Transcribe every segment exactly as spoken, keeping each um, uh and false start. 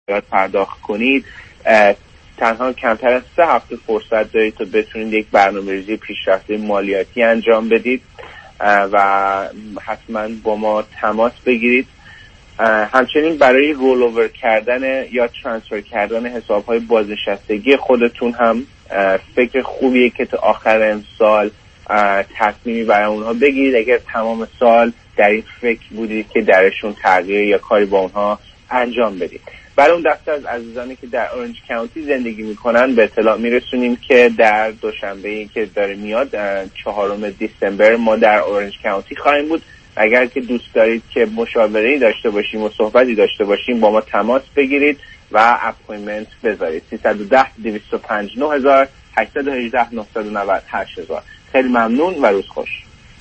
پرداخت کنید تنها کمتر از سه هفته فرصت دارید تا بتونید یک برنامه‌ریزی پیشرفته مالیاتی انجام بدید و حتما با ما تماس بگیرید. همچنین برای رول اوور کردن یا ترانسفر کردن حساب‌های بازنشستگی خودتون هم فکر خوبیه که تا آخر امسال تصمیمی برای اونها بگیرید. اگر تمام سال در این فکر بودید که درشون تغییر یا کاری با اونها انجام بدید. برای اون دسته از عزیزانی که در اورنج کانتی زندگی میکنن به اطلاع میرسونیم که در دوشنبه‌ای که داره میاد چهارم دسامبر ما در اورنج کانتی خواهیم بود. اگر که دوست دارید که مشاوره‌ای داشته باشیم و صحبتی داشته باشیم با ما تماس بگیرید و اپوینتمنت بذارید. سیصد و ده دویست و پنج نه هزار هشتصد و هجده نهصد و نود هشت هزار. خیلی ممنون و روز خوش.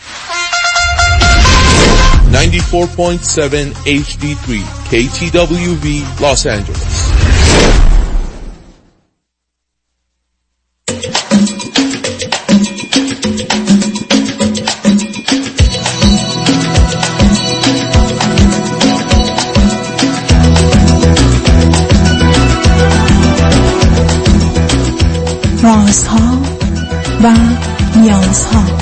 نود و چهار ممیز هفت اچ دی سه کی تی دبلیو وی Los Angeles. رازها و نیازها.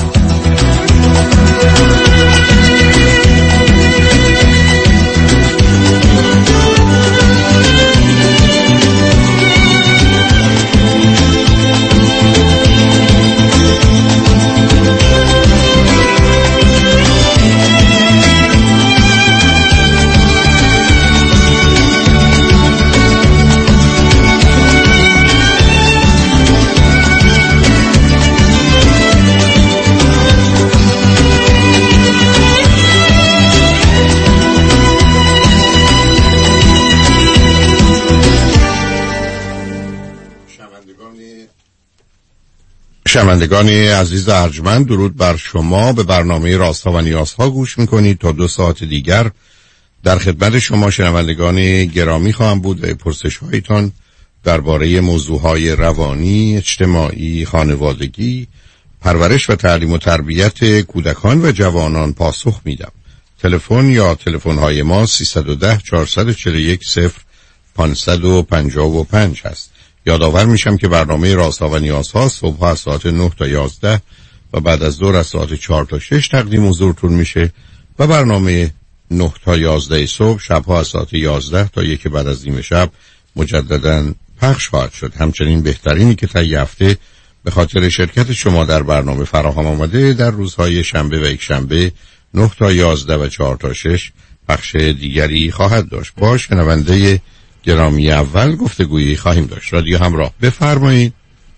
شنوندگان عزیز ارجمند، درود بر شما. به برنامه رازها و نیازها گوش میکنید. تا دو ساعت دیگر در خدمت شما شنوندگان گرامی خواهم بود و پرسش هایتان درباره موضوعهای روانی، اجتماعی، خانوادگی، پرورش و تعلیم و تربیت کودکان و جوانان پاسخ میدم. تلفن یا تلفن های ما سیصد و ده چهارصد و چهل و یک صفر پانصد و پنجاه و پنج هست. یادآور میشم که برنامه رازها و نیازها صبح از ساعت نه تا یازده و بعد از ظهر از ساعت چهار تا شش تقدیم حضورتون میشه و برنامه نه تا یازده صبح شبها از ساعت یازده تا یک بعد از نیم شب مجددا پخش خواهد شد. همچنین بهترینی که طی هفته به خاطر شرکت شما در برنامه فراهم آمده در روزهای شنبه و یک شنبه نه تا یازده و چهار تا شش پخش دیگری خواهد داشت. با شنونده گرامی اول گفتگویی خواهیم داشت. رادیو همراه، بفرمایید.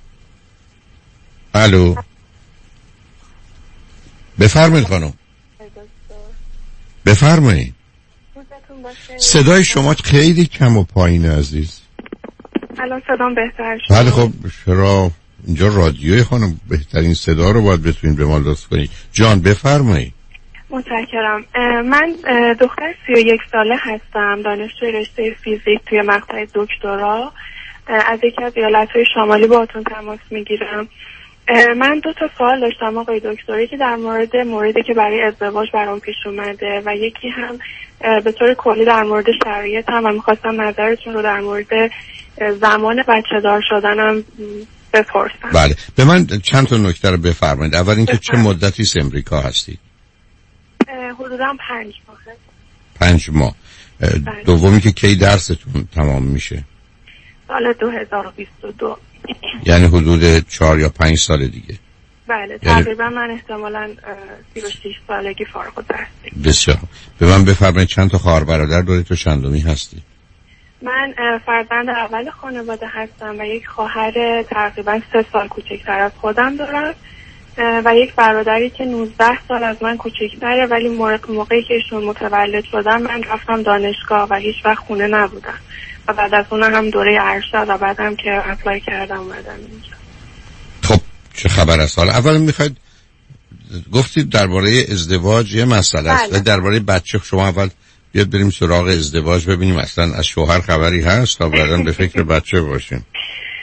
الو، بفرمایید خانم، بفرمایید. صدای شما خیلی کم و پایینه عزیز. الان صدام بهتر شد؟ بله. خب چرا اینجا رادیوی خانم، بهترین صدا رو باید بتونید به ما لطف کنید. جان بفرمایید. متشکرم. من دختر سی و یک ساله هستم، دانشجوی رشته فیزیک توی مقطع دکترا. از یکی از ایالت‌های شمالی باهاتون تماس میگیرم. من دو تا سوال داشتم آقای دکتر، یکی در مورد موردی که برای ازدواج برام پیش اومده و یکی هم به طور کلی در مورد شرایط هم و میخواستم نظرتون رو در مورد زمان بچه دار شدنم بپرسم. بله، به من چند تا نکته رو بفرمایید. اول اینکه چه مدتی از امریکا هستید؟ حدوداً پنج ماه. پنج ماه. بله. دومی که کی درستون تمام میشه؟ سال دو هزار و بیست و دو. یعنی حدود چهار یا پنج سال دیگه. بله تقریبا یعنی... من احتمالاً سی و شش سالگی فارغ التحصیل. بسیار. به من بفرمایید چند تا خواهر برادر دارید تو چندمی هستی؟ من فرزند اول خانواده هستم و یک خواهر تقریبا سه سال کوچکتر از خودم دارم و یک برادری که نوزده سال از من کوچکتره، ولی موقعی که ایشون متولد شدن من رفتم دانشگاه و هیچ وقت خونه نبودم و بعد از اون هم دوره ارشد و بعدم که اپلای کردم اومدم اینجا. خب چه خبر است حالا؟ اول میخواید گفتید درباره ازدواج یه مسئله است. بله. درباره بچه شما اول بیاد بریم سراغ ازدواج ببینیم اصلا از شوهر خبری هست تا بعداً به فکر بچه باشیم.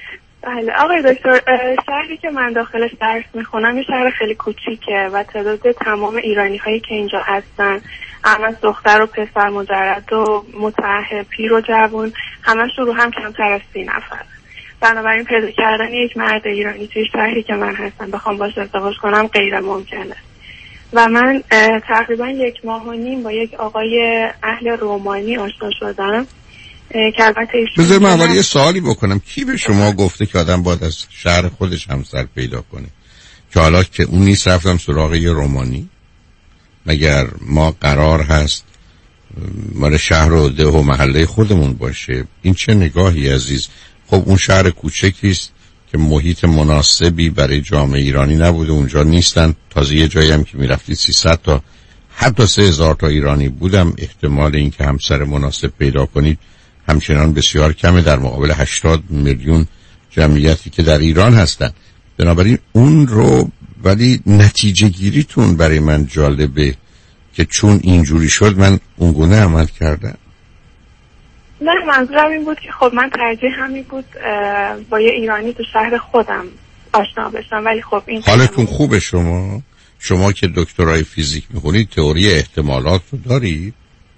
بله آقای دکتر، شهری که من داخلش درس میخونم یه شهر خیلی کوچیکه و تعداد تمام ایرانی هایی که اینجا هستن، هم از دختر و پسر، مجرد و متأهل، پیر و جوون، همشون رو هم کمتر از سی نفر. بنابراین پیدا کردن یک مرد ایرانی توی شهری که من هستم بخوام باش ازدواج کنم غیر ممکنه. و من تقریبا یک ماه و نیم با یک آقای اهل رومانی آشنا شدم که البته ایشون. بذار من اول یه سوالی بکنم، کی به شما گفته که آدم باید از شهر خودش همسر پیدا کنه؟ که حالا که اون نیست رفتم سراغ یه رومانی؟ مگر ما قرار هست مال شهر و ده و محله خودمون باشه؟ این چه نگاهی عزیز؟ خب اون شهر کوچکی است که محیط مناسبی برای جامعه ایرانی نبوده، اونجا نیستن. تازه یه جایی هم که میرفتی سیصد تا حتی سه هزار تا ایرانی بودم، احتمال این که همسر مناسب پیدا کنید همچنان بسیار کمه در مقابل هشتاد میلیون جمعیتی که در ایران هستن. بنابراین اون رو، ولی نتیجه گیریتون برای من جالبه که چون اینجوری شد من اونگونه عمل کردم. نه، منظورم این بود که خب من ترجیح همین بود با یه ایرانی تو شهر خودم آشنا بشم. ولی خب این حالتون خوبه؟ شما شما که دکترای فیزیک میخونید تئوری احتمالات رو دارید؟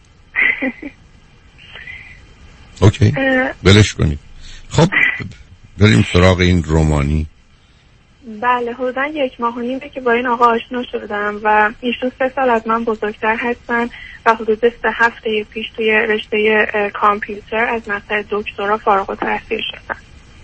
اوکی بلش کنید. خب بریم سراغ این رومانی. بله حدوداً یک ماه و نیمه که با این آقا آشنا شدم و ایشون سه سال از من بزرگتر هستن و حدود سه هفته پیش توی رشته کامپیوتر از مقطع دکترا فارغ التحصیل شدن.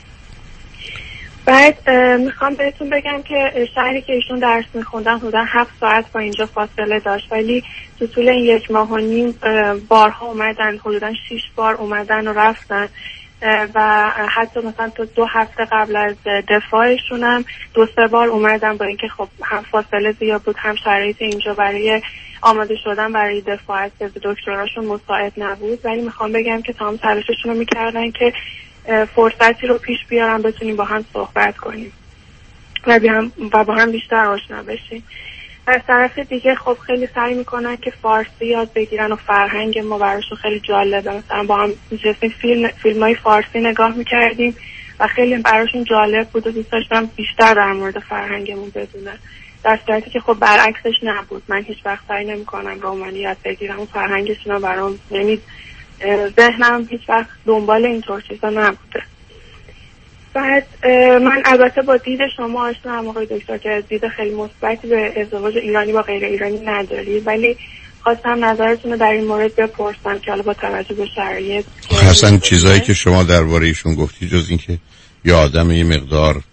بعد میخوام بهتون بگم که شهری که ایشون درس میخوندن حدوداً هفت ساعت با اینجا فاصله داشت، ولی تو طول این یک ماه و نیم بارها اومدن، حدوداً شش بار اومدن و رفتن و حتی مثلا تو دو هفته قبل از دفاعشون هم دو سه بار اومدن، با اینکه خب هم فاصله زیاد بود هم شرایط اینجا برای آماده شدن برای دفاع از دکتراشون مساعد نبود. ولی میخوام بگم که تمام تلاششون رو میکردن که فرصتی رو پیش بیارن بتونیم با هم صحبت کنیم و با هم بیشتر آشنا بشیم. از طرف دیگه خب خیلی سعی میکنن که فارسی یاد بگیرن و فرهنگ ما براشون خیلی جالبه. مثلا با هم نشستیم فیلم فیلمای فارسی نگاه میکردیم و خیلی براشون جالب بود و دوست داشتم بیشتر در مورد فرهنگمون بدونن، در صورتی که خب برعکسش نبود. من هیچ وقت سعی نمیکنم رومانی یاد بگیرم و فرهنگشون رو برام، یعنی ذهنم هیچ وقت دنبال اینطور چیزا نبوده. بعد من البته با دید شما آشنام آقای دکتر که دید خیلی مثبتی به ازدواج ایرانی با غیر ایرانی نداری، ولی خواستم نظرتون رو در این مورد بپرسم که حالا با توجه به شرایط حسن چیزایی که شما درباره ایشون گفتی جز این که یه آدم یه مقدار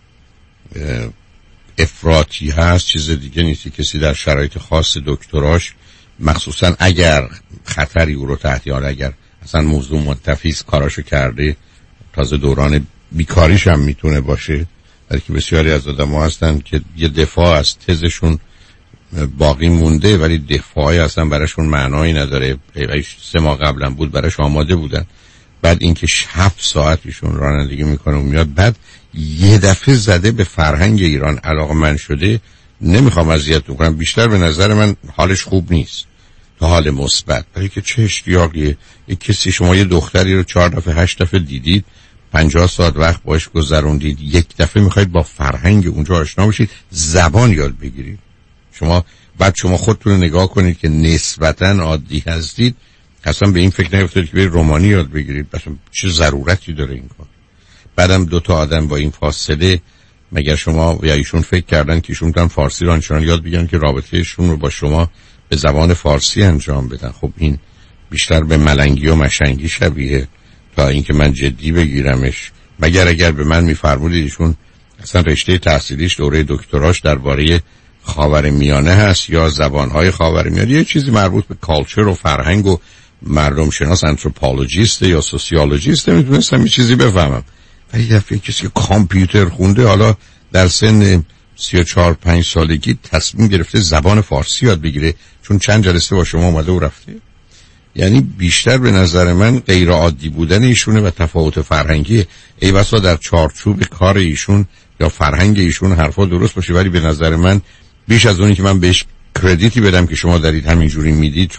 افراطی هست چیز دیگه نیستی. کسی در شرایط خاص دکتراش، مخصوصا اگر خطری او رو تحت یاد، اگر اصلا موضوع متفیز کاراشو کرده، تازه دوران بیکاریش هم میتونه باشه، ولی که بسیاری از آدم ها هستن که یه دفاع از تزشون باقی مونده ولی دفاعی اصلا براشون معنایی نداره. سه ماه قبلا بود براش آماده بودن، بعد اینکه هفت ساعت ایشون رانندگی میکنه و میاد، بعد یه دفعه زده به فرهنگ ایران علاقه‌مند شده. نمیخوام اذیتتون کنم، بیشتر به نظر من حالش خوب نیست تا حال مثبت، برای که چه اشتیاقیه یک کسی، شما یه دختری رو چهار دفعه هشت دفعه دیدید، پنجاه ساعت وقت باش گذروندید، یک دفعه میخواید با فرهنگ اونجا آشنا بشید، زبان یاد بگیرید. شما بعد شما خودتون رو نگاه کنید که نسبتاً عادی هستید، اصلا به این فکر نیفتید که برید رومانی یاد بگیرید. مثلا چه ضرورتی داره این کار؟ بعدم دو تا آدم با این فاصله، مگر شما یا ایشون فکر کردن که ایشون میتونن فارسی رو آنچنان یاد بگیرن که رابطهشون رو با شما به زبان فارسی انجام بدن؟ خب این بیشتر به ملنگی و مشنگی شبیه تا اینکه من جدی بگیرمش. مگر اگر به من میفرمودید ایشون اصلا رشته تحصیلیش دوره دکتراش درباره خاورمیانه هست یا زبانهای خاورمیانه، یه چیزی مربوط به کالچر و فرهنگ و مردم شناس، انتروپولوژیست یا سوسیولوژیست، میتونستم یه چیزی بفهمم. ولی دفعه کسی که کامپیوتر خونده حالا در سن سی و چهار پنج سالگی تصمیم گرفته زبان فارسی یاد بگیره چون چند جلسه با شما اومده و رفته، یعنی بیشتر به نظر من غیر عادی بودن ایشونه و تفاوت فرهنگی. ای بسا در چارچوب کار ایشون یا فرهنگ ایشون حرفا درست باشه، ولی به نظر من بیش از اونی که من بهش کردیتی بدم که شما دارید همینجوری میدید، چون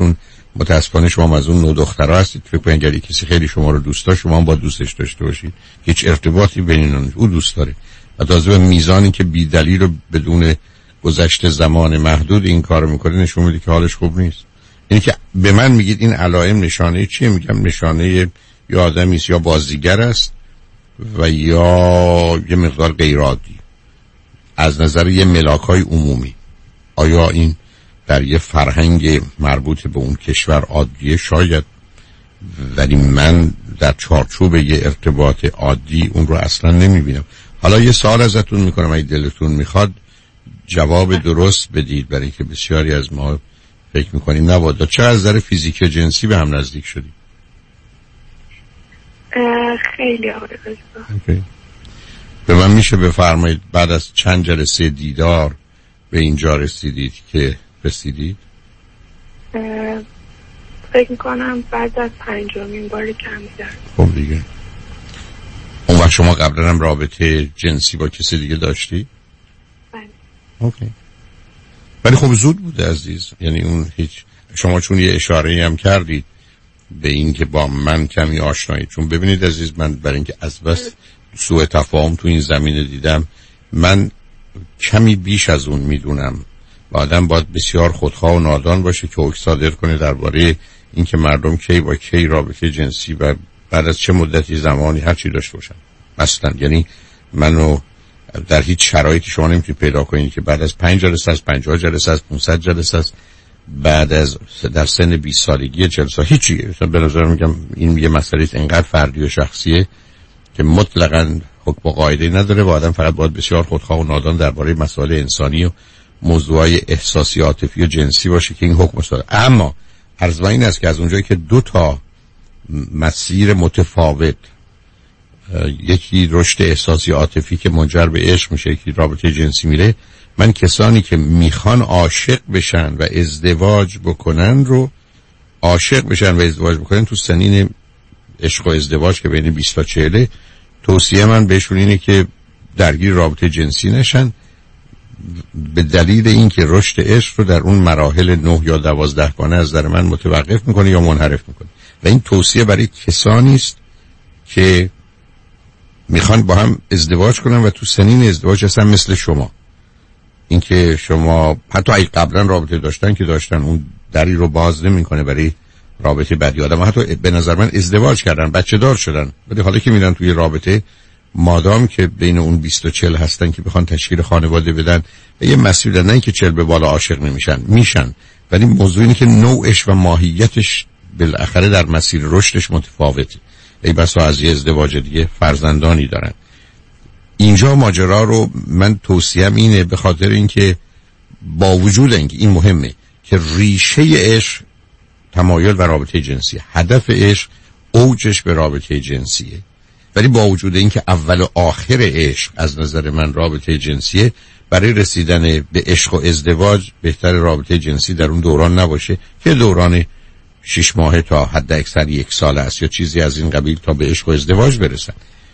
متاسفانه شما از اون نوع دخترها هستید فکر کنید اگر کسی خیلی شما رو دوست داشت شما هم با دوستش داشته باشید، هیچ ارتباطی بین اون او دوست داره و تازه به میزانی که بی دلیل و بدون گذشت زمان محدود این کارو میکنه نشون میده که حالش خوب نیست. اینی که به من میگید این علائم نشانه چیه؟ میگم نشانه یا آدمی است یا بازیگر است و یا یه مقدار غیر عادی از نظر یه ملاک‌های عمومی. آیا این در یه فرهنگ مربوط به اون کشور عادیه؟ شاید، ولی من در چارچوب یه ارتباط عادی اون رو اصلا نمیبینم. حالا یه سوال ازتون میکنم اگه دلتون میخواد جواب درست بدید، برای که بسیاری از ما فکر میکنیم نبادا. چه از نظر فیزیکی و جنسی به هم نزدیک شدید؟ خیلی آره. okay. به من میشه بفرمایید بعد از چند جلسه دیدار به اینجا رسیدید که رسیدید؟ فکر میکنم بعد از پنجمین باری کم دیدم. خب دیگه اون وقت شما قبلا هم رابطه جنسی با کسی دیگه داشتی؟ بله. اوکی. ولی خب زود بوده عزیز، یعنی اون هیچ، شما چون یه اشاره هم کردید به این که با من کمی آشنایی، چون ببینید عزیز من برای اینکه از بس سوء تفاهم تو این زمینه دیدم، من کمی بیش از اون میدونم و آدم باید بسیار خودخواه و نادان باشه که حکم صادر کنه درباره اینکه مردم کی با کی رابطه جنسی و بعد از چه مدتی زمانی هر چی داشته باشن. مثلا یعنی منو در هیچ شرایطی شما نمیتونید پیدا کنید که بعد از پنج جلسه از پنجاه جلسه از پانصد جلسه از بعد از در سن بیست سالگی چهل سال هیچی. مثلا به نظر میگم این یه مسئله اینقدر فردی و شخصیه که مطلقاً حکم و قاعده نداره و آدم فقط باید بسیار خودخواه و نادان درباره مسائل انسانی و موضوعای احساسی عاطفی و جنسی باشه که این حکم صادر. اما عرض این است که از اونجایی که دو تا مسیر متفاوت، یکی رشد احساسی عاطفی که منجر به عشق میشه، یکی رابطه جنسی میره، من کسانی که میخوان عاشق بشن و ازدواج بکنن رو عاشق بشن و ازدواج بکنن تو سنین عشق و ازدواج که بین بیست تا چهل، توصیه من بهشون اینه که درگیر رابطه جنسی نشن به دلیل اینکه رشد عشق رو در اون مراحل نه یا دوازده گانه از در من متوقف میکنه یا منحرف میکنه و این توصیه برای کسانی است که میخوان با هم ازدواج کنن و تو سنین ازدواج هستن مثل شما. اینکه شما حتی اگه قبلا رابطه داشتن که داشتن اون دری رو باز نمیکنه برای رابطه بعدی. آدم حتی به نظر من ازدواج کردن بچه دار شدن ولی حالا که میرن توی رابطه مادام که بین اون بیست و چهل هستن که بخوان تشکیل خانواده بدن و یه مسئول نه که چهل به بالا عاشق نمیشن میشن، ولی موضوع اینه که نوعش و ماهیتش بالاخره در مسیر رشدش متفاوته. ای بسا از یه ازدواج دیگه فرزندانی دارن. اینجا ماجرا رو من توصیهم اینه به خاطر اینکه با وجود اینکه این مهمه که ریشه عشق تمایل و رابطه جنسی، هدف عشق اوجش به رابطه جنسیه، ولی با وجود اینکه اول و آخر عشق از نظر من رابطه جنسیه، برای رسیدن به عشق و ازدواج بهتر رابطه جنسی در اون دوران نباشه که دوران شش ماهه تا حد اکثر یک سال است یا چیزی از این قبیل تا به عشق و ازدواج برسن.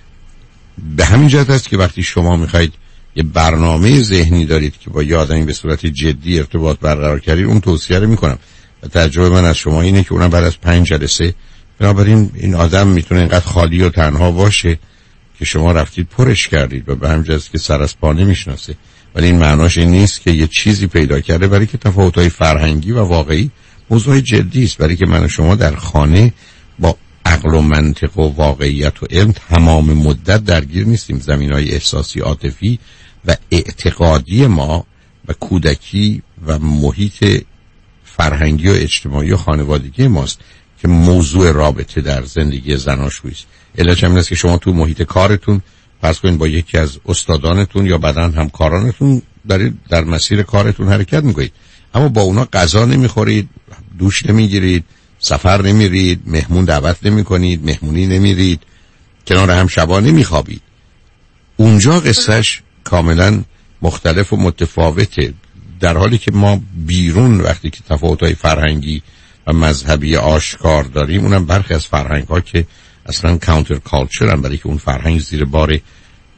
به همین جهت است که وقتی شما میخواید یه برنامه ذهنی دارید که با یه آدمی به صورت جدی ارتباط برقرار کردید، اون توصیه رو میکنم و تجربه من از شما اینه که اونم بعد از پنج جلسه، بنابراین این آدم میتونه اینقدر خالی و تنها باشه که شما رفتید پرش کردید و به همین جهت که سر از پا نمیشناسه، ولی این معناش این نیست که یه چیزی پیدا کرده، برای که تفاوت‌های فرهنگی و واقعی موضوع جدی است، برای که من و شما در خانه با عقل و منطق و واقعیت و علم تمام مدت درگیر نیستیم. زمینهای احساسی عاطفی و اعتقادی ما و کودکی و محیط فرهنگی و اجتماعی و خانوادگی ماست که موضوع رابطه در زندگی زناشویی است. علت همین است که شما تو محیط کارتون فرض کنید با یکی از استادانتون یا بعداً همکارانتون در در مسیر کارتون حرکت میکنید، اما با اونا غذا نمیخورید، دوش نمیگیرید، سفر نمیرید، مهمون دعوت نمیکنید، مهمونی نمیرید، کنار هم شبا نمیخوابید. اونجا قصهش کاملا مختلف و متفاوته، در حالی که ما بیرون وقتی که تفاوت‌های فرهنگی و مذهبی آشکار داریم، اونم برخی از فرهنگ‌ها که اصلا کانتر کالچر هم، برای که اون فرهنگ زیر بار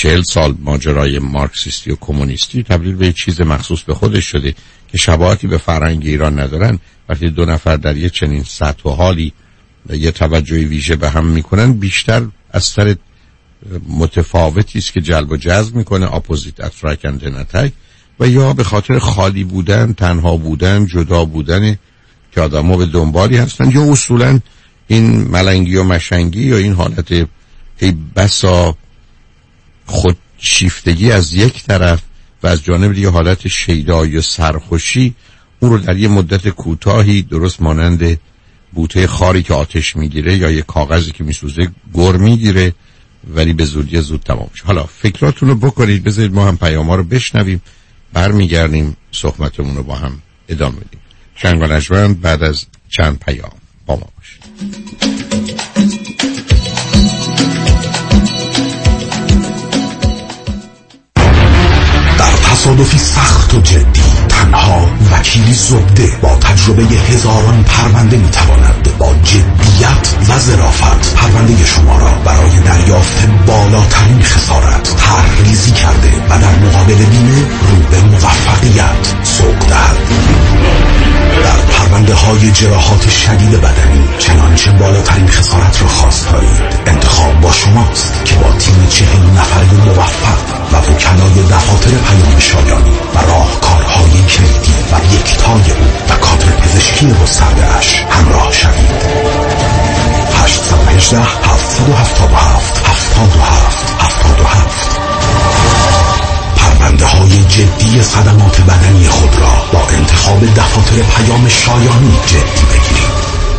چهل سال ماجرای مارکسیستی و کمونیستی تبدیل به چیز مخصوص به خودش شده که شباهتی به فرهنگ ایران ندارن. وقتی دو نفر در یک چنین سطح و حالی یه توجه ویژه به هم میکنن، بیشتر از سر متفاوتی است که جلب و جذب میکنه، اپوزیت اترک اند اتک، و یا به خاطر خالی بودن، تنها بودن، جدا بودن که آدم‌ها به دنبالی هستن، یا اصولا این ملنگی و مشنگی یا این حالت ای بسا خودشیفتگی از یک طرف و از جانب دیگه حالت شیدایی و سرخوشی اون رو در یه مدت کوتاهی درست مانند بوته خاری که آتش میگیره یا یه کاغذی که میسوزه گر میگیره، ولی به زودی زود تمام میشه. حالا فکراتون رو بکنید، بذارید ما هم پیام‌ها رو بشنویم، برمیگردیم صحبتمون رو با هم ادامه بدیم. شنگانجمن بعد از چند پیام با ما باشید. تصادفی سخت و جدی تنها وکیلی زبده با تجربه هزاران پرونده میتواند با جدیت و ظرافت پرونده شما را برای دریافت بالاترین خسارت طرح‌ریزی کرده و در مقابل بیمه رو به موفقیت سوق دهد. در پرونده های جراحات شدید بدنی چنانچه بالاترین خسارت را خواسته‌اید، انتخاب با شماست که با تیم چهل نفری موفق و وکلای دفاتر پیام شایانی و راهکارهای کلیدی و یکتای او و کادر پزشکی گسترده اش همراه شوید. هشت یک هشت هفت هفت هفت هفت هفت هفت هفت پرونده های جدی صدمات بدنی خود را با انتخاب دفاتر پیام شایانی جدی بگیرید.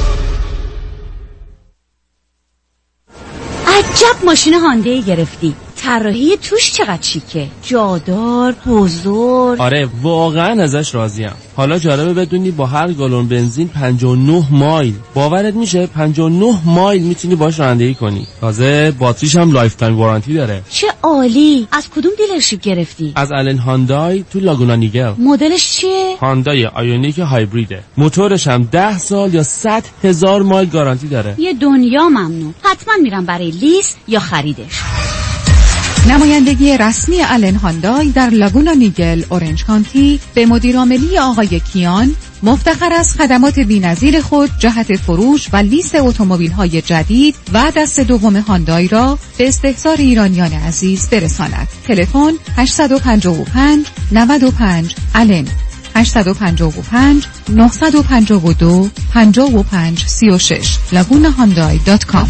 عجب ماشین هاندای گرفتی، طراحی توش چقدر شیکه، جادار، بزرگ. آره واقعا ازش راضیم. حالا جالبه بدونی با هر گالون بنزین پنجاه و نه مایل، باورت میشه پنجاه و نه مایل میتونی باش رانندگی کنی. تازه باتریش هم لایف تایم وارانتی داره. چه عالی. از کدوم دیلرشیپ گرفتی؟ از آلن هاندای تو لاگونا نیگل. مدلش چیه؟ هاندای آیونیک هایبریده. موتورش هم ده سال یا صد هزار مایل گارانتی داره. یه دنیا ممنون. حتما میرم برای لیز یا خریدش. نمایندگی رسمی آلن هاندای در لاگونا نیگل، اورنج کانتی به مدیرعاملی آقای کیان، مفتخر از خدمات بی‌نظیر خود جهت فروش و لیز اتومبیل‌های جدید و دست دوم هاندای را به استحضار ایرانیان عزیز برساند. تلفن هشت پنج پنج نه پنج آلن هشت پنج پنج نه پنج دو پنج پنج سه شش لاگونا هاندای دات کام.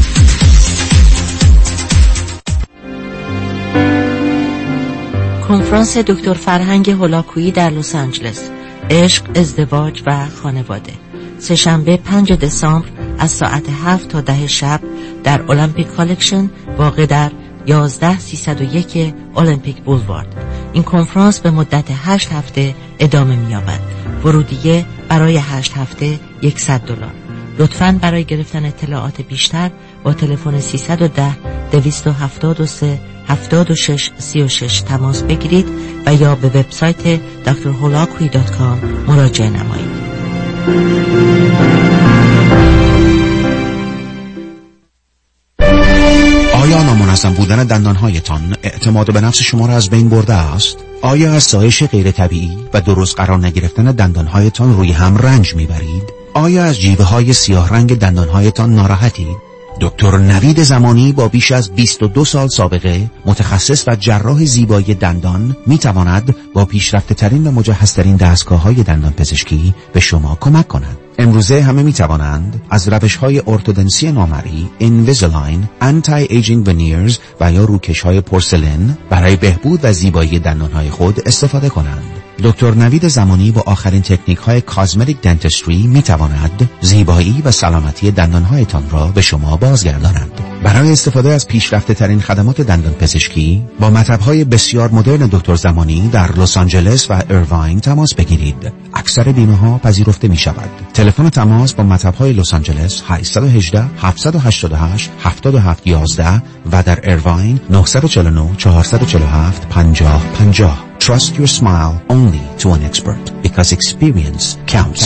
کنفرانس دکتر فرهنگ هولاکویی در لس آنجلس، عشق، ازدواج و خانواده، سه‌شنبه پنجم دسامبر از ساعت هفت تا ده شب در المپیک کالکشن واقع در یازده سیصد و یک المپیک بولوارد. این کنفرانس به مدت هشت هفته ادامه می‌یابد. ورودیه برای هشت هفته صد دلار. لطفاً برای گرفتن اطلاعات بیشتر با تلفن سیصد و ده دویست و هفتاد و سه هفتاد و شش سی و شش تماس بگیرید و یا به وبسایت دکتر هولاکویی دات کام مراجعه نمایید. آیا نامنظم بودن دندانهایتان اعتماد به نفس شما را از بین برده است؟ آیا از سایش غیر طبیعی و درست قرار نگرفتن دندانهایتان روی هم رنج میبرید؟ آیا از جیوه های سیاه رنگ دندانهایتان ناراحتید؟ دکتر نوید زمانی با بیش از بیست و دو سال سابقه، متخصص و جراح زیبایی دندان، میتواند با پیشرفته ترین و مجهزترین دستگاه‌های دندان پزشکی به شما کمک کند. امروزه همه میتوانند از روش‌های ارتودنسی نامرئی، اینویزیلاین، آنتی ایجینگ ونیرز و یا روکش‌های پورسلین برای بهبود و زیبایی دندان‌های خود استفاده کنند. دکتر نوید زمانی با آخرین تکنیک‌های کاسمتیک دنتستری میتواند زیبایی و سلامتی دندان‌هایتان را به شما بازگرداند. برای استفاده از پیشرفته ترین خدمات دندان پزشکی با مطب‌های بسیار مدرن دکتر زمانی در لس آنجلس و ایرواین تماس بگیرید. اکثر بیمه‌ها پذیرفته می‌شود. تلفن تماس با مطب‌های لس آنجلس هشت یک هشت هفت هشت هشت هفت هفت یک یک و در ایرواین نه چهار نه چهار چهار هفت پنج صفر پنج صفر. Trust your smile only to an expert because experience counts.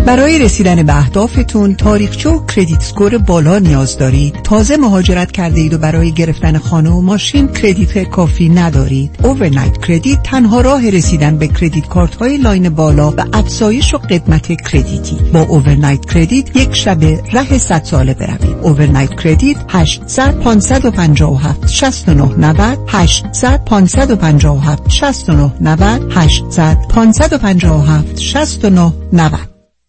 برای رسیدن به اهدافتون تاریخچه و کردیت اسکور بالا نیاز دارید؟ تازه مهاجرت کرده اید و برای گرفتن خانه و ماشین کردیت کافی ندارید؟ اوورنایت کردیت تنها راه رسیدن به کردیت کارت های لاین بالا و افزایش و قدمت کردیتی. با اوورنایت کردیت یک شب ره صد ساله بروید. اوورنایت کردیت هشتصد پانصد و پنجاه و هفت شصت و نه نود هشتصد پانصد و پنجاه و هفت شصت و نه نود هشتصد پانصد و پنجاه و هفت شصت و نه نود.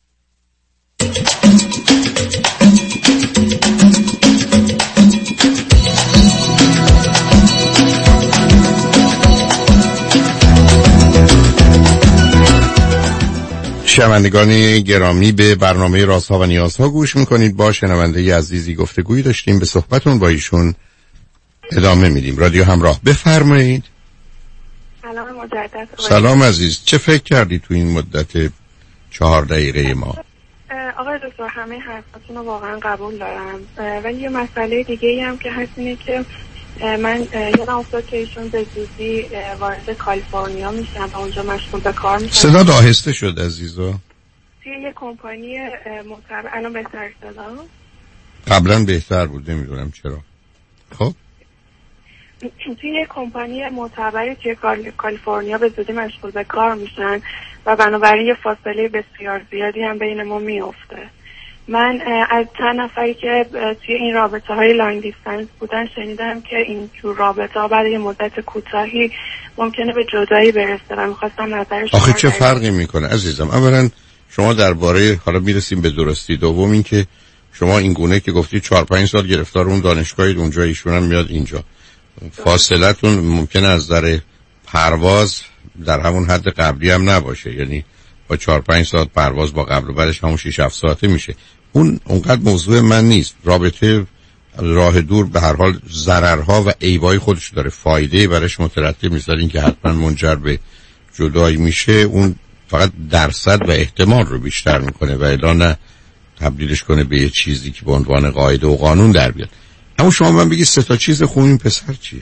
شنوندگان گرامی، به برنامه رازها و نیازها گوش میکنید. با شنونده عزیزی گفتگویی داشتیم، به صحبتون با ایشون ادامه میدیم. رادیو همراه، بفرمایید. سلام مجدد. سلام عزیز، چه فکر کردی تو این مدت چهار دقیقه ما؟ آقای دکتر همه حرفاتون رو واقعا قبول دارم، ولی یه مسئله دیگه ای هم که هست اینه که من یادم افتاد که ایشون به زودی وارد کالیفرنیا میشن و اونجا مشغول به کار میشن. صدا آهسته شد عزیزا. توی یه کمپانی معتبر. الان بهتر صدا؟ قبلا بهتر بود، نمیدونم چرا. خب توی یه کمپانی معتبری توی کالیفرنیا به زودی مشغول به کار میشن و بنابراین یه فاصله بسیار زیادی هم بین ما میفته. من از چند نفری که توی این رابطه های لانگ دیستنس بودن شنیدم که این جور رابطه ها بعد یه مدت کوتاهی ممکنه به جدایی برسه و میخواستم نظر شما. آخه چه فرقی میکنه عزیزم؟ اولا شما درباره، حالا میرسیم به درستی، دوم این که شما این گونه که گفتی چهار پنج سال گرفتار اون دانشگاهید اونجا، ایشون هم میاد اینجا، فاصلتون ممکنه از در پرواز در همون حد قبلی هم نباشه، یعنی با چهار پنج ساعت پرواز با قبل و بعدش همون شش هفت ساعته میشه. اون اونقدر موضوع من نیست. رابطه راه دور به هر حال ضررها و عیبای خودش داره، فایده برایش مترتب نیست، این که حتما منجر به جدایی میشه. اون فقط درصد و احتمال رو بیشتر میکنه و الا نه تبدیلش کنه به یه چیزی که به عنوان قاعده و قانون در بیاد. اما شما من بگید سه تا چیز خوب این پسر چیه؟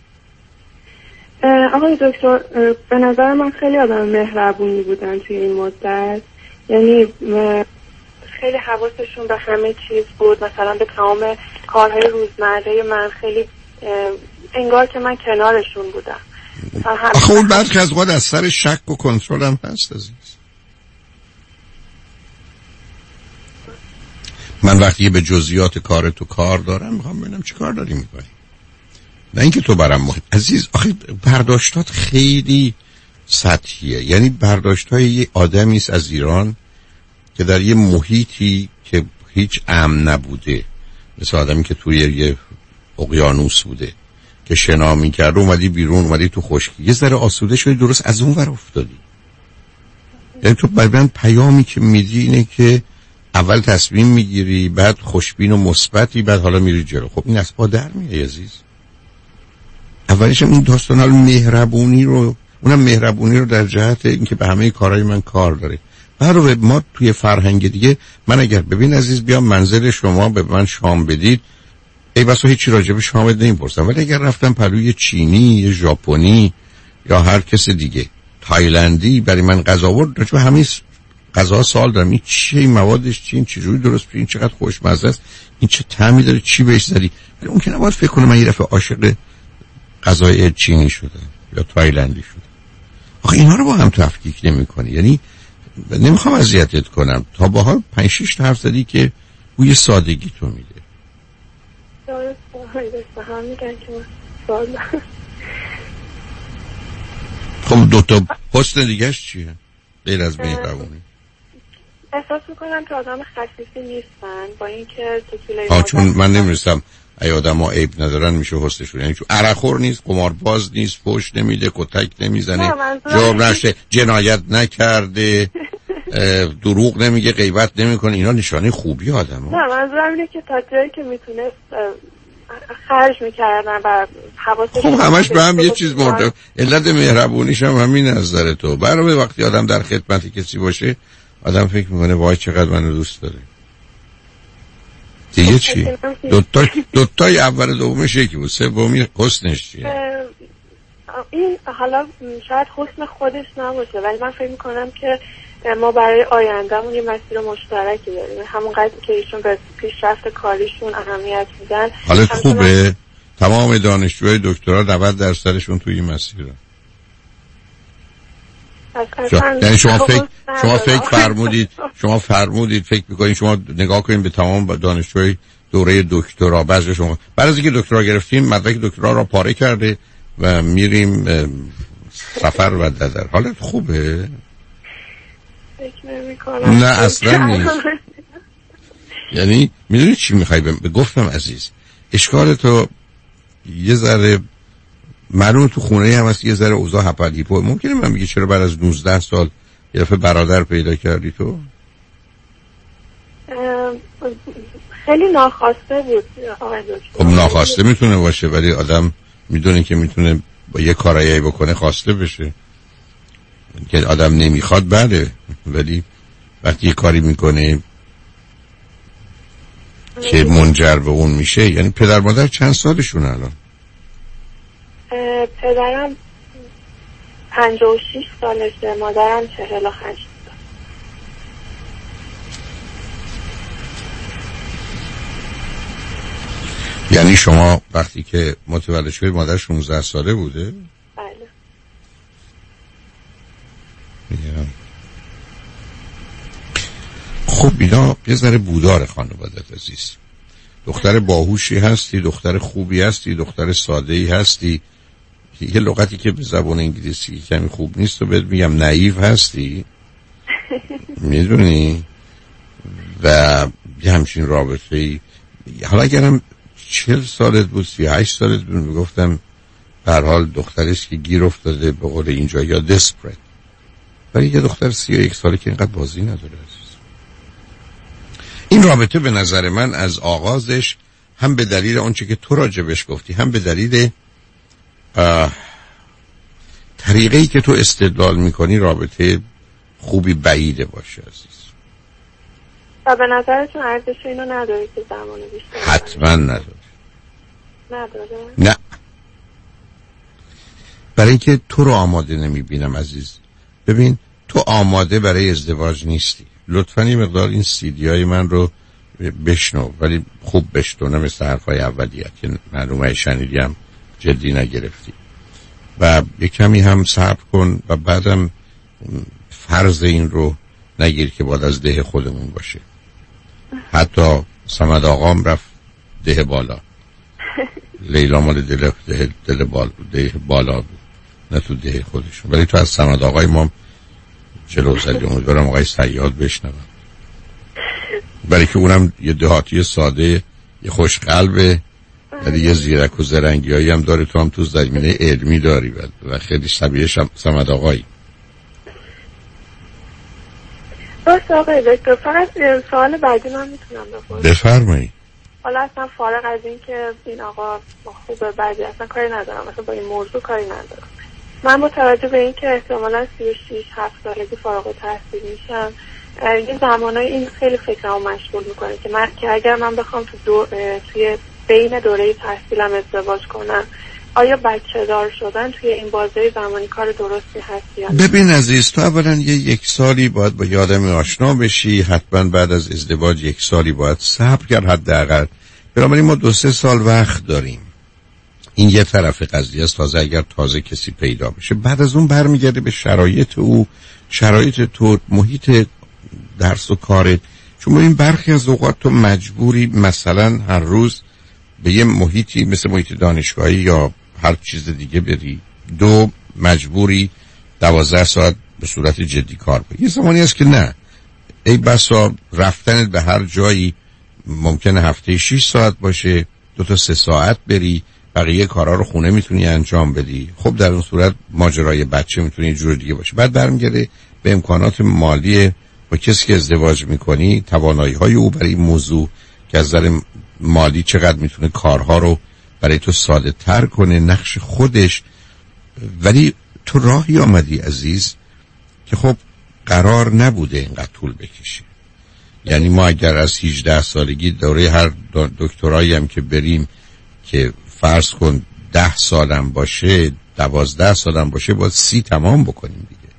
آقای دکتر، به نظر من خیلی آدم مهربونی بودن توی این مدت، یعنی خیلی حواسشون به همه چیز بود، مثلا به تمام کارهای روزمره من خیلی انگار که من کنارشون بودم. آخه اون بعد که از قد از سر شک و کنترل هم هست عزیز. من وقتی به جزئیات کار تو کار دارم میخوام ببینم چی کار داری میکنی، نه اینکه تو برام مهم. عزیز آخه برداشتات خیلی سطحیه، یعنی برداشتای یه آدمی است از ایران که در یه محیطی که هیچ امن نبوده، مثل آدمی که توی یه اقیانوس بوده که شنا می‌کرد، اومدی بیرون، اومدی تو خشکی، یه ذره آسوده شدی، درست از اون ور افتادی. یعنی تو برای پیامی که میدی اینه که اول تصمیم میگیری، بعد خوشبین و مثبتی، بعد حالا میری جلو. خب این از پا در میاد عزیز. اولش این داستان حال مهربونی رو، اونم مهربونی رو در جهت اینکه به همه کارهای من کار داره. برای ما توی فرهنگ دیگه، من اگر ببین عزیز بیام منزل شما به من شام بدید، ای بسا هیچی راجع به شامت نمیپرسم، ولی اگر رفتم پلوی چینی یا ژاپنی یا هر کس دیگه، تایلندی برای من غذا آورد، راجع به همین غذا سوال دارم، این چیه، این موادش چیه، این چجوری درست میشه، این چقدر خوشمزه است، این چه طعمی داره، چی بهش زدی. ولی اون که نباید فکر کنه من یه دفعه عاشق غذای چینی شدم یا تایلندی شدم. آخه اینا رو با هم تفکیک نمی‌کنی. یعنی نمیخوام اذیتت کنم، تا باها پنج شش تا حرف زدی که بوی سادگی تو میده. درست درست هم میگن که سوال. خب دو تا حسن دیگه‌اش چیه غیر از مهربونی؟ احساس میکنم که آدم خصیصی نیستن، با اینکه تو آه چون من نمیرسم ای آدم ها عیب ندارن میشه حسنشون، یعنی چون عرقخور نیست، قمارباز نیست، پشت نمیده، کتک نمیزنه، جرم نشه، جنایت نکرده، دروغ نمیگه، غیبت نمیکنه، اینا نشانه خوبی آدم ها. نه منظورم اینه که تا جایی که میتونست خرج میکردن و حواسش. خب همش به هم یه چیز مرتب، علت مهربونیش هم همین نظر تو. برای وقتی آدم در خدمت کسی باشه آدم فکر میکنه وای چقدر منو دوست داره. دیگه چی؟ دوتا دوتای اول دومش یکی بود، سومی حسنش چیه؟ این حالا شاید حسن خودش نباشه، ولی من فکر میکنم که ما برای آیندهمون یه مسیر مشترکی داریم، همونقدر که ایشون به پیشرفت کاریشون اهمیت میدن. حالت خوبه؟ من... تمام دانشجوهای دکترا نود درصدشون توی این مسیرن. یعنی شما فکر شما فکر فرمودید شما فرمودید فکر می‌کنید شما نگاه کنید به تمام دانشجوهای دوره دکترا، بعضی شما بعد از اینکه دکترا گرفتیم مدرک دکترا را پاره کرده و میریم سفر و ددر. حالت خوبه؟ فکر نمی‌کنم. نه اصلا نیست. یعنی میدونی چی میخوای به گفتم عزیز، اشکال تو یه ذره معلومه تو خونه هم هست، یه ذره اوضاع هپلیپو. ممکنه من بگی چرا بعد از نوزده سال یه دفعه برادر پیدا کردی تو؟ خیلی ناخواسته بود آقای دکتر. خب ناخواسته میتونه باشه، ولی آدم میدونه که میتونه با یه کارایی بکنه خواسته بشه. که آدم نمیخواد بله، ولی وقتی یه کاری میکنه که منجر به اون میشه. یعنی پدر مادر چند سالشون الان؟ پدرم پنجاه و شش سالشه، مادرم چهل و هشت سال. یعنی شما وقتی که متولد شدید مادر شانزده ساله بوده؟ بله. yeah. خب اینا یه ذره بودار خانوادت عزیز. دختر باهوشی هستی، دختر خوبی هستی، دختر ساده‌ای هستی. یه لغتی که به زبان انگلیسی کمی خوب نیست و بهت میگم نایو هستی. میدونی؟ و یه همچین رابطه ای. حالا اگرم چهل سالت بود، سی و هشت سالت بود، میگفتم به هر حال دختریست که گیر افتاده به قول اینجا یا دسپرت. ولی یه دختر سی و یک ساله که اینقدر بازی نداره عزیز. این رابطه به نظر من از آغازش هم به دلیل آنچه که تو راجبش گفتی، هم به دلیل طریقه‌ای که تو استدلال میکنی رابطه خوبی بعیده باشه عزیز. و به نظرتون ارزش اینو نداره که زمان بیشتر؟ حتما نداره. نداره؟ نه، برای اینکه تو رو آماده نمیبینم عزیز. ببین تو آماده برای ازدواج نیستی. لطفاً یه مقدار این سیدی های من رو بشنو، ولی خوب بشنو، نه مثل حرفای اولیت که معلومه شنیدیم جدی نگرفتی. و یک کمی هم صبر کن و بعدم فرض این رو نگیر که باید از ده خودمون باشه. حتی صمد آقام رفت ده بالا، لیلا مال دل, ده, دل بال ده بالا بود، نه تو ده خودشون. ولی تو از صمد آقای ما جلو زدی. امیدوارم آقای صیاد بشنوم، برای که اونم یه دهاتی ساده، یه خوش قلبه، ولی یه زیرک و زرنگی هایی هم داره. تو هم تو زمینه علمی داری و خیلی شبیه صمد آقایی. راست آقای دکتر، فقط سوال بعدی من میتونم بپرسم؟ بفرمایید. حالا اصلا فارغ از این که این آقا خوبه بعدی اصلا کاری ندارم، اصلا با این موضوع کاری ندارم. من با توجه به این که احتمالا سی و شش هفت سالگی فارغ التحصیل میشم، یه زمانای این خیلی فکرمو مشغول میکنه که من که اگر من بخوام تو دو توی بین دوره تحصیلم ازدواج کنم، آیا بچه دار شدن توی این بازه زمانی کار درستی هست یا نه؟ ببین عزیز، تو اولا یه یک سالی باید با یه آدم آشنا بشی، حتما بعد از ازدواج یک سالی باید صبر کرد حداقل. بنابراین ما دو سه سال وقت داریم. این یه طرف قضیه است. تازه اگر تازه کسی پیدا بشه، بعد از اون برمیگرده به شرایط او، شرایط تو، محیط درس و کارت. چون این برخی از اوقات تو مجبوری مثلا هر روز به یه محیطی مثل محیط دانشگاهی یا هر چیز دیگه بری. دو، مجبوری دوازده ساعت به صورت جدی کار بکنی. یه زمانی هست که نه، ای بسا رفتنت به هر جایی ممکنه هفته شش ساعت باشه، دو تا سه ساعت بری، بقیه کارا رو خونه میتونی انجام بدی. خب در اون صورت ماجرای بچه میتونه یه جور دیگه باشه. بعد برمیگرده به امکانات مالی با کسی که ازدواج میکنی، توانایی های او برای این موضوع که از نظر مالی چقدر میتونه کارها رو برای تو ساده تر کنه، نقش خودش. ولی تو راهی آمدی عزیز که خب قرار نبوده اینقدر طول بکشه. یعنی ما اگر از هجده سالگی دوره هر دکترایی هم که بریم که فرض کن ده سالم باشه، دوازده سالم باشه، باید سی تمام بکنیم دیگه.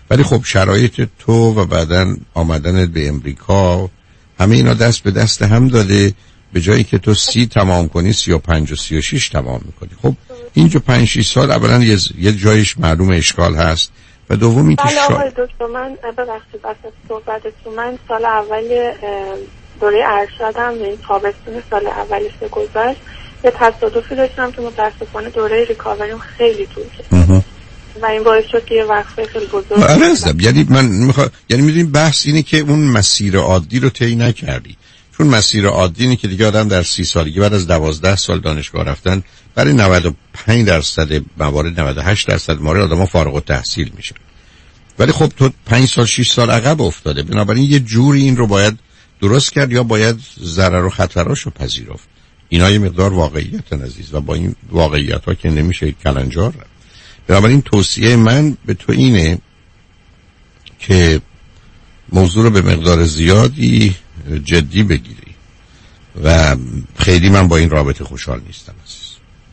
ولی خب شرایط تو و بعدن آمدنت به امریکا همه اینا دست به دست هم داده، به جایی که تو سی تمام کنی سی و پنج و سی و شیش تمام میکنی. خب اینجا پنج شیش سال اولا یه, یه جایش معلوم اشکال هست و دوم این که بله شا... آقای دکتر من ببخشید واسه صحبتتون، من سال اول دوره ارشدم این تابستون سال اولش گذشت یه تصادفی داشتم که متاسفانه دوره ریکاوریم خیلی طول کشید و این باعث شد که یه وقفه خیلی بزرگ بکنم. یعنی من میخوام یعنی میدونی بحث اینه که اون مسیر عادی رو طی نکردی، چون مسیر عادی اینه که دیگه آدم در سی سالگی بعد از دوازده سال دانشگاه رفتن برای نود و پنج درصد موارد نود و هشت درصد موارد آدم‌ها فارغ التحصیل میشه. ولی خب تو پنج سال شش سال عقب افتاده، بنابراین یه جوری این رو باید درست کرد یا باید ضرر و خطراشو پذیرفت. اینا یه مقدار واقعیت عزیز و با این واقعیت‌ها که نمیشه کلنجار رفت. بنابراین توصیه من به تو اینه که موضوع رو به مقدار زیادی جدی بگیری و خیلی من با این رابطه خوشحال نیستم عزیز.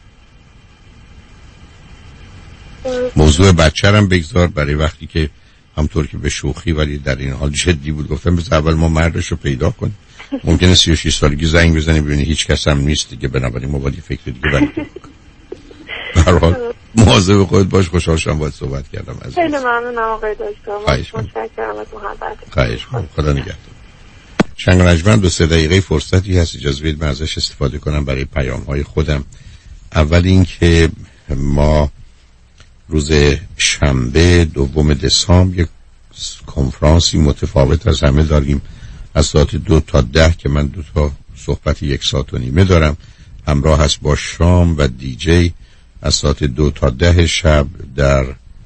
موضوع بچه‌رم بگذار برای وقتی که همطور که به شوخی ولی در این حال جدی بود گفتم بذار اول ما مردش رو پیدا کنیم. ممکنه سی و شش سالگی زنگ بزنی ببینی هیچ کس هم نیست دیگه، بنابراین ما باید فکر دیگه بریم. به هر حال مواظب خودت باش. خوشحال شدم باهات صحبت کردم عزیز. خیلی ممنونم آقای دکتر. متشکرم از محبتتون. خواهش می‌کنم. خدا نگهدار. شنگ و نجمن دو سه دقیقه فرصتی هست اجازه بدید من ازش استفاده کنم برای پیام‌های خودم. اول این که ما روز شنبه دوم دسامبر یک کنفرانسی متفاوت از همه داریم از ساعت دو تا ده که من دو تا صحبت یک ساعت و نیمه دارم، همراه هست با شام و دیجی از ساعت دو تا ده شب در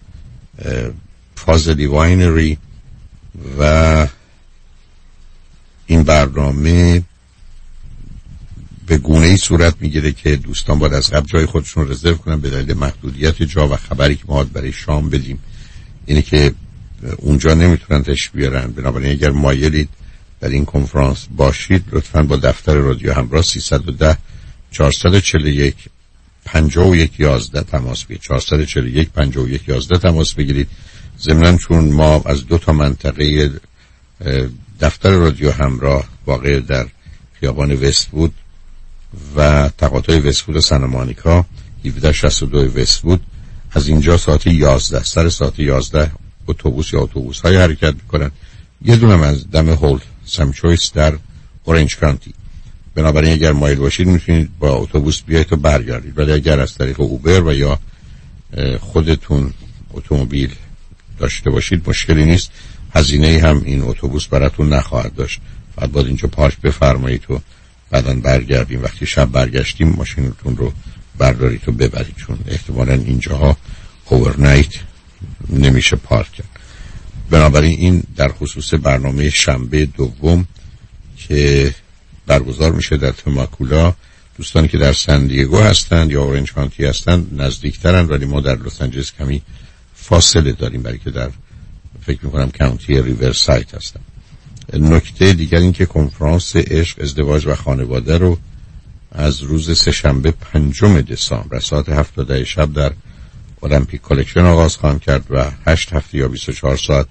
فازلی واینری و این برنامه به گونه ای صورت میگیره که دوستان باید از قبل جای خودشون رزرو کنن به دلیل محدودیت جا و خبری که ما برای شام بدیم اینه که اونجا نمیتونن تش بیارن. بنابراین اگر مایلید در این کنفرانس باشید لطفاً با دفتر رادیو همراه سیصد و ده چهارصد و چهل و یک پنجاه و یک یازده تماس بگیرید. چهارصد و چهل و یک پنجاه و یک یازده تماس بگیرید. ضمناً چون ما از دو تا منطقه دفتر رادیو همراه واقع در خیابان وست‌وود و تقاطع وست‌وود و سن مانیکا هفده شصت و دو وست‌وود از اینجا ساعت یازده سر ساعت یازده اتوبوس یا اتوبوس های حرکت میکنن. یه دونم از دم هولت سم چویس در اورنج کانتی. بنابراین اگر مایل باشید میتونید با اتوبوس بیایید و برگردید، ولی اگر از طریق اوبر و یا خودتون اتومبیل داشته باشید مشکلی نیست، هزینه هم این اتوبوس براتون نخواهد داشت. فقط باید اینجا پارک بفرمایید و بعداً برگردیم. وقتی شب برگشتیم ماشینتون رو بردارید و ببرید، چون احتمالاً اینجاها اوورنایت نمیشه پارک کرد. بنابراین این در خصوص برنامه شنبه دوم که برگزار میشه در تماکولا. دوستانی که در سن دیگو هستند یا اورنج کانتی هستند نزدیکترن، ولی ما در لس آنجلس کمی فاصله داریم برای که در فکر میکنم کانتی ریورساید هستم. نکته دیگر این که کنفرانس عشق، ازدواج و خانواده رو از روز سه شنبه پنجم دسامبر ساعت هفت تا ده شب در المپیک کالکشن آغاز خواهم کرد و هشت هفته یا بیست و چهار ساعت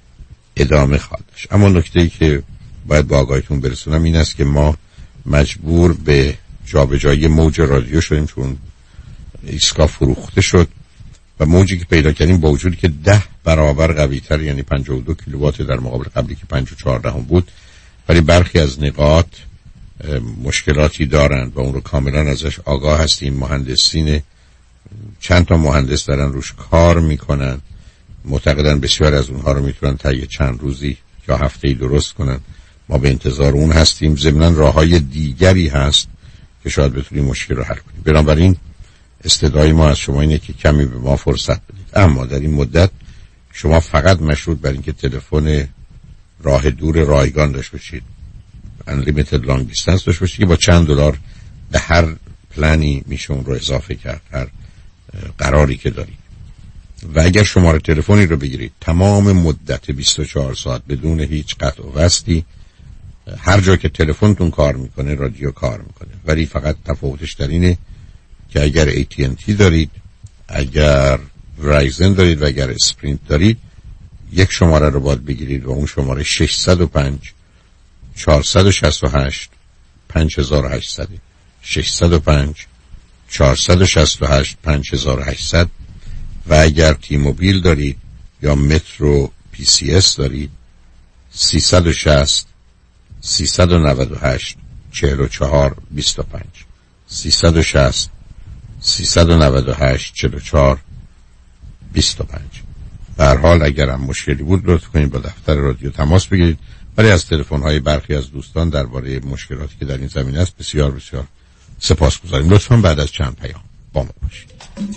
ادامه خواهد داشت. اما نکته‌ای که باید با آگاهیتون برسونم این است که ما مجبور به جابجایی موج رادیو شدیم چون ایسکا فروخته شد و موجی که پیدا کردیم با وجودی که ده برابر قوی تر یعنی پنجاه و دو کیلووات در مقابل قبلی که پنج و چهارده هم بود، ولی برخی از نقاط مشکلاتی دارند و اون رو کاملا ازش آگاه هستیم. مهندسین چند تا مهندس دارن روش کار میکنن، معتقدن بسیار از اونها رو میتونن طی چند روزی یا هفته‌ای درست کنن. ما به انتظار اون هستیم. ضمناً راههای دیگری هست که شاید بتونیم مشکل رو حل کنیم. بنابراین استدعای ما از شما اینه که کمی به ما فرصت بدید، اما در این مدت شما فقط مشروط بر اینکه تلفن راه دور رایگان داشته باشید، unlimited long distance داشته باشید که با چند دلار به هر پلانی میشه اون رو اضافه کرد، هر قراری که دارید. و اگر شماره تلفنی رو بگیرید تمام مدت بیست و چهار ساعت بدون هیچ قطع و وصلی، هر جا که تلفنتون کار میکنه رادیو کار میکنه، ولی فقط تفاوتش در اینه که اگر ای تی ان تی دارید، اگر ورایزن دارید و اگر اسپرینت دارید یک شماره رو باید بگیرید و اون شماره ششصد و پنج چهارصد و شصت و هشت پنج هزار و هشتصد ششصد و پنج چهارصد و شصت و هشت پنج هزار و هشتصد. و اگر تی موبیل دارید یا مترو پی سی اس دارید سیصد و شصت سیصد و نود و هشت چهل و چهار بیست و پنج سیصد و شصت سیصد و نود و هشت چهل و چهار بیست و پنج. به هر حال اگر هم مشکلی بود لطف کنید با دفتر رادیو تماس بگیرید. ولی از تلفن‌های برخی از دوستان درباره مشکلاتی که در این زمینه است بسیار بسیار سپاسگزاریم. لطفاً بعد از چند پیام با ما باشید.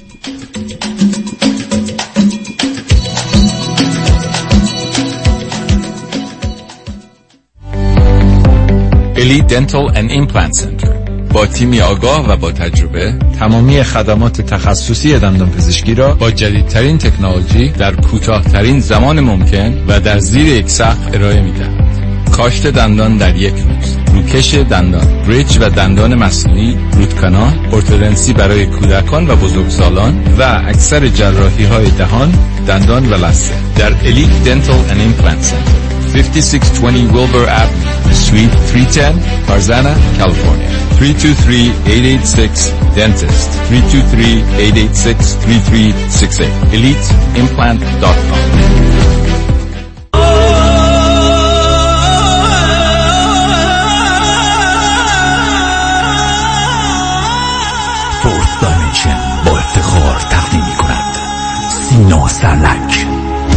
Elite Dental and Implant Center با تیمی آگاه و با تجربه تمامی خدمات تخصصی دندان پزشکی را با جدیدترین تکنولوژی در کوتاه‌ترین زمان ممکن و در زیر یک سقف ارائه می‌دهد. کاشت دندان در یک روز، روکش دندان، بریج و دندان مصنوعی، روت کانال، ارتودنسی برای کودکان و بزرگسالان و اکثر جراحی‌های دهان، دندان و لثه در Elite Dental and Implant Center fifty-six twenty Wilbur Avenue, Suite three ten, Tarzana, California. three two three, eight eight six, Dentist. three two three, eight eight six, three three six eight. elite implant dot com. فورت دایمنشن با افتخار تقدیم می‌کند سینا سرلک.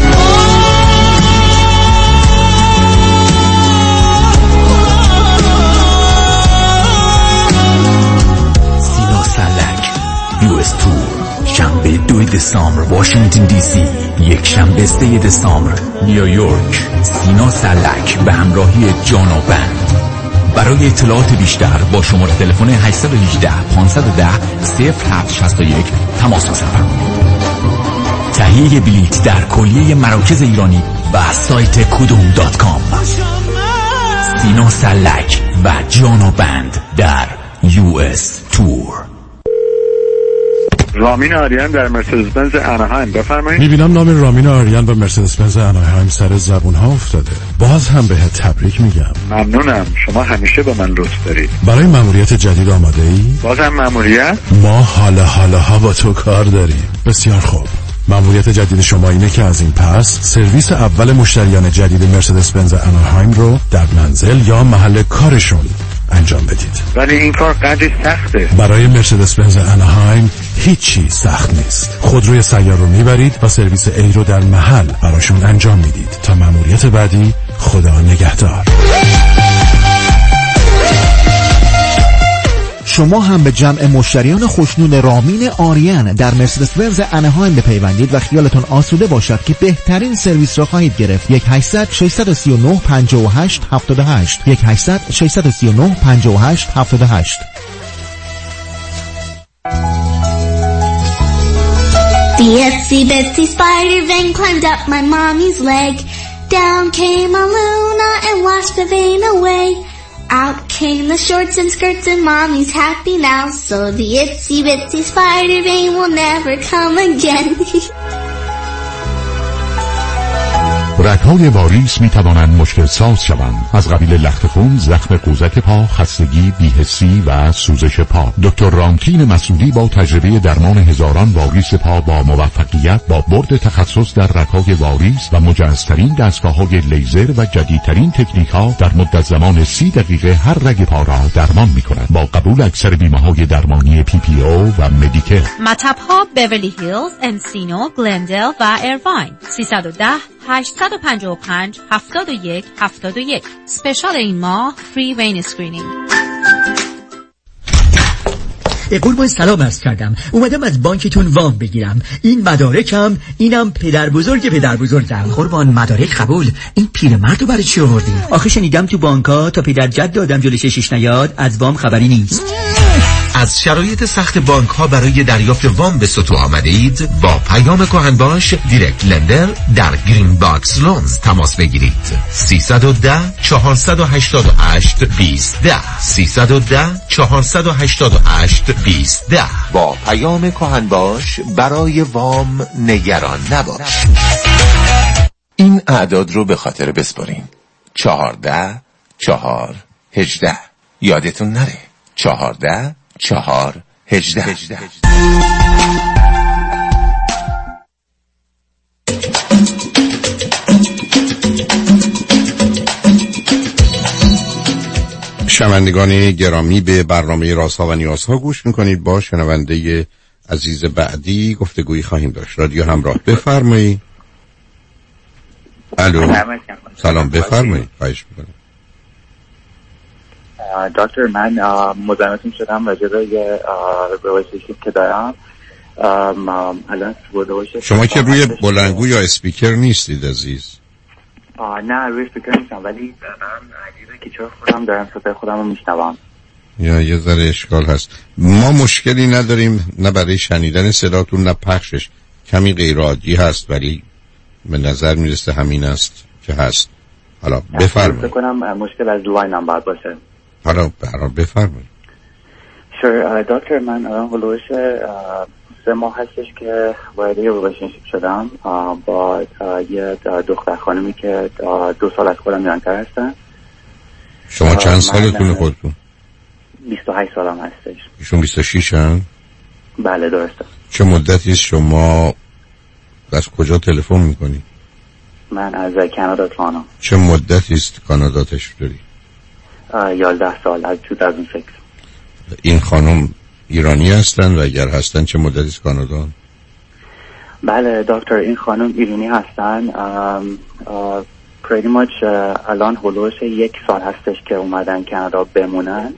یو اس تور شنبه دو دسامبر واشنگتن دی سی، یک شنبه سه دسامبر نیویورک. سینا سرلک به همراهی جانا بند. برای اطلاعات بیشتر با شماره تلفن هشت یک هشت پنج یک صفر صفر هفت شش یک تماس بگیرید. تهیه بلیط در کلیه مراکز ایرانی و سایت کدوم دات کام. سینا سرلک و جانا بند در یو اس تور. رامین آریان در مرسدس بنز اناهایم، بفرمایید. میبینم نام رامین آریان و مرسدس بنز اناهایم سر زبون ها افتاده. باز هم بهت تبریک میگم. ممنونم، شما همیشه به من لطف دارید. برای مأموریت جدید آماده ای؟ بازم مأموریت؟ ما حالا حالا ها با تو کار داریم. بسیار خوب. مأموریت جدید شما اینه که از این پس سرویس اول مشتریان جدید مرسدس بنز اناهایم رو در منزل یا محل کارشون انجام بدید. ولی این کار قدری سخته. برای مرسدس بنز اناهایم هیچی سخت نیست. خودروی سیار رو میبرید و سرویس ای رو در محل براشون انجام میدید. تا مأموریت بعدی، خدا نگهدار. شما هم به جمع مشتریان خوشنود رامین آریان در مرسدس بنز اناهایم بپیوندید و خیالتون آسوده باشد که بهترین سرویس را خواهید گرفت. یک هشتصد ششصد و سی و نه پنجاه و هشت هفتاد و هشت یک هشتصد ششصد و سی و نه پنجاه و هشت هفتاد و هشت. The itsy bitsy spider vein climbed up my mommy's leg. Down came a Luna and washed the vein away. Out came the shorts and skirts and mommy's happy now. So the itsy bitsy spider vein will never come again. رگ‌های واریس می توانند مشکل ساز شوند، از قبیل لخت خون، زخم قوزک پا، خستگی، بی‌حسی و سوزش پا. دکتر رامتین مسعودی با تجربه درمان هزاران واریس پا با موفقیت با برد تخصص در رگ‌های واریس و مجهزترین دستگاه‌های لیزر و جدیدترین تکنیک‌ها در مدت زمان سی دقیقه هر رگ پا را درمان می‌کند با قبول اکثر بیمه‌های درمانی پی پی او و مدیکر. مطب‌ها بیورلی هیلز، انسینو، گلندل و ایرواین. سیصد و ده هشتصد و پنجاه و پنج هفتاد و یک هفتاد و یک. اسپشال این ماه فری وین اسکرینینگ. قربان سلام عرض کردم. اومدم از بانکتون وام بگیرم. این مدارکم، اینم پدر بزرگ پدر بزرگم. قربان مدارک قبول. این پیرمردو برای چی آوردی؟ آخه شنیدم تو بانکا تا پدر جد دادم جلوش شیش نیاد از وام خبری نیست. از شرایط سخت بانک ها برای دریافت وام به سطوح آمده اید؟ با پیام کهن باش دیرکت لندر در گرین باکس لونز تماس بگیرید. سیصد و ده چهارصد و هشتاد و هشت بیست ده سیصد و ده چهارصد و هشتاد و هشت بیست ده. با پیام کهن باش برای وام نگران نباش. این اعداد رو به خاطر بسپارین: چهارده چهار هجده. یادتون نره چهارده چهار هجده. شنوندگان گرامی، به برنامه رازها و نیازها گوش میکنید. با شنونده عزیز بعدی گفتگویی خواهیم داشت. رادیو همراه، بفرمایید. الو، سلام، بفرمایید. خواهش میکنم. دکتر، من مزاحمتون شدم راجع به یه ریلیشنشیپ که دارم. الان شما که روی بلندگو یا اسپیکر نیستید عزیز؟ نه روی اسپیکر نیستم، ولی دارم عجیبه که چرا خودم دارم صدای خودم رو میشنوم. یا یه ذره اشکال هست. ما مشکلی نداریم، نه برای شنیدن صداتون نه پخشش. کمی غیر عادی هست، ولی به نظر میرسه همین است که هست. حالا بفرمایید. فکر کنم مشکل از لاینم باید باشه. حالا برام بفرمایید. شور دکتر، من الان هلوش سه ماه هستش که وارد یه ریلیشنشیپ شدم با یه دختر خانمی که دو سال از خودم میانتر هستن. شما چند سالتونه خودتون؟ بیست و هشت سالم هستش. ایشون بیست و شش هن؟ بله درسته. چه مدتی است شما از کجا تلفن میکنی؟ من از کانادا تورنتو. چه مدتی است کانادا تشریف داری؟ یازده سال، از دو هزار و شش. این خانم ایرانی هستن و اگر هستن چه مدتی است کانادا؟ بله دکتر، این خانم ایرانی هستن. pretty much الان هلوش یک سال هستش که اومدن کانادا بمونن.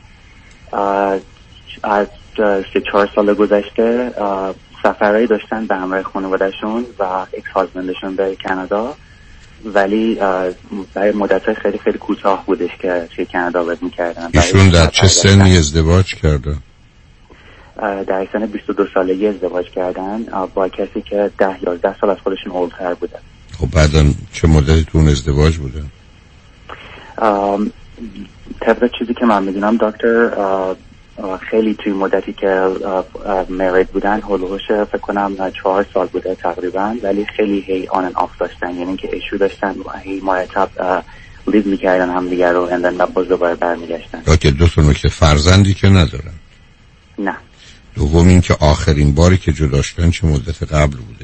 از سه چهار سال گذشته سفرهایی داشتن به همراه خانوادهشون و اکس هازبندشون به کانادا، ولی برای مدت خیلی خیلی کوتاه بودش که توی کانادا وزن میکردن. ایشون در چه سنی ازدواج کردن؟ در سن بیست و دو سالگی ازدواج کردن با کسی که ده یازده سال از خودشون اولتر بودن. خب بعدا چه مدتی تو اون ازدواج بودن؟ طبق چیزی که من میدونم دکتر، خیلی توی مدتی که مرید بودن هلوش فکر کنم چهار سال بوده تقریبا، ولی خیلی هی آن ان آف داشتن، یعنی که ایشو داشتن و هی مرتب لیو میکردن هم دیگر رو اندن و باز دوباره برمیگشتن. که دو تا نکته، فرزندی که ندارن؟ نه. دوم این که آخرین باری که جدا شدن چه مدت قبل بوده؟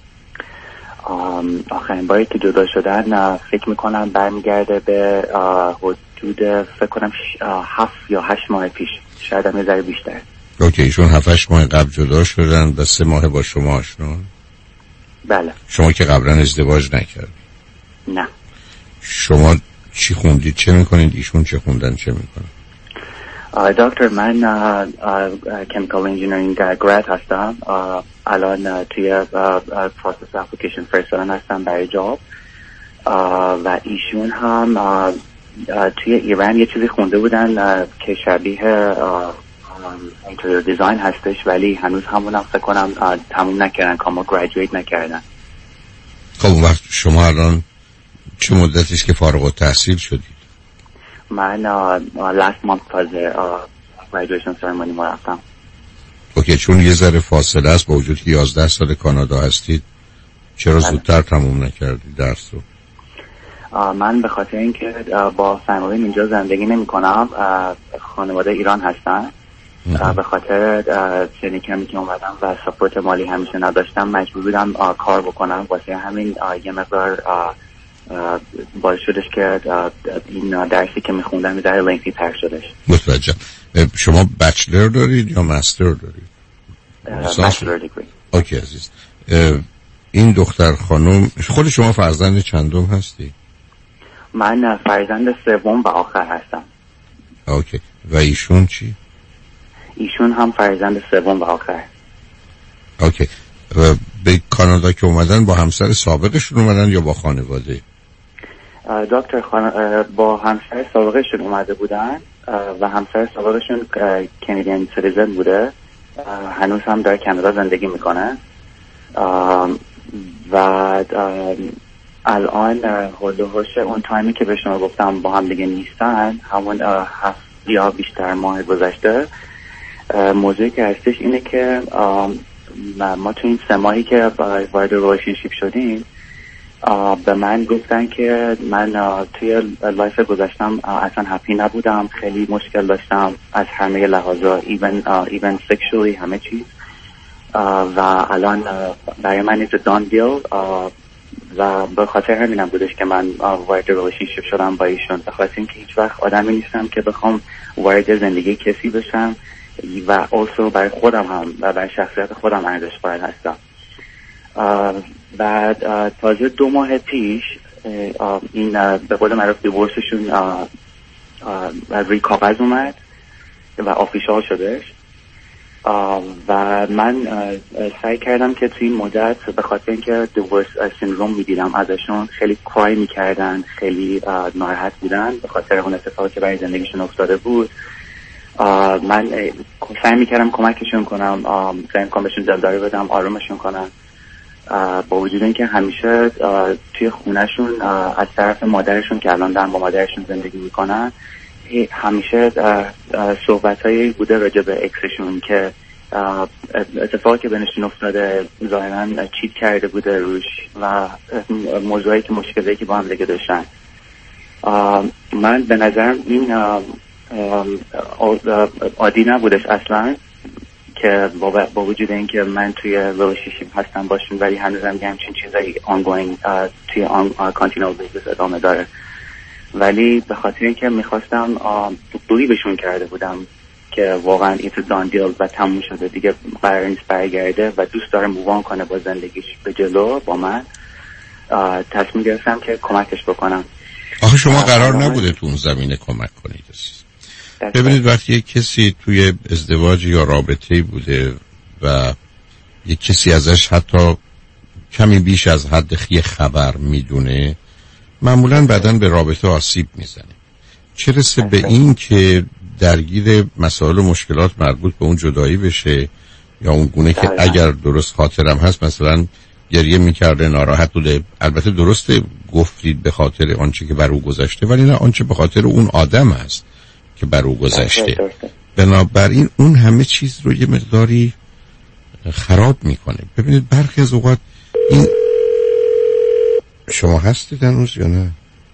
آخرین باری که جدا شدن فکر میکنم برمیگرده به حدود فکر کنم هفت یا هشت ماه پیش، شاید هم یه ذره بیشتر. اوکی، ایشون هفت هشت ماه قبل جدا شدن و سه ماه با شما آشنا؟ بله. شما که قبلا ازدواج نکرد؟ نه. شما چی خوندید، چه میکنید؟ ایشون چه خوندن، چه میکنن؟ دکتر، من کمیکال انجینیرینگ گراد هستم. الان توی پروسس اپلیکیشن فرستادن هستم برای جاب و ایشون هم توی ایران یه چیزی خونده بودن که شبیه اینتریور دیزاین هستش، ولی هنوز همونم فکر کنم تموم نکردن، کامل گریجویت نکردن. خب اون وقت شما الان چه مدتی است که فارغ التحصیل شدید؟ من last month تازه graduation ceremony ما رفتم. اوکی، چون یه ذره فاصله است با وجود که یازده سال کانادا هستید، چرا زودتر تموم نکردید درس رو؟ من به خاطر اینکه با فامیلیم اینجا زندگی نمی کنم، خانواده ایران هستن، به خاطر سنی کمی که اومدم و سپورت مالی همیشه نداشتم مجبور بودم کار بکنم، واسه همین یه مقدار باعث شدش که این درسی که میخوندم یه ذره لنگتی تر شدش. متوجه. شما بچلر دارید یا مستر دارید؟ بچلر دیگری. اوکی عزیز. این دختر خانم، خود شما فرزند چندم هستی؟ من فرزند سوم و آخر هستم. اوکی. و ایشون چی؟ ایشون هم فرزند سوم و آخر. اوکی. و به کانادا که اومدن با همسر سابقشون اومدن یا با خانواده؟ دکتر خان... با همسر سابقشون اومده بودن و همسر سابقشون کانادین سیتیزن بوده، هنوز هم در کانادا زندگی میکنه و الان هلوهوش اون تایمی که به شما گفتم با هم دیگه نیستن، همون هفت یا بیشتر ماه گذشته. موضوعی که هستش اینه که ما تو این سه ماهی که وارد ریلیشنشیپ شدیم به من گفتن که من توی لایف گذشتم اصلا هپی نبودم، خیلی مشکل داشتم از همه لحاظا، ایون ایون سکشوالی همه چیز، و الان برای من ایت دان دیل و به خاطر همینم بودش که من وارد ریلیشنشیپ شدم با ایشون، به خاطر اینکه هیچ وقت آدمی نیستم که بخوام وارد زندگی کسی بشم و also برای خودم هم و برای شخصیت خودم ارزش قائل هستم. بعد تازه دو ماه پیش این به قول معروف دیورسشون روی کاغذ اومد و آفیشال شدش و من سعی کردم که توی این مدت به خاطر اینکه دیورس سیندروم میدیدم ازشون، خیلی کرای میکردن، خیلی ناراحت بودن به خاطر اون اتفاقی که برای زندگیشون افتاده بود. من سعی میکردم کمکشون کنم، سعی میکنم بهشون دلداری بدم، آرومشون کنم، با وجود اینکه همیشه توی خونهشون از طرف مادرشون که الان دارن با مادرشون زندگی میکنن همیشه صحبتایی بوده راجع به اکسشون که اتفاقی که بینشون افتاده ظاهراً چیت کرده بوده روش و موضوعی که مشکلی که با هم دیگه داشتن. من به نظرم این عادی نبودش اصلا که با وجود اینکه من توی ریلیشنشیپ هستم باشون ولی هنوزم یه همچین چیزایی ongoing توی کانتینال بیزنس ادامه داره، ولی به خاطر اینکه میخواستم دوری بهشون کرده بودم که واقعا ایت دان دیل و تموم شده دیگه، قرار نیست برگرده و دوست داره مووان کنه با زندگیش به جلو با من، تصمیم گرفتم که کمکش بکنم. آخه شما قرار نبوده تو اون زمینه کمک کنید. ببینید وقتی یک کسی توی ازدواج یا رابطه‌ای بوده و یک کسی ازش حتی کمی بیش از حد یه خبر میدونه، معمولاً بعداً به رابطه آسیب میزنه. چه رسه به این که درگیر مسائل و مشکلات مربوط به اون جدایی بشه یا اون گونه که اگر درست خاطرم هست مثلا گریه میکرده، ناراحت بوده. البته درسته گفتید به خاطر آنچه که بر او گذشته، ولی نه آنچه به خاطر اون آدم هست که بر او گذشته. بنابراین اون همه چیز رو یه مقداری خراب میکنه. ببینید برخی از اوقات این شما هستید هنوز یا نه؟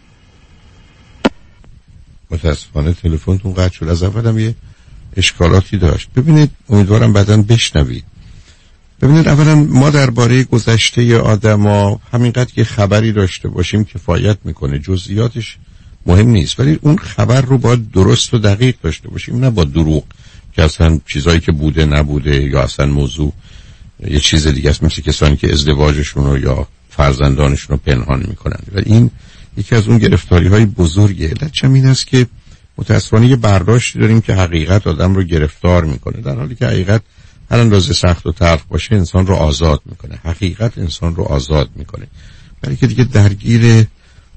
متاسفانه تلفنتون قطع شد. از اولم یه اشکالاتی داشت. ببینید امیدوارم بعداً بشنوید. ببینید اولا ما درباره گذشته آدما همینقدر که خبری داشته باشیم کفایت میکنه، جزئیاتش مهم نیست، ولی اون خبر رو باید درست و دقیق داشته باشیم، نه با دروغ که اصلا چیزایی که بوده نبوده یا اصلا موضوع یه چیز دیگه است، مثل کسانی که ازدواجشون رو یا فرزندانشون رو پنهان میکنن. و این یکی از اون گرفتاری های بزرگه. علتش این است که متاسفانه یه برداشتی داریم که حقیقت آدم رو گرفتار میکنه، در حالی که حقیقت هر اندازه سخت و تلخ باشه انسان رو آزاد میکنه. حقیقت انسان رو آزاد میکنه، ولی که دیگه درگیر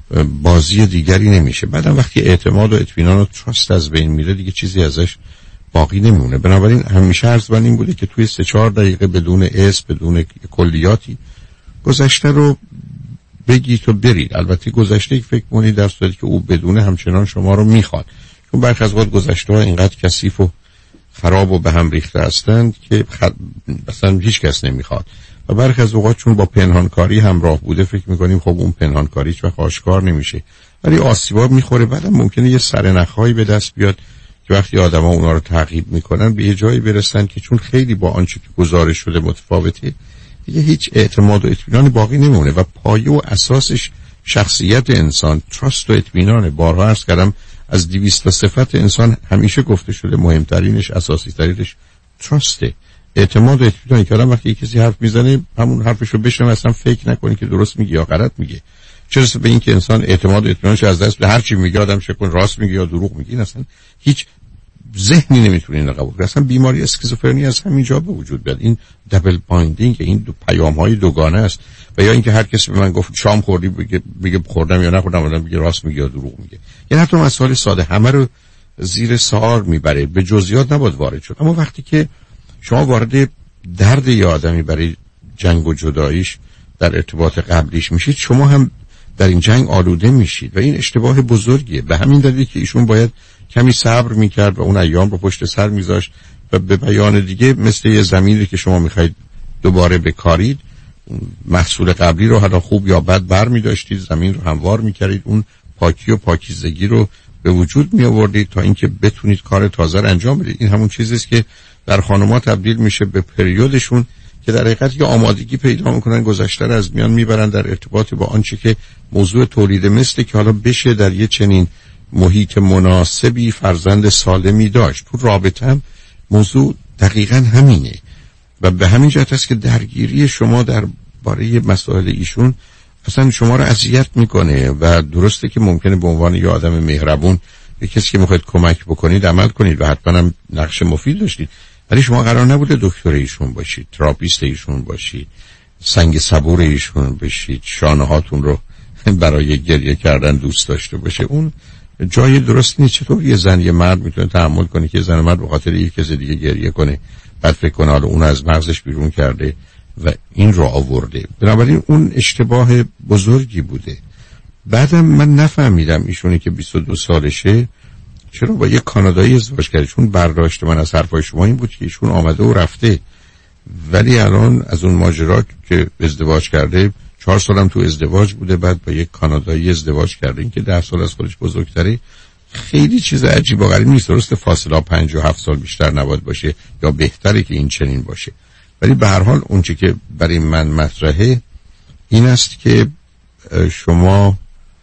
بازی دیگری نمیشه. بعدم وقتی اعتماد و اطمینان و تراست از بین میره دیگه چیزی ازش باقی نمونه. بنابراین همیشه عرض من این بوده که توی سه چهار دقیقه بدون اسم، بدون کلیاتی گذشته رو بگید و برید. البته گذشته فکر کنید در صورتی که او بدونه همچنان شما رو میخواد، چون برخی از وقت گذشته ها اینقدر کثیف و خراب و به هم ریخته هستند که خد... مثلا هیچ کس نمیخواد. و برخی از اوقات چون با پنهانکاری همراه بوده فکر میکنیم خب اون پنهانکاری هیچ وقت آشکار نمیشه، ولی آسیبا میخوره. بعدم ممکنه یه سرنخهایی به دست بیاد که وقتی آدما اونا رو تعقیب میکنن به یه جایی برسن که چون خیلی با آنچه که گزارش شده متفاوته، دیگه هیچ اعتماد و اطمینان باقی نمونه و پایه و اساسش شخصیت انسان، تراست و اطمینان. بارها عرض کردم از دویست تا صفت انسان همیشه گفته شده مهمترینش، اساسی ترینش تراسته، اعتماد و اطمینانی که آدم وقتی کسی حرف میزنه همون حرفشو بشنوه، اصلا فکر نکنی که درست میگه یا غلط میگه. چرا به این که انسان اعتماد و اطمینانش از دست به هر چی میگه آدم شک کن راست میگه یا دروغ میگه، اصلا هیچ ذهنی نمیتونه اینو قبول کنه. اصلا بیماری اسکیزوفرنی از همینجا به وجود بیاد. این دبل بایندینگ، این دو پیام‌های دوگانه است. و یا اینکه هر کسی به من گفت شام خوردی بگه بگه خوردم یا نخوردم، آدم بگه راست میگه یا دروغ میگه. یعنی حتی مسائل ساده همه رو زیر سوال میبره، به جزئیات نباید وارد شد. اما وقتی که شما وارد درد یه آدمی برای جنگ و جداییش در ارتباط قبلیش میشید، شما هم در این جنگ آلوده میشید و این اشتباه بزرگیه. به همین دلیل که ایشون باید کمی صبر میکرد و اون ایام رو پشت سر میذاشت و به بیان دیگه مثل یه زمینی که شما میخواید دوباره بکارید، محصول قبلی رو حالا خوب یا بد برمی داشتید، زمین رو هموار می کردید، اون پاکی و پاکیزگی رو به وجود می آوردید تا اینکه بتونید کار تازه رو انجام بدید. این همون چیزی است که در خانم‌ها تبدیل میشه به پریودشون که در حقیقت یه آمادگی پیدا میکنن، گذشته رو از میان میبرن در ارتباط با آنچه که موضوع تولید مثل که حالا بشه در یه چنین محیط مناسبی فرزند سالمی داشت. تو رابطه هم موضوع دقیقاً همینه و به همین جهت است که درگیری شما در باره مسائل ایشون اصلا شما رو اذیت میکنه و درسته که ممکنه به عنوان یه آدم مهربون به کسی که میخواید کمک بکنید عمل کنید و حتما هم نقش مفید داشتید، ولی شما قرار نبوده دکتر ایشون باشید، تراپیست ایشون باشید، سنگ صبور ایشون بشید، شانه هاتون رو برای گریه کردن دوست داشته باشه. اون جای درست نیست. چطور یه زن یه مرد میتونه تحمل کنه که زن مرد به خاطر یک کسی دیگه گریه کنه، بعد فکر کنه حالا اون از مغزش بیرون کرده و این رو آورده؟ بنابراین اون اشتباه بزرگی بوده. بعدم من نفهمیدم ایشونی که بیست و دو سالشه چرا با یه کانادایی ازدواج کرده، چون برداشت من از حرفای شما این بود که ایشون آمده و رفته، ولی الان از اون ماجرا که ازدواج کرده چهار سالم تو ازدواج بوده، بعد با یک کانادایی ازدواج کرده، این که ده سال از خودش بزرگتره، خیلی چیز عجیب و غریب نیست. درسته فاصله پنج و هفت سال بیشتر نباید باشه یا بهتره که این چنین باشه، ولی به هر حال اون چی که برای من مطرحه این است که شما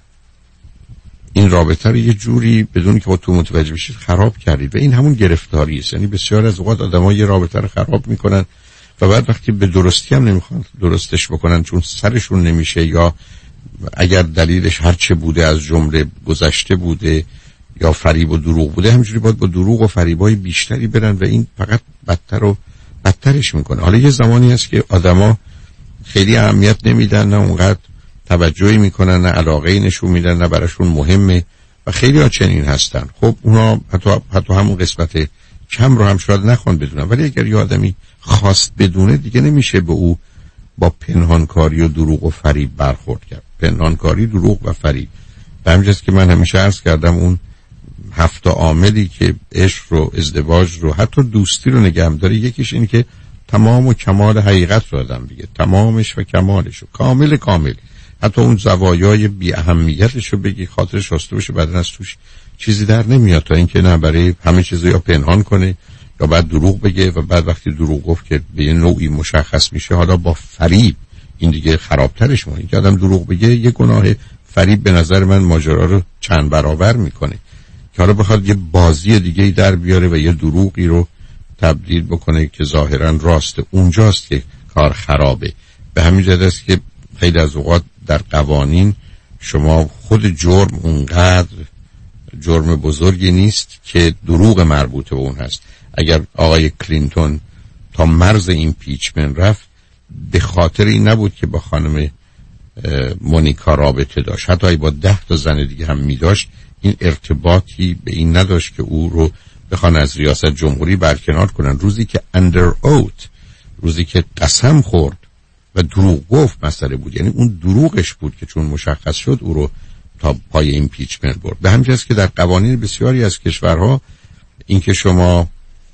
این رابطه رو یه جوری بدون که تو متوجه بشید خراب کردید و این همون گرفتاری است. یعنی بسیار از اوقات آدم‌ها یه رابطه رو خراب میکنن و بعد وقتی به درستی هم نمیخوان درستش بکنن چون سرشون نمیشه یا اگر دلیلش هر چه بوده از جمله گذشته بوده یا فریب و دروغ بوده، همینجوری باید با دروغ و فریبای بیشتری برن و این فقط بدتر و بدترش میکنه. حالا یه زمانی هست که آدما خیلی اهمیت نمیدن، نه اونقدر توجهی میکنن، نه علاقه‌ای نشون میدن، نه براشون مهمه و خیلی ها چنین هستن. خب اونا حتی, حتی همون قسمت کم رو هم شاید نخوان بدونن، ولی اگر یه آدمی خواست بدونه دیگه نمیشه به او با پنهانکاری و دروغ و فریب برخورد کرد. پنهانکاری، دروغ و فریب. به همین جاست که من همیشه عرض کردم اون هفت عاملی که عشق رو، ازدواج رو، حتی دوستی رو نگه داره، یکیش اینه که تمام و کمال حقیقت رو آدم بگه، تمامش و کمالش رو، کامل کامل، حتی اون زوایای بی اهمیتش رو بگی، خاطرش راسته باشه، بعدن از توش چیزی در نمیاد، تا اینکه نه برای همه چیز یا پنهان کنه یا بعد دروغ بگه و بعد وقتی دروغ گفت که به یه نوعی مشخص میشه حالا با فریب، این دیگه خرابترش مونه. که آدم دروغ بگه یه گناه، فریب به نظر من ماجرا رو چند برابر میکنه که حالا بخواد یه بازی دیگه در بیاره و یه دروغی رو تبدیل بکنه که ظاهرا راسته، اونجاست که کار خرابه. به همین جهت است که خیلی از اوقات در قوانین شما خود جرم اونقدر جرم بزرگی نیست که دروغ مربوط به اون هست. اگر آقای کلینتون تا مرز ایمپیچمنت رفت به خاطر این نبود که با خانم مونیکا رابطه داشت، حتی با ده تا زن دیگه هم می داشت، این ارتباطی به این نداشت که او رو بخوان از ریاست جمهوری برکنار کنن. روزی که اندر اوت، روزی که قسم خورد و دروغ گفت مسئله بود، یعنی اون دروغش بود که چون مشخص شد او رو تا پای ایمپیچمنت برد. به همین جاست که در قوانین بسیاری از کشورها این که شما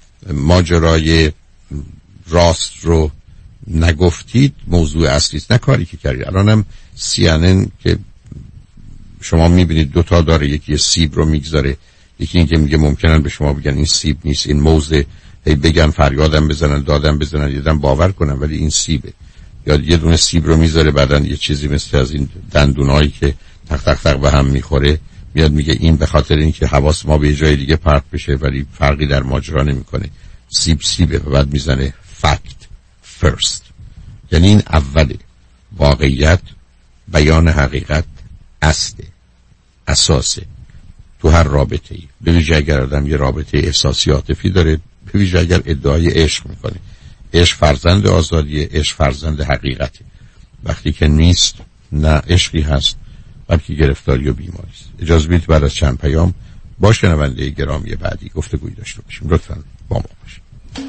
ماجرای راست رو نگفتید موضوع اصلی است، نه کاری که کردید. الانم سی ان ان که شما میبینید دوتا داره، یکی سیب رو میگذاره، یکی این که میگه ممکنن به شما بگن این سیب نیست، این موزه، هی بگن فریادم بزنن، دادم بزنن، یادم باور کنن ولی این سیبه. یا یه دونه سیب رو میذاره بعدن یه چیزی مثل از این دندونایی که تق تق تق به هم میخوره میاد میگه این به خاطر اینکه حواس ما به جای دیگه پرت بشه، ولی فرقی در ماجرا نمیکنه، سیب سیبه. و بعد میزنه فکت فرست، یعنی این اوله، واقعیت، بیان حقیقت اصله، اساسه تو هر رابطه ای. به ویژه اگر آدم یه رابطه احساسی عاطفی داره، به ویژه اگر ادعای عشق میکنه. عشق فرزند آزادیه، عشق فرزند حقیقته. وقتی که نیست، نه عشقی هست بلکه گرفتاری و بیماری است. اجازه بدید بعد از چند پیام با شنونده گرامی بعدی گفتگوی داشته باشیم. لطفاً با ما باشید.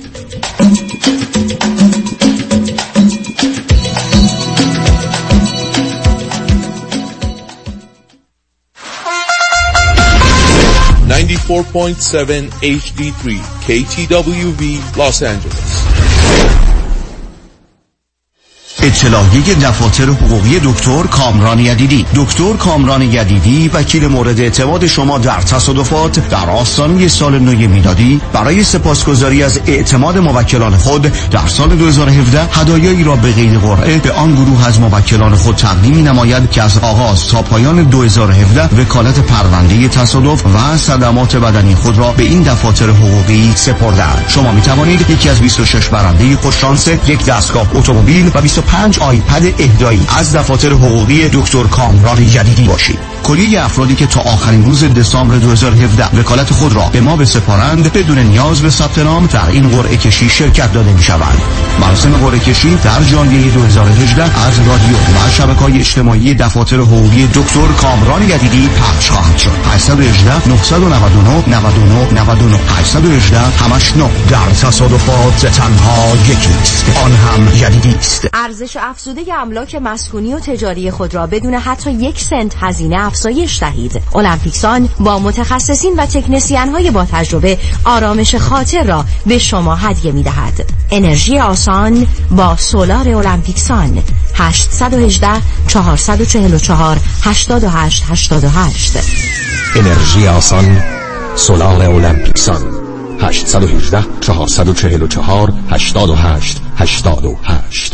ninety-four point seven H D three K T W V Los Angeles. اطلاعیه دفاتر حقوقی دکتر کامران یدیدی. دکتر کامران یدیدی وکیل مورد اعتماد شما در تصادفات در آستانه سال نو میلادی برای سپاسگزاری از اعتماد موکلان خود در سال دو هزار و هفده هدایایی را به غیر قرعه به آن گروه از موکلان خود تقدیم نماید که از آغاز تا پایان دو هزار و هفده وکالت پرونده تصادف و صدمات بدنی خود را به این دفاتر حقوقی سپردند. شما می توانید یکی از بیست و شش برنده خوششانس یک دستگاه اتومبیل و بیست و پنج آیپد اهدایی از دفاتر حقوقی دکتر کامران یدیدی باشید. کلیه افرادی که تا آخرین روز دسامبر دو هزار و هفده وکالت خود را به ما بسپارند بدون نیاز به ثبت نام در این قرعه کشی شرکت داده می شوند. مراسم قرعه کشی در ژانویه دو هزار و هجده از رادیو و شبکه‌های اجتماعی دفاتر حقوقی دکتر کامران یدیدی پخش خواهد شد. هشت یک هشت نه نه نه نه نه نه نه هشت یک هشت همش نه. در تصادفات تنها یکی است، آن هم یدیدی است. ارزش افزوده املاک مسکونی و تجاری خود را بدون حتی یک سنت هزینه افزایش دهید. المپیکسان با متخصصین و تکنسین های با تجربه آرامش خاطر را به شما هدیه می دهد. انرژی آسان با سولار المپیکسان. هشت یک هشت چهار چهار چهار هشت هشت هشت هشت. انرژی آسان، سولار المپیکسان. هشت یک هشت چهار چهار چهار هشت هشت هشت هشت.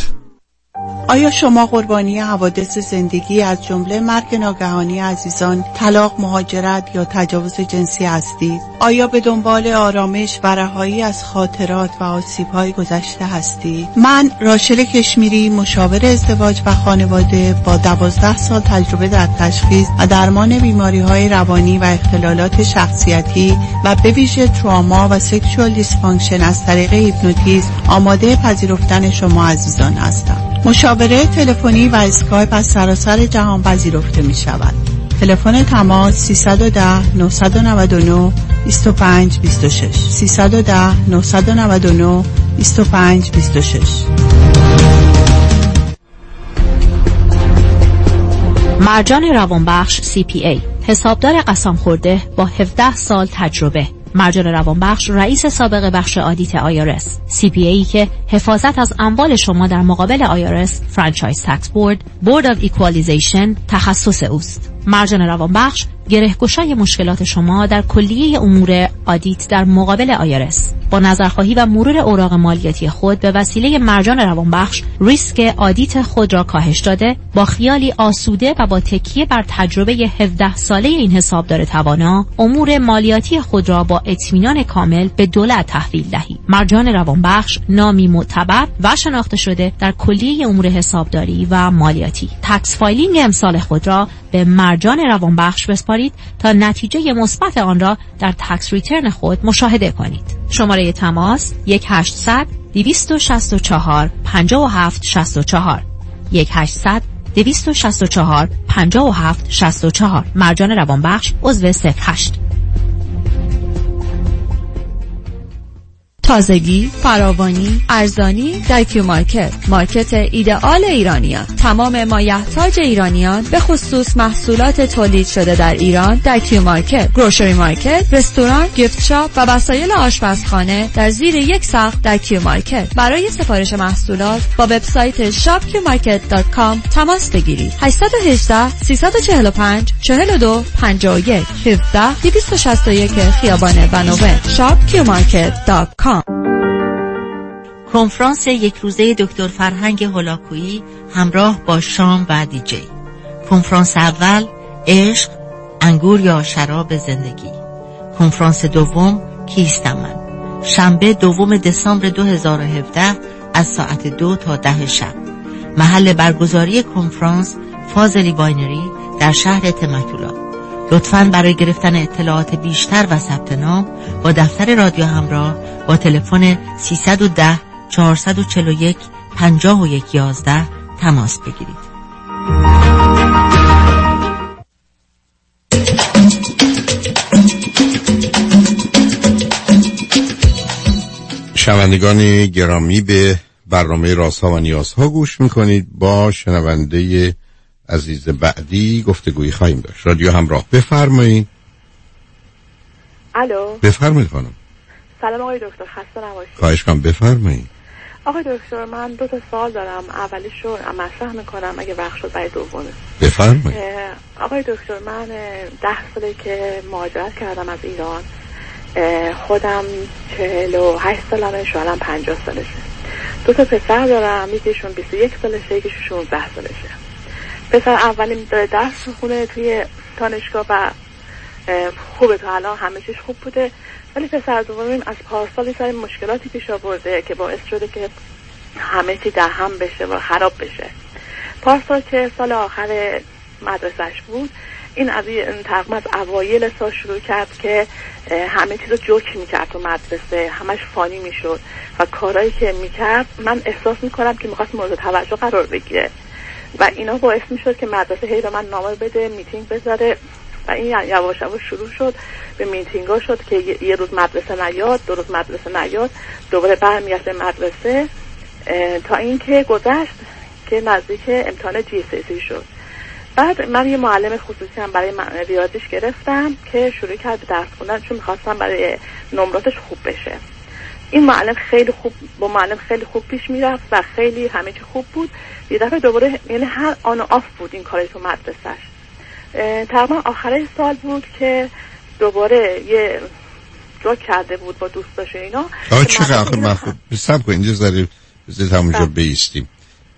آیا شما قربانی حوادث زندگی از جمله مرگ ناگهانی عزیزان، طلاق، مهاجرت یا تجاوز جنسی هستید؟ آیا به دنبال آرامش و رهایی از خاطرات و آسیب‌های گذشته هستید؟ من راشل کشمیری، مشاور ازدواج و خانواده با دوازده سال تجربه در تشخیص و درمان بیماری‌های روانی و اختلالات شخصیتی و به ویژه تراما و سکشوال دیسفانکشن از طریق هیپنوتیزم آماده پذیرفتن شما عزیزان هستم. مشاوره تلفنی و اسکایپ از سراسر جهان پذیرفته می شود. تلفن تماس سیصد و ده نهصد و نود و نه بیست و پنج بیست و شش سیصد و ده نهصد و نود و نه بیست و پنج بیست و شش. مرجان روانبخش سی پی ای، حسابدار قسم خورده با هفده سال تجربه. مرجان روانبخش رئیس سابق بخش آدیت آی آر اس، سی پی ای که حفاظت از اموال شما در مقابل آی آر اس، فرانچایز تکس بورد، بورد آف ایکوالیزیشن تخصص اوست. مرجان روانبخش گره‌گشای مشکلات شما در کلیه امور آدیت در مقابل آی آر اس. با نظرخواهی و مرور اوراق مالیاتی خود به وسیله مرجان روانبخش ریسک آدیت خود را کاهش داده، با خیالی آسوده و با تکیه بر تجربه هفده ساله این حسابدار توانا امور مالیاتی خود را با اطمینان کامل به دولت تحویل دهید. مرجان روانبخش نامی معتبر و شناخته شده در کلیه امور حسابداری و مالیاتی. تکس فایلینگ امسال خود را به مرجان روانبخش بسپارید تا نتیجه مثبت آن را در تکس ریترن خود مشاهده کنید. شماره تماس یک هشتصد دویست و شصت و چهار پنجاه و هفت شصت و چهار یک هشتصد دویست و شصت و چهار پنجاه و هفت شصت و چهار. مرجان روانبخش عضو صفر هشت. تازگی، فراوانی، ارزانی در کیو مارکت، مارکت ایدئال ایرانیان. تمام مایحتاج ایرانیان به خصوص محصولات تولید شده در ایران در کیو مارکت، گروشری مارکت، رستوران، گیفت شاپ و وسایل آشپزخانه در زیر یک سقف در کیو مارکت. برای سفارش محصولات با وبسایت شاپ کیو مارکت دات کام تماس بگیرید. هشت یک هشت سه چهار پنج چهار دو پنج یک هفده دویست و شصت و یک خیابان بنوه شاپ کیو مارکت دات کام. کنفرانس یک روزه دکتر فرهنگ هولاکویی همراه با شام و دیجی. کنفرانس اول عشق، انگور یا شراب زندگی. کنفرانس دوم کیستم من. شنبه دوم دسامبر دو هزار و هفده از ساعت دو تا ده شب. محل برگزاری کنفرانس فاضلی واینری در شهر تمکولا. لطفاً برای گرفتن اطلاعات بیشتر و ثبت نام با دفتر رادیو همراه با تلفن سیصد و ده چهارصد و چهل و یک پنجاه و یک یازده تماس بگیرید. شنوندگان گرامی، به برنامه رازها و نیازها گوش میکنید. با شنونده عزیز بعدی گفتگویی خواهیم داشت. رادیو همراه، بفرمایید. الو، بفرمایید خانم. سلام آقای دکتر، خسته نباشید. خواهش کنم، بفرمایید. آقای دکتر من دو تا سوال دارم. اولیش رو مطرح میکنم اگه وقت شد برای دومه. بفرمایید. آقای دکتر من ده ساله که مهاجرت کردم از ایران. خودم چهل و هشت سالمه، شوهرم پنجاه سالشه. دو تا پسر دارم، یکیشون بیست و یک سالشه، یکیشون شانزده سالشه. پسر اولیم داره درس میخونه توی دانشگاه و خوبه، تا الان همه چیز خوب بوده. ولی پسر دومیم از پارسال سر مشکلاتی پیش آورده که باعث شده که همه چی در هم بشه و خراب بشه. پارسال که سال آخر مدرسهش بود، این از تقریبا از اوایل سال شروع کرد که همه چیز رو جوک میکرد تو مدرسه، همش فانی میشد و کارهایی که میکرد من احساس میکنم که میخواست مورد توجه قرار بگیره و اینا باعث میشد که مدرسه هی به من نامه بده، میتینگ بذاره و این یواش یواش شروع شد به میتینگ ها شد که یه روز مدرسه نیاد، دو روز مدرسه نیاد، دوباره برمیگشت به مدرسه تا اینکه گذشت که نزدیک امتحان جی اس سی شد. بعد من یه معلم خصوصی هم برای ریاضیش گرفتم که شروع کرد به درس خوندن چون می‌خواستم برای نمراتش خوب بشه. این معلم خیلی خوب با معلم خیلی خوب پیش میرفت و خیلی همه چی خوب بود. یه دفعه دوباره یعنی هر آن و آف بود این کاری تو مدرسه‌اش. تقریبا آخر سال بود که دوباره یه جا کرده بود با دوستاش اینا. آقا چقدر مخوب بسم کن اینجا ذره بذارید همونجا بیستیم.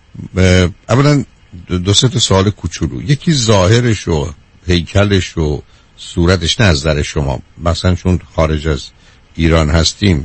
اولا دو سه تا سوال کوچولو. یکی ظاهرش و هیکلش و صورتش نظر شما مثلا چون خارج از ایران هستیم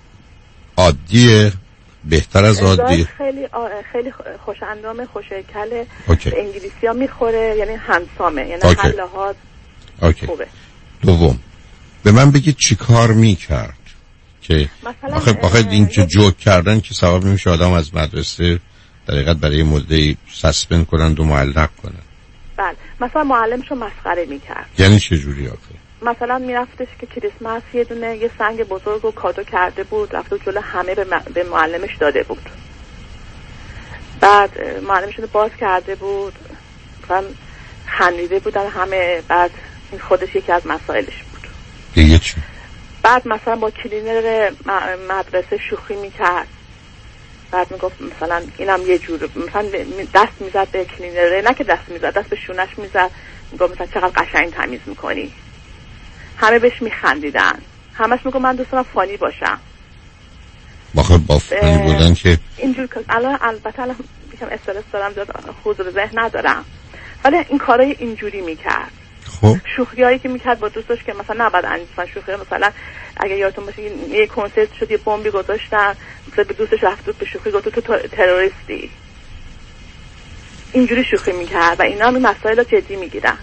عادیه، بهتر از عادی؟ خیلی خیلی خوش اندام، خوش هیکل، انگلیسی ها میخوره، یعنی همسامه، یعنی هر لحاظ خوبه. دوم به من بگید چی کار میکرد که آخه, آخه این که جوک کردن که سبب نمیشه آدم از مدرسه در حقیقت برای مدتی سسپند کنند و معلق کنند؟ بله مثلا معلمشو مسخره میکرد. یعنی چه جوری آخه؟ مثلا میرفتش که کریسمس یه دونه یه سنگ بزرگ رو کادو کرده بود، رفت جلو همه به, م... به معلمش داده بود. بعد معلمش رو باز کرده بود، مثلا خندیده بودن همه. بعد این خودش یکی از مسائلش بود. دیگه چی؟ بعد مثلا با کلینر مدرسه شوخی میکرد. بعد میگفت مثلا اینم یه جور مثلا دست میزد به کلینره، نه که دست میزد، دست به شونش میزد، میگفت مثلا چقدر قشنگ تمیز میکنی. همه بهش میخندیدن، همش میگفت من دوست دارم فانی باشم. واخه با فانی بودن که اینجور که الان البته الان میگم استرس دارم، زیاد حضور ذهن ندارم، ولی این کارای اینجوری میکرد. خب شوخیایی که میکرد با دوستاش که مثلا نباید انجام شوخی، مثلا اگه یادتون باشه یه کنسرت شد یه بمبی گذاشتن، مثلا به دوستش رفت به شوخی گفت تو تروریستی. اینجوری شوخی میکرد و اینا هم مسائل رو جدی میگیرن.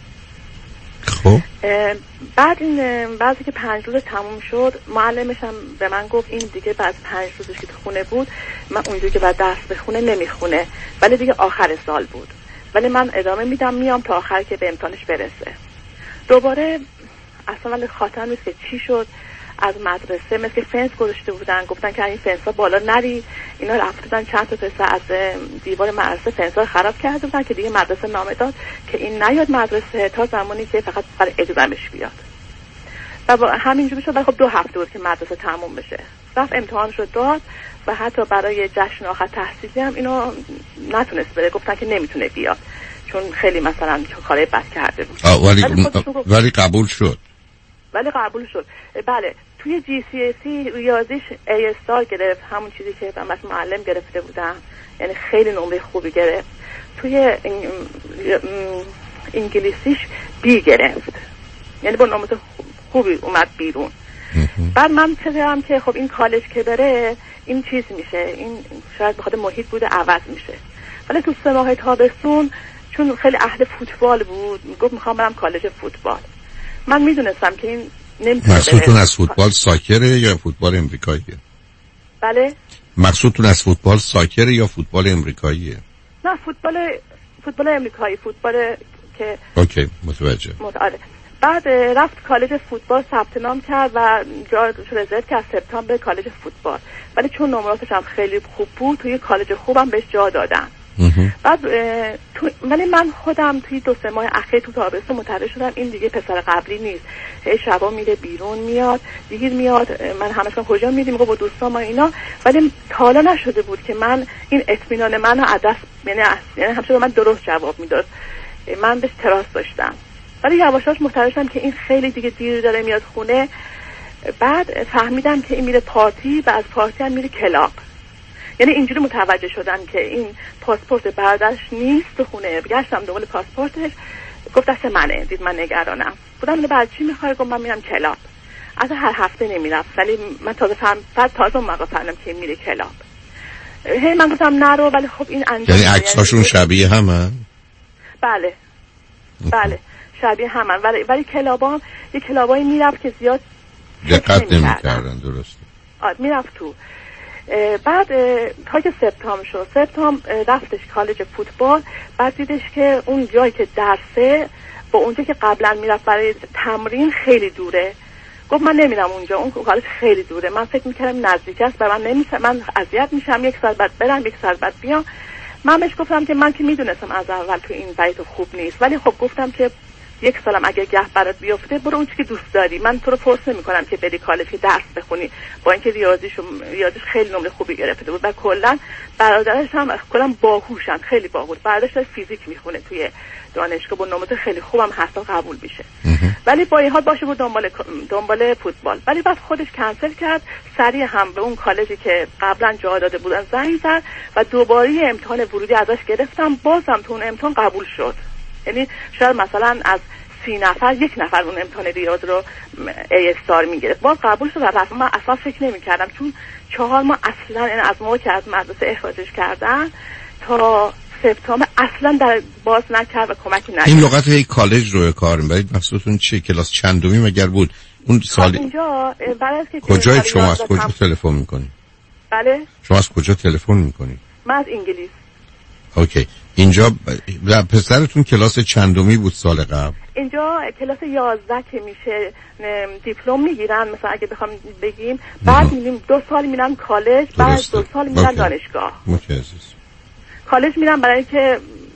خب بعد این بعضی که پنج روز تموم شد معلمش هم به من گفت این دیگه بعد پنج روزش که تو خونه بود من اونجوری که بعد درس بخونه نمیخونه، ولی دیگه آخر سال بود، ولی من ادامه میدم میام تا آخر که به امتحانش برسه. دوباره اصلا ولی خاطر نیست که چی شد. از مدرسه مثل فنس گذاشته بودن، گفتن که این فنس ها بالا نری. اینا رفتن چند تا پسر از دیوار مدرسه فنس ها خراب کرده بودن که دیگه مدرسه نامه داد که این نیاد مدرسه تا زمانی که فقط برای اگزمش بیاد. و با همینجوری شد. خب دو هفته بود که مدرسه تموم بشه. رفت امتحانش رو داد و حتی برای جشن آخر تحصیلی هم اینو نتونست بره، گفتن که نمیتونه بیاد چون خیلی مثلا کارای بد کرده بود. ولی ولی قبول شد. ولی قبول شد. بله توی جی سی ای سی ریاضیش ای استار گرفت، همون چیزی که من مثلا معلم گرفته بودم، یعنی خیلی نمره خوبی گرفت. توی انگلیسیش بی گرفت، یعنی با نمره خوبی اومد بیرون. بعد من فکرم که خب این کالج که بره این چیز میشه، این شاید بخاطر محیط بوده عوض میشه. ولی تو سه ماه تابستون چون خیلی اهل فوتبال بود میگفت میخوام برم کالج فوتبال. من میدونستم که این نمیتونه. مقصودتون از فوتبال ساکره یا فوتبال امریکاییه؟ بله؟ مقصودتون از فوتبال ساکره یا فوتبال امریکاییه؟ نه فوتبال فوتبال امریکایی، فوتبال که اوکی متوجه. متعالی. بعد رفت کالج فوتبال ثبت نام کرد و جا رزرو کرد سپتامبر کالج فوتبال، ولی چون نمراتش هم خیلی خوب بود توی کالج خوبم بهش جا دادن. بعد تو ولی من خودم توی دو سه ماه اخیر تو تابستون متوجه شدم این دیگه پسر قبلی نیست. هی شبا میره بیرون میاد دیر میاد، من همش کجا میریم میگه با دوستام و اینا، ولی تا حالا نشده بود که من این اطمینان منو از دست، یعنی یعنی همیشه من درست جواب میداد، من بهش تراس داشتم. ولی یواشاش متوجه شدم که این خیلی دیگه دیر داره میاد خونه. بعد فهمیدم که این میره پارتی و از پارتی هم میره کلاب. یعنی اینجوری متوجه شدم که این پاسپورت برادرش نیست تو خونه. بگشتم دنبال پاسپورتش، گفت دست منه. دید من نگرانم بودم بعد چی میخوای؟ گفت من میرم کلاب. از هر هفته نمیرم، ولی من تازه فهم بعد تازه اون موقع فهمیدم که میره کلاب. هی من گفتم نرو، ولی خب این انجام. یعنی عکساشون شبیه همن؟ بله بله شبیه همن، ولی ولی کلابام یه کلابایی میرفت که زیاد دقت نمی‌کردن. درسته. آره میرفت تو. بعد تا که سپتامبر شد، سپتامبر رفتش کالج فوتبال. بعد دیدش که اون جایی که درسه با اونجا که قبلا میرفت برای تمرین خیلی دوره. گفت من نمیرم اونجا، اون کالج خیلی دوره. من فکر میکردم نزدیک است، برای من نمیشه، من اذیت میشم، یک ساعت بعد برم یک ساعت بعد بیام. من بهش گفتم که من که میدونستم از اول تو این برای خوب نیست، ولی خب گفتم که یک سالم اگه گه برات بیفته برو اون چیزی که دوست داری. من تو رو فورس نمی‌کنم که بری کالج که درس بخونی، با اینکه ریاضیشو ریاضیش خیلی نمره خوبی گرفته بود و کلا برادرش هم کلا باهوشن، خیلی باهوش. برادرش فیزیک میخونه توی دانشگاه با نمره خیلی خوبم هست و قبول میشه. ولی با این حال باشه بود دنبال دنبال فوتبال. ولی بعد خودش کنسل کرد، سریع هم به اون کالجی که قبلا جا داده بودن زنگ زد و دوباره امتحان ورودی ازش گرفتم. بازم تو اون امتحان قبول شد. یعنی شاید مثلا از سی نفر یک نفر اون امتحان ریاضی رو ای استار میگرفت، باز قبول شد. و من اصلا فکر نمی کردم، چون چهار ماه اصلا یعنی از موقعی که از مدرسه اخراجش کردن تا سپتامبر اصلا در باز نکرد و کمکی نکرد. این لغت هی کالج رو کار میبرید، مقصودتون چیه؟ کلاس چندمی مگر بود اون سال؟ اینجا برای که کجای شما از کجا تلفن میکنید؟ بله شما از کجا تلفن میکنید؟ من از انگلیس. اوکی. اینجا ب... پسرتون کلاس چندمی بود سال قبل؟ اینجا کلاس یازده که میشه دیپلم میگیرن، مثلا اگه بخوام بگیم بعد میریم دو سال میرن کالج، بعد دو سال میرن اوکی. دانشگاه. متعزز. کالج میرن برای که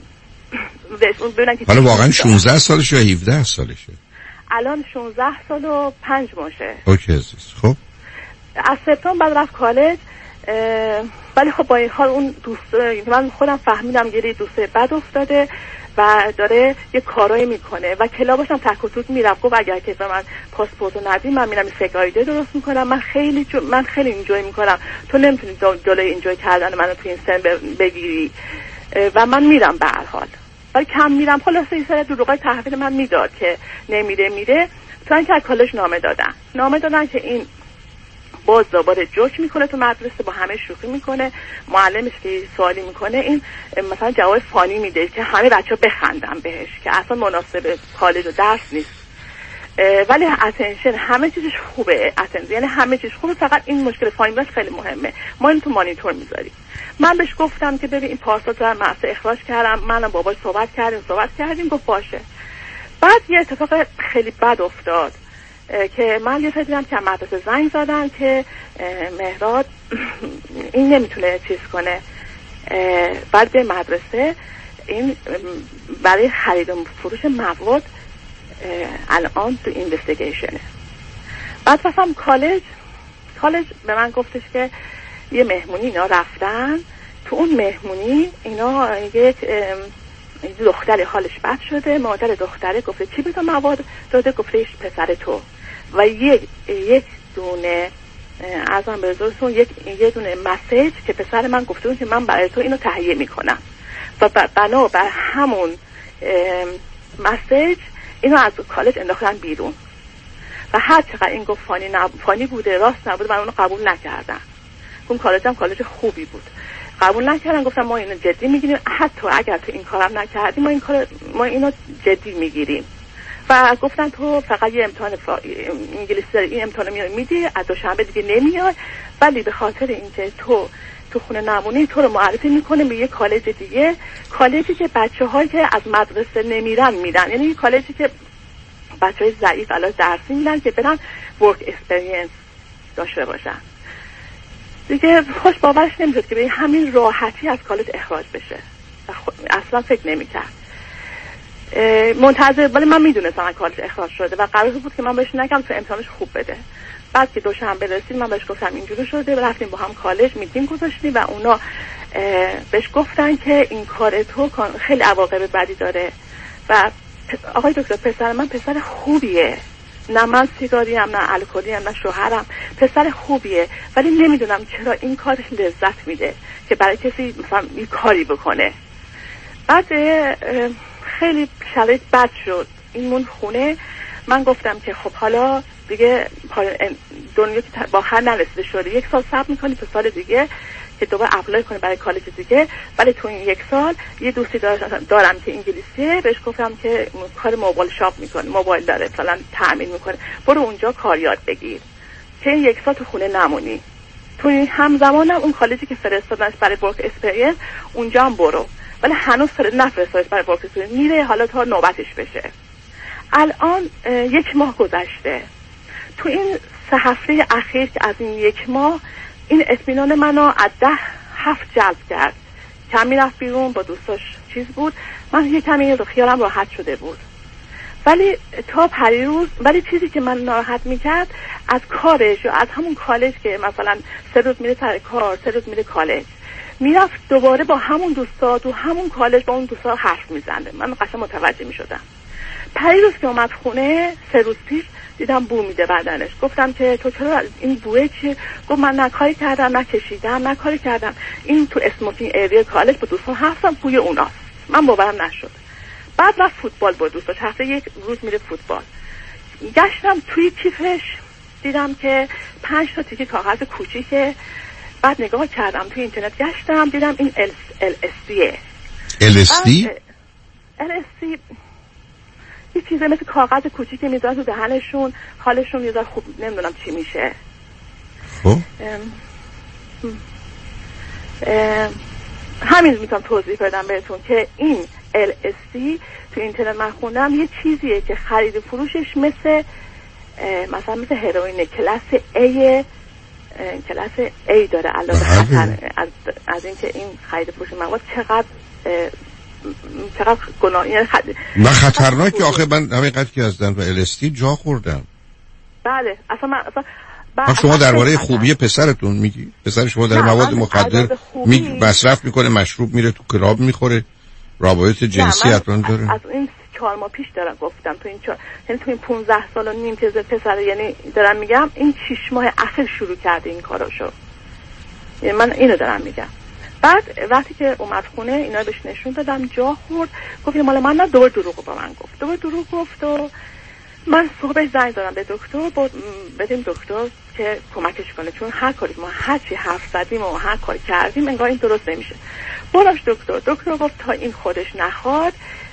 ببینن که حالا واقعا شانزده سالشه یا هفده سالشه؟ الان شانزده سال و پنج ماشه. اوکی عزیز. خب از سپتامبر بعد رفت کالج. ولی خب با این حال اون دوست، من خودم فهمیدم یه دوست بد افتاده و داره یه کارایی میکنه و کلابش هم تک و توک میرفت. گفت اگر که به من پاسپورتو ندی من میرم سگایده درست میکنم. من خیلی جو... من خیلی اینجوی میکنم، تو نمیتونی جلوی اینجوی کردن منو تو این سن بگیری و من میرم به هر حال. ولی کم میرم. خلاصه یه سری دروغای تحویل من میداد که نمیره میره. تو اینکه از کالج نامه دادن نامه دادن که این باز دوباره جوک میکنه تو مدرسه، با همه شوخی میکنه. معلمش که سوالی میکنه این مثلا جواب فانی میده که همه بچه‌ها بخندن بهش، که اصلا مناسب کالج و درس نیست. ولی اتنشن همه چیزش خوبه، اتنشن یعنی همه چیز خوبه، فقط این مشکل فانی باش خیلی مهمه. ما اینو تو مانیتور میذاریم. من بهش گفتم که ببین این پارسال در مدرسه اخراج کردم، منم باباش صحبت کردیم صحبت کردیم گفت باشه. بعد یه اتفاق خیلی بد افتاد که من یه فکر دیدم که مدرسه زنگ زدن که مهراد این نمیتونه چیز کنه، بعد به مدرسه این برای خرید و فروش مواد الان تو اینوستیگیشنه. بعد رفتم کالج کالج به من گفتش که یه مهمونی اینا رفتن، تو اون مهمونی اینا یک دختری حالش بد شده، مادر دختره گفته چی بده مواد داده، گفته پسر تو و یک یک دونه ازم به زورتون یک یه دونه مسیج که پسر من گفته بود که من برای تو اینو تهیه میکنم و بنا بر همون مسیج اینو از کالج انداختن بیرون و هر چقدر این گفت فانی نب... فانی بوده راست نبوده من اونو قبول نکردم. اون کالج هم کالج خوبی بود، قبول نکردن. گفتم ما اینو جدی میگیریم، حتی اگر تو این کارم نکردیم ما این کار ما اینو جدی میگیریم. و گفتن تو فقط یه امتحان فا... انگلیسی داری، این امتحان میای میدی، از دوشنبه دیگه نمیای، ولی به خاطر اینکه تو تو خونه نمونی تو رو معرفی میکنه به یه کالج دیگه، کالجی که بچه‌هایی که از مدرسه نمیرن میرن، یعنی یه کالجی که بچه‌های ضعیف علاوه درسی میرن که برن ورک اکسپریانس داشته باشن. دیگه خوش باورش نمیشد که به همین راحتی از کالج اخراج بشه. اصلا فکر نمی‌کرد. منتظر، ولی من میدونستم از کالج اخراج شده و قرار بود که من بهش نگم تو امتحانش خوب بده. بعد که دوشنبه رسید من بهش گفتم اینجوری شده و رفتیم با هم کالج میتینگ گذاشتیم و اونا بهش گفتن که این کار تو خیلی عواقب بدی داره و آقای دکتر پسر من پسر خوبیه، نه من سیگاری هم نه الکلی هم نه شوهرم، پسر خوبیه، ولی نمیدونم چرا این کارش لذت میده که برای کسی مثلا این کاری بکنه. بعد خیلی شرایط بد شد، این مون خونه. من گفتم که خب حالا دیگه دنیا که با آخر نرسیده شده، یک سال صبر میکنی تا سال دیگه که دوباره اپلای کنی برای کالج دیگه، ولی تو این یک سال یه دوستی دارم که انگلیسیه، بهش گفتم که کار موبایل شاپ میکنه، موبایل داره مثلا تامین میکنه، برو اونجا کار یاد بگیر که این یک سال تو خونه نمونی. تو این همزمانم اون کالجی که فرستادنش برای ورک اسپریانس اونجا هم برو، ولی هنوز فرست نفرستادش برای ورک اسپریانس، میره حالا تا نوبتش بشه. الان یک ماه گذشته، تو این سه هفته اخیر که از این یک ماه این اطمینان منو از ده هفت جلب کرد. کمی رفت بیرون با دوستاش چیز بود، من یه کمی خیالم راحت شده بود، ولی تا پریروز ولی چیزی که من ناراحت میکرد از کارش و از همون کالج که مثلا سه روز میره سر کار سه روز میره کالج، میرفت دوباره با همون دوستا تو همون کالج با اون دوستا حرف میزنه. من قشنگ متوجه میشدم. پریروز که اومد خونه سه روز پیش دیدم بو میده بدنش. گفتم که تو چرا این بوه چیه؟ گفت من نه کاری کردم نه کشیدم نه کاری کردم، این تو اسموکینگ ایریا کالج با دوستان هستم بوی اوناست. من باورم نشد. بعد رفت فوتبال با دوستاش، هفته یک روز میره فوتبال. گشتم توی کیفش دیدم که پنج تا تیکه کاغذ کوچیکه. بعد نگاه کردم توی اینترنت گشتم دیدم این ال اس دیه. ال اس دی؟ ال اس دی یه چیزه مثل کاغذ کوچیکی میذارن تو دهنشون، حالشون یه ذره خوب نمیدونم چی میشه. خب همین میتونم توضیح بدم بهتون که این ال اس دی تو اینترنت من خوندم یه چیزیه که خرید فروشش مثل مثلا مثل هروئین کلاس A کلاس A داره. علاوه خطر از از اینکه این خرید فروش مواد چقدر چقدر گناهی خد... من خطرناک که آخه من حقیقت که از دن و ال اس دی جا خوردم. بله اصلا من اصلا با شما درباره خوبی پسرتون میگی؟ پسر شما در مواد مخدر می مصرف میکنه، مشروب میره تو کلاب میخوره، روابط جنسی حتما داره. از این چهار ماه پیش دارم گفتم تو این چهار یعنی تو این پانزده سال و نیم که پسر یعنی دارم میگم این شش ماه اخیر شروع کرده این کاراشو. یعنی من اینو دارم میگم. بعد وقتی که اومد خونه اینا بهش نشون دادم جا خورد، گفت مال من نه، دوباره دروغ با من گفت دوباره دروغ گفت و من صبح زنگ دادم به دکتر بود بدیم دکتر که کمکش کنه، چون هر کاری ما هر چی حرف زدیم و هر کاری کردیم انگار این درست نمیشه. بردمش دکتر دکتر گفت تا این خودش نخواد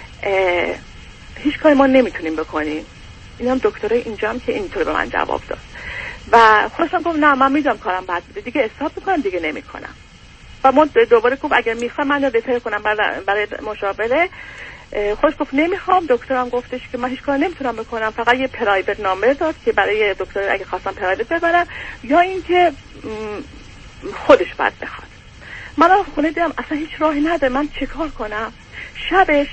هیچ کاری ما نمیتونیم بکنیم. اینم دکتر اینجا هم که اینطور به من جواب داد و خودشم گفت نه من میدونم کارم بد بوده دیگه استاپ میکنم دیگه نمیکنم. و من دوباره گفت اگر میخوام من رو بهتر کنم برای, برای مشاوره. خوش گفت نمیخوام. دکترم گفتش که من هیچ کار نمیتونم بکنم، فقط یه پرایوت نامبر داد که برای دکتر اگه خواستم پرایوت ببرم یا اینکه خودش بعد بخواد. من خونه دیدم اصلا هیچ راهی نداره من چیکار کنم. شبش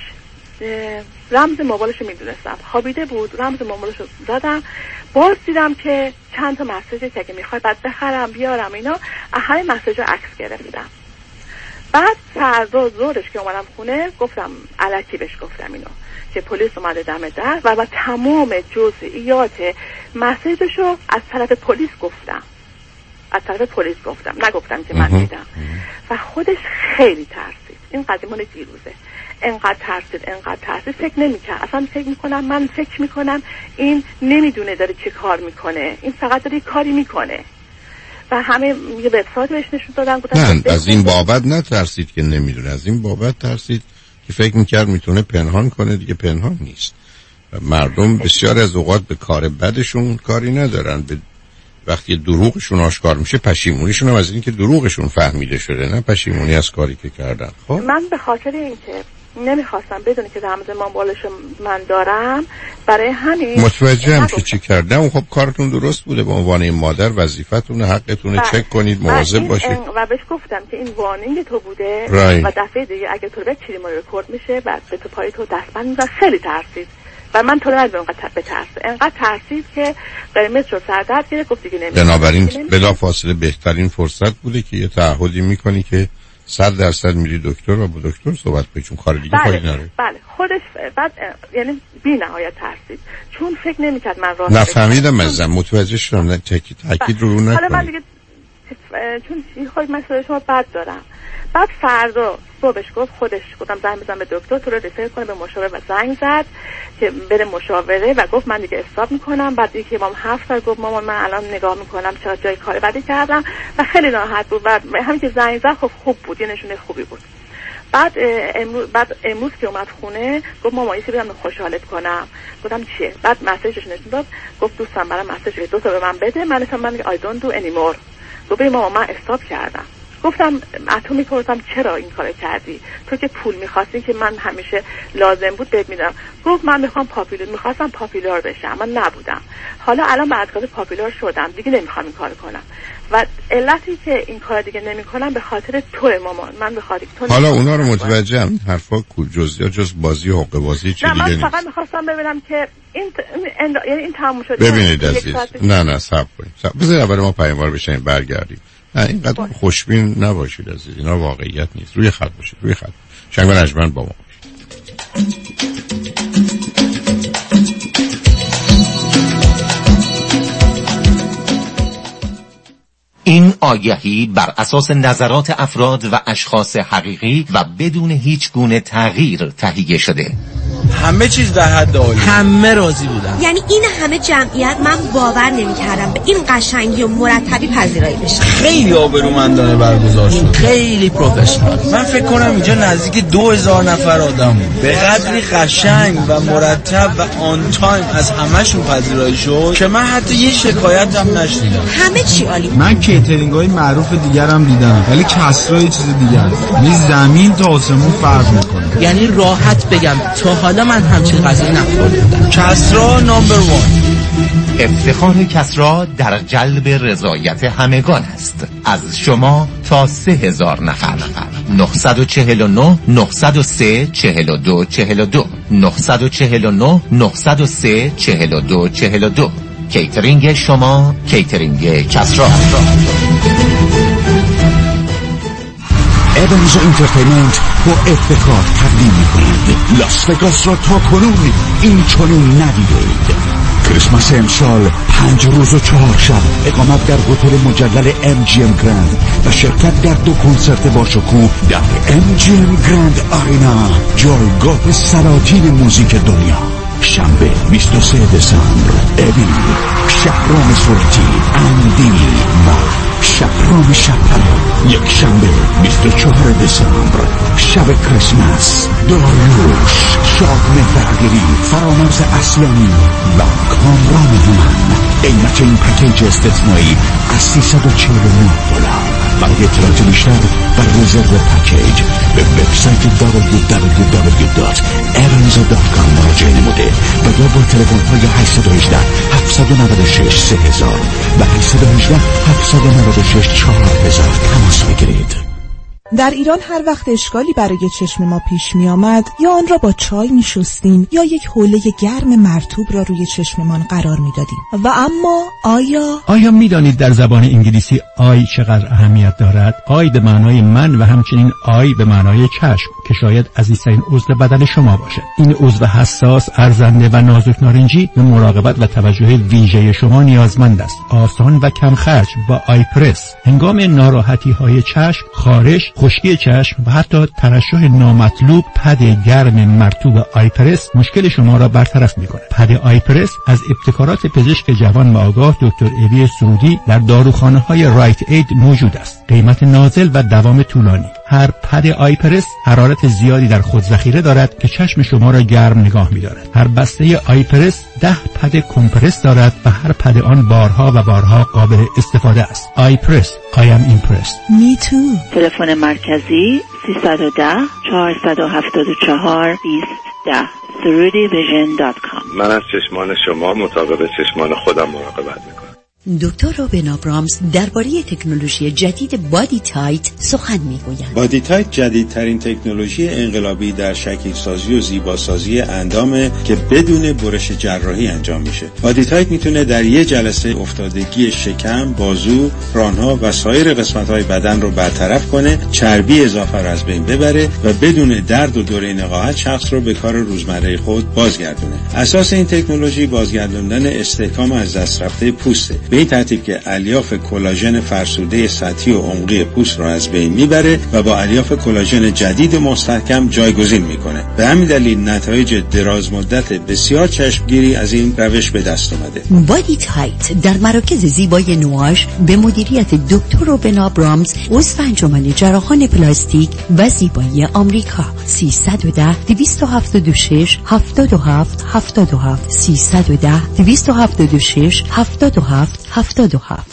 رمز موبایلشو میدونستم، خوابیده بود، رمز موبایلشو زدم، باز دیدم که چند تا مسیج که اگه میخوای بعد بخرم بیارم اینا، همه مسیجا عکس گرفتم. بعد فردا ظهرش که اومدم خونه گفتم الکی بهش گفتم اینو که پلیس اومده دم در و با تمام جزئیات مسیجشو از طرف پلیس گفتم از طرف پلیس گفتم نگفتم که من دیدم. و خودش خیلی ترسید. این قضیه مال دیروزه. انقدر ترسید انقدر ترسید فکر نمی‌کرد. اصلا فکر میکنم من فکر میکنم این نمیدونه داره چه کار میکنه، این فقط داره کاری میکنه. و همه یه وبسایت بهش نشون دادن گفتن نه از این بابت نترسید که نمیدونه، از این بابت ترسید که فکر میکرد میتونه پنهان کنه، دیگه پنهان نیست. و مردم بسیار از اوقات به کار بدشون کاری ندارن، به وقتی دروغشون آشکار میشه پشیمونیشون هم از این که دروغشون فهمیده شده، نه پشیمونی از کاری که کردن. خب من به خاطر اینکه نمیخواستم بدونی که رمز مامبولش من دارم، برای همین متوجهم که چی کردن. اون خب کارتون درست بوده، به عنوان این مادر وظیفتونه، حقتونه چک کنید، مواظب باشید. و بهش گفتم که این وارنینگ تو بوده right. و دفعه دیگه اگه تو بچینی ما رکورد میشه و به تو پای تو دستبند میزن. خیلی ترسید و من تو رو ندیدم انقدر بترسه، انقدر ترسید که قرمز شد، سردرد گرفت، گفت دیگه نمیشه. بنابراین بلا فاصله بهترین فرصت بوده که یه تعهدی میکنی که صد درصد میری دکتر و با دکتر صحبت کنی، چون کار دیگه کاری نداره. بله خودش بعد یعنی بی نهایت ترسید چون فکر نمیکرد من راه نفهمیدم ازم، متوجه شدم، تاکید تاکید رو رو نکنید. حالا من دیگه چون این خود مسئله شما بد دارم. بعد فردا صبحش گفت خودش گفتم زنگ بزن به دکتر تو رو ریفر کنه به مشاور و زنگ زد که بره مشاوره و گفت من دیگه استاپ میکنم. بعد دیگه مام حرف زد گفت مامان من الان نگاه میکنم چرا جای کار بدی کردم و خیلی ناراحت بود و همین که زنگ زد خب خوب بود، یه نشونه خوبی بود. بعد امروز بعد امروز که اومد خونه گفت مامان یه چیزی بدم خوشحالت کنم. گفتم چیه؟ بعد مسیجش نشون داد، گفت دوستم برام مسیج دو تا به من بده. من گفتم من I don't do anymore. گفت مامان من استاپ کردم. گفتم اتو میپرسم چرا این کارو کردی؟ تو که پول میخواستی که من همیشه لازم بود بهت میدم. گفت من میخوام پاپولار، میخواستم پاپولار بشم، من نبودم. حالا الان بعد از پاپولار شدم دیگه نمیخوام این کارو کنم و علتی که این کار دیگه نمیکنم به خاطر تو مامان. من به خاطر تو حالا اونا رو متوجهم، حرفا کول جزئیات جز بازی حق بازی چیزی دیگه نیست. من فقط میخواستم ببینم که این یعنی این, این تموم شد. ببینید عزیز، نه نه صبر کنید، بذار اول ما پیاموار بشیم برگردیم. نه اینقدر خوشبین نباشید عزیز، اینا واقعیت نیست. روی خط باشید، روی خط. شنگ و نجمن با ما باشید. این آگهی بر اساس نظرات افراد و اشخاص حقیقی و بدون هیچ گونه تغییر تهیه شده. همه چیز در حد عالی، همه راضی بودن. یعنی این همه جمعیت من باور نمی‌کردم به این قشنگی و مرتبی پذیرایی بشه. خیلی آبرومندانه برگزار شد، خیلی پروفشنال. من فکر کنم اینجا نزدیک دو هزار نفر آدم بود. به قدری قشنگ و مرتب و آن تایم از همه‌شون پذیرایی شد که من حتی یه شکایت هم نشنیدم. همه چی عالی. من کیترینگ‌های معروف دیگرم دیدم ولی کسرا یه چیز دیگه است. می زمین تا آسمون فرق می‌کنه. یعنی راحت بگم تا حالا من همچین غذایی نخوردم. کسرا نمبر وان. افتخار کسرا در جلب رضایت همگان است. از شما تا سه هزار نفر. نه چهار نه نه صفر سه چهار دو چهار دو نه چهار نه نه صفر سه چهار دو چهار دو. کیترینگ شما، کیترینگ کسرا. ایونز انترتینمنت با افتخار تقدیم می‌کند لاس وگاس را تا کنون این چنین ندیدید. کریسمس امسال پنج روز و چهار شب اقامت در هتل مجلل ام جی ام گراند و شرکت در دو کنسرت با شکوه در ام جی ام گراند آرینا، جایگاه سلاطین موزیک دنیا. شنبه بیست و سوم دسامبر اوین، شهرام سورتی، اندی و شهرام شپره. یک شنبه بیست و چهارم دسامبر شب کریسمس، داریوش، شاد مهرگیری، فرامرز اصلانی و کامران هومن. قیمت این پکیج استثنایی از سیصد و چهل و نه دلار. برای اطلاعات بیشتر و رزرو پکیج به وبسایت دبلیو دبلیو دبلیو دات evans دات کام مراجعه نموده و یا با تلفن های هشت یک هشت هفت نه شش سه هزار و هشت یک هشت هفت نه شش چهار هزار تماس بگیرید. در ایران هر وقت اشکالی برای چشم ما پیش می آمد یا آن را با چای می شستیم یا یک حوله گرم مرطوب را روی چشممان قرار می دادیم. و اما آیا آیا می دانید در زبان انگلیسی آی چقدر اهمیت دارد؟ آی به معنای من و همچنین آی به معنای چشم که شاید عزیزترین عضو بدن شما باشد. این عضو حساس، ارزنده و نازک نارنجی به مراقبت و توجه ویژه شما نیازمند است. آسان و کم خرج با آی پرس. هنگام ناراحتی های چشم، خارش، خشکی چشم و حتی ترشح نامطلوب، پد گرم مرطوب آیپرس مشکل شما را برطرف می‌کند. پد آیپرس از ابتکارات پزشک جوان و آگاه دکتر اوی سرودی در داروخانه‌های رایت اید موجود است. قیمت نازل و دوام طولانی. هر پد آیپرس حرارت زیادی در خود ذخیره دارد که چشم شما را گرم نگاه می‌دارد. هر بسته آیپرس ده پد کمپرس دارد و هر پد آن بارها و بارها قابل استفاده است. آیپرس. I am impressed. Me too. تلفن مرکزی سیصد و ده چهارصد و هفتاد و چهار بیست ده سرودی ویژن دات کام. من از چشمان شما مطابق چشمان خودم مراقبت میکنم. دکتر روبن آبرامز درباره تکنولوژی جدید بادی تایت سخن میگویند. بادی تایت جدیدترین تکنولوژی انقلابی در شکل سازی و زیباسازی اندامه که بدون برش جراحی انجام میشه. بادی تایت میتونه در یک جلسه افتادگی شکم، بازو، رانها و سایر قسمت‌های بدن رو برطرف کنه، چربی اضافه رو از بین ببره و بدون درد و دوره نقاهت شخص رو به کار روزمره خود بازگردونه. اساس این تکنولوژی بازگردوندن استحکام از دست رفته پوسته. به این ترتیب که الیاف کلاژن فرسوده سطحی و عمقی پوست را از بین میبره و با الیاف کلاژن جدید مستحکم جایگزین میکنه. به همین دلیل نتایج دراز مدت بسیار چشمگیری از این روش به دست اومده. بادی تایت در مراکز زیبای نواش به مدیریت دکتر روبن آبرامز، عضو انجمن جراحان پلاستیک و زیبایی آمریکا. سیصد و ده دویست و هفتاد و شش هفتاد و هفت هفتاد و هفت سیصد و ده دویست و هفتاد و شش هفتاد و هفت هفتاد و هفت.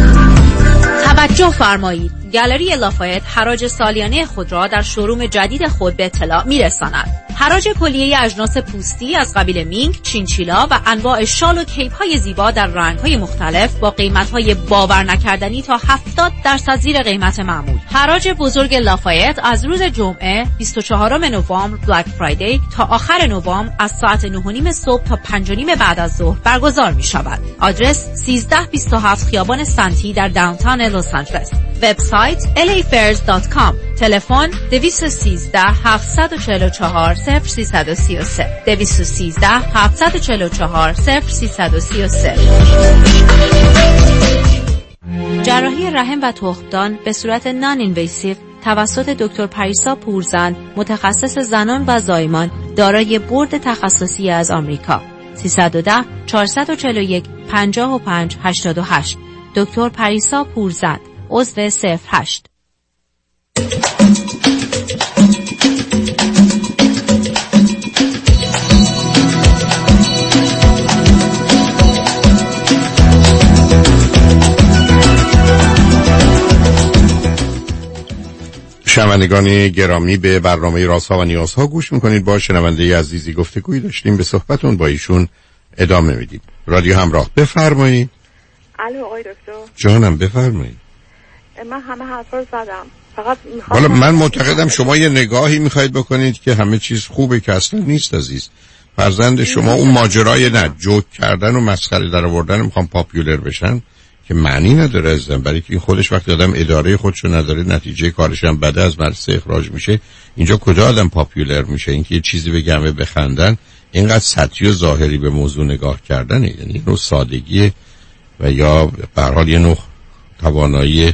توجه فرمایید، گالری لافایت حراج سالیانه خود را در شوروم جدید خود به اطلاع می‌رساند. حراج کلیه اجناس پوستی از قبیل مینک، چینچیلا و انواع شال و کیپ‌های زیبا در رنگ‌های مختلف با قیمت‌های باور نکردنی تا هفتاد درصد زیر قیمت معمول. حراج بزرگ لافایت از روز جمعه بیست و چهارم نوامبر بلک فرایدی تا آخر نوامبر از ساعت نه و نیم صبح تا پنج و نیم بعد از ظهر برگزار می‌شود. آدرس سیزده بیست و هفت خیابان سنتی در داونتاون لس آنجلس. وبسایت ال ای فیرز دات کام. تلفن دویست و سیزده هفتصد و چهل و چهار صفر سیصد و سی و سه دویست و سیزده هفتصد و چهل و چهار صفر سیصد و سی و سه. جراحی رحم و تخمدان به صورت نان اینویسیو توسط دکتر پریسا پورزند، متخصص زنان و زایمان، دارای بورد تخصصی از آمریکا. سیصد و ده چهارصد و چهل و یک پنجاه و پنج هشتاد و هشت. دکتر پریسا پورزند، عضو صفر هشت. شنوندگان گرامی، به برنامه رازها و نیازها گوش میکنید. با شنونده عزیزی گفتگویی داشتیم، به صحبتون با ایشون ادامه میدیم. رادیو همراه، بفرمایید. الو آقای دکتر. جانم بفرمایید. من همه حرفا رو زدم، فقط میخوام. والا من معتقدم شما یه نگاهی میخواید بکنید که همه چیز خوبه، که اصلا نیست عزیز. فرزند شما اون ماجرای نه جوک کردن و مسخره در آوردن میخوام پاپیولر بشن که معنی نداره عزیزم، برای که خودش وقتی آدم اداره خودشو نداره، نتیجه کارش هم بده، از مدرسه اخراج میشه. اینجا کجا آدم پاپیولر میشه؟ اینکه یه چیزی بگمه بخندن، اینقدر سطحی و ظاهری به موضوع نگاه کردنه، یعنی نوع سادگی و یا به هر حال یه نوع توانایی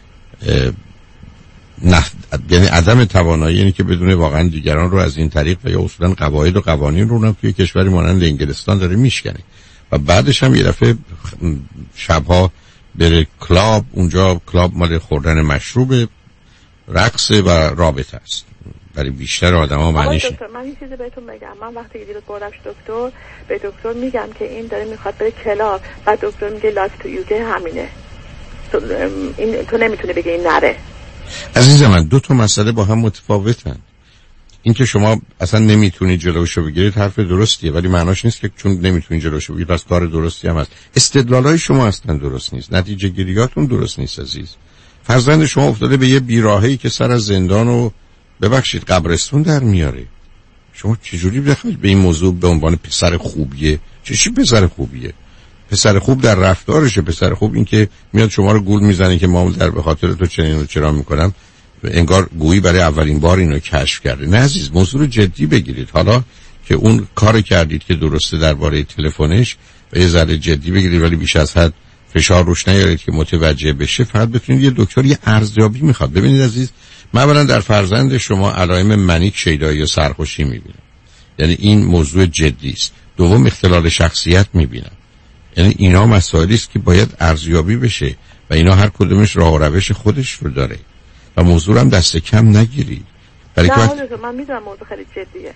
نه، یعنی عدم توانایی، یعنی که بدونه واقعا دیگران رو از این طریق و یا اصولا قواعد و قوانین رو هم توی کشوری مانند انگلستان داره میشکنه و بعدش هم یه دفعه شبها بره کلاب، اونجا کلاب مال خوردن مشروب، رقص و رابطه است. برای بیشتر آدم‌ها معنیش. دکتر من این چیزی بهتون بگم، من وقتی که دیروز بردمش دکتر، به دکتر میگم که این داره میخواد بره کلاب، بعد دکتر میگه لایف تو یوکی همینه، تو این تو نمیتونه بگه این نره. عزیز من، دو تا مسئله با هم متفاوتن. این که شما اصلا نمیتونید جلوشو بگیرید حرف درستیه، ولی معناش نیست که چون نمیتونید جلوشو بگیرید پس کار درستی هم هست. استدلالای شما اصلا درست نیست، نتیجه گیریاتون درست نیست عزیز. فرزند شما افتاده به یه بیراهه‌ای که سر از زندان و ببخشید قبرستون در میاره. شما چجوری بخواید به این موضوع به عنوان پسر خوبیه؟ چه چی پسر خوبیه؟ پسر خوب در رفتارشه. پسر خوب این که میاد شما رو گول میزنه که ما در به خاطر تو چنین و چرا میکنم، انگار گویی برای اولین بار اینو کشف کرده. نه عزیز، موضوع رو جدی بگیرید. حالا که اون کار کردید که درسته درباره تلفنش و یه ذره جدی بگیرید، ولی بیش از حد فشار روش نیارید که متوجه بشه. فقط بتونید یه دکتر یه ارزیابی میخواد. ببینید عزیز، من اولا در فرزند شما علائم منیک، شیدایی و سرخوشی میبینم، یعنی این موضوع جدی است. دوم اختلال شخصیت میبینم، یعنی اینا مسائلی است که باید ارزیابی بشه و اینا هر کدومش راه و روش خودش رو داره. و موضوع هم دست کم نگیرید. برای نه وقت... من میدونم موضوع خیلی جدیه.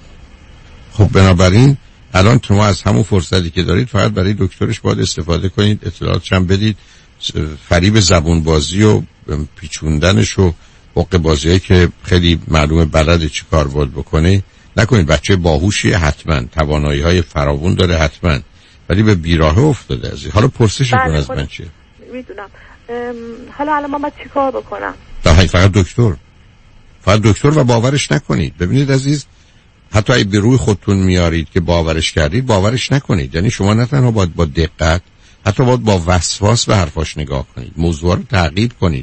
خب بنابراین الان شما از همون فرصتی که دارید فقط برای دکترش باید استفاده کنید، اطلاعاتش هم بدید، فریب زبون بازی و پیچوندنش و حق بازیه که خیلی معلومه بلد چی کار باید بکنه نکنید. بچه باهوشیه حتما، توانایی های فراوون داره حتما، ولی به بیراهه افتاده از این. حالا پرسشتون از من چیه؟ میدونم. حالا الان من باید چی کار بکنم؟ فقط دکتر، فقط دکتر و باورش نکنید. ببینید عزیز، حتی اگه به روی خودتون میارید که باورش کردید، باورش نکنید. یعنی شما نه تنها باید با دقت، حتی باید با وسواس به حرفاش نگاه کنید، موضوع رو تعقیب کنید،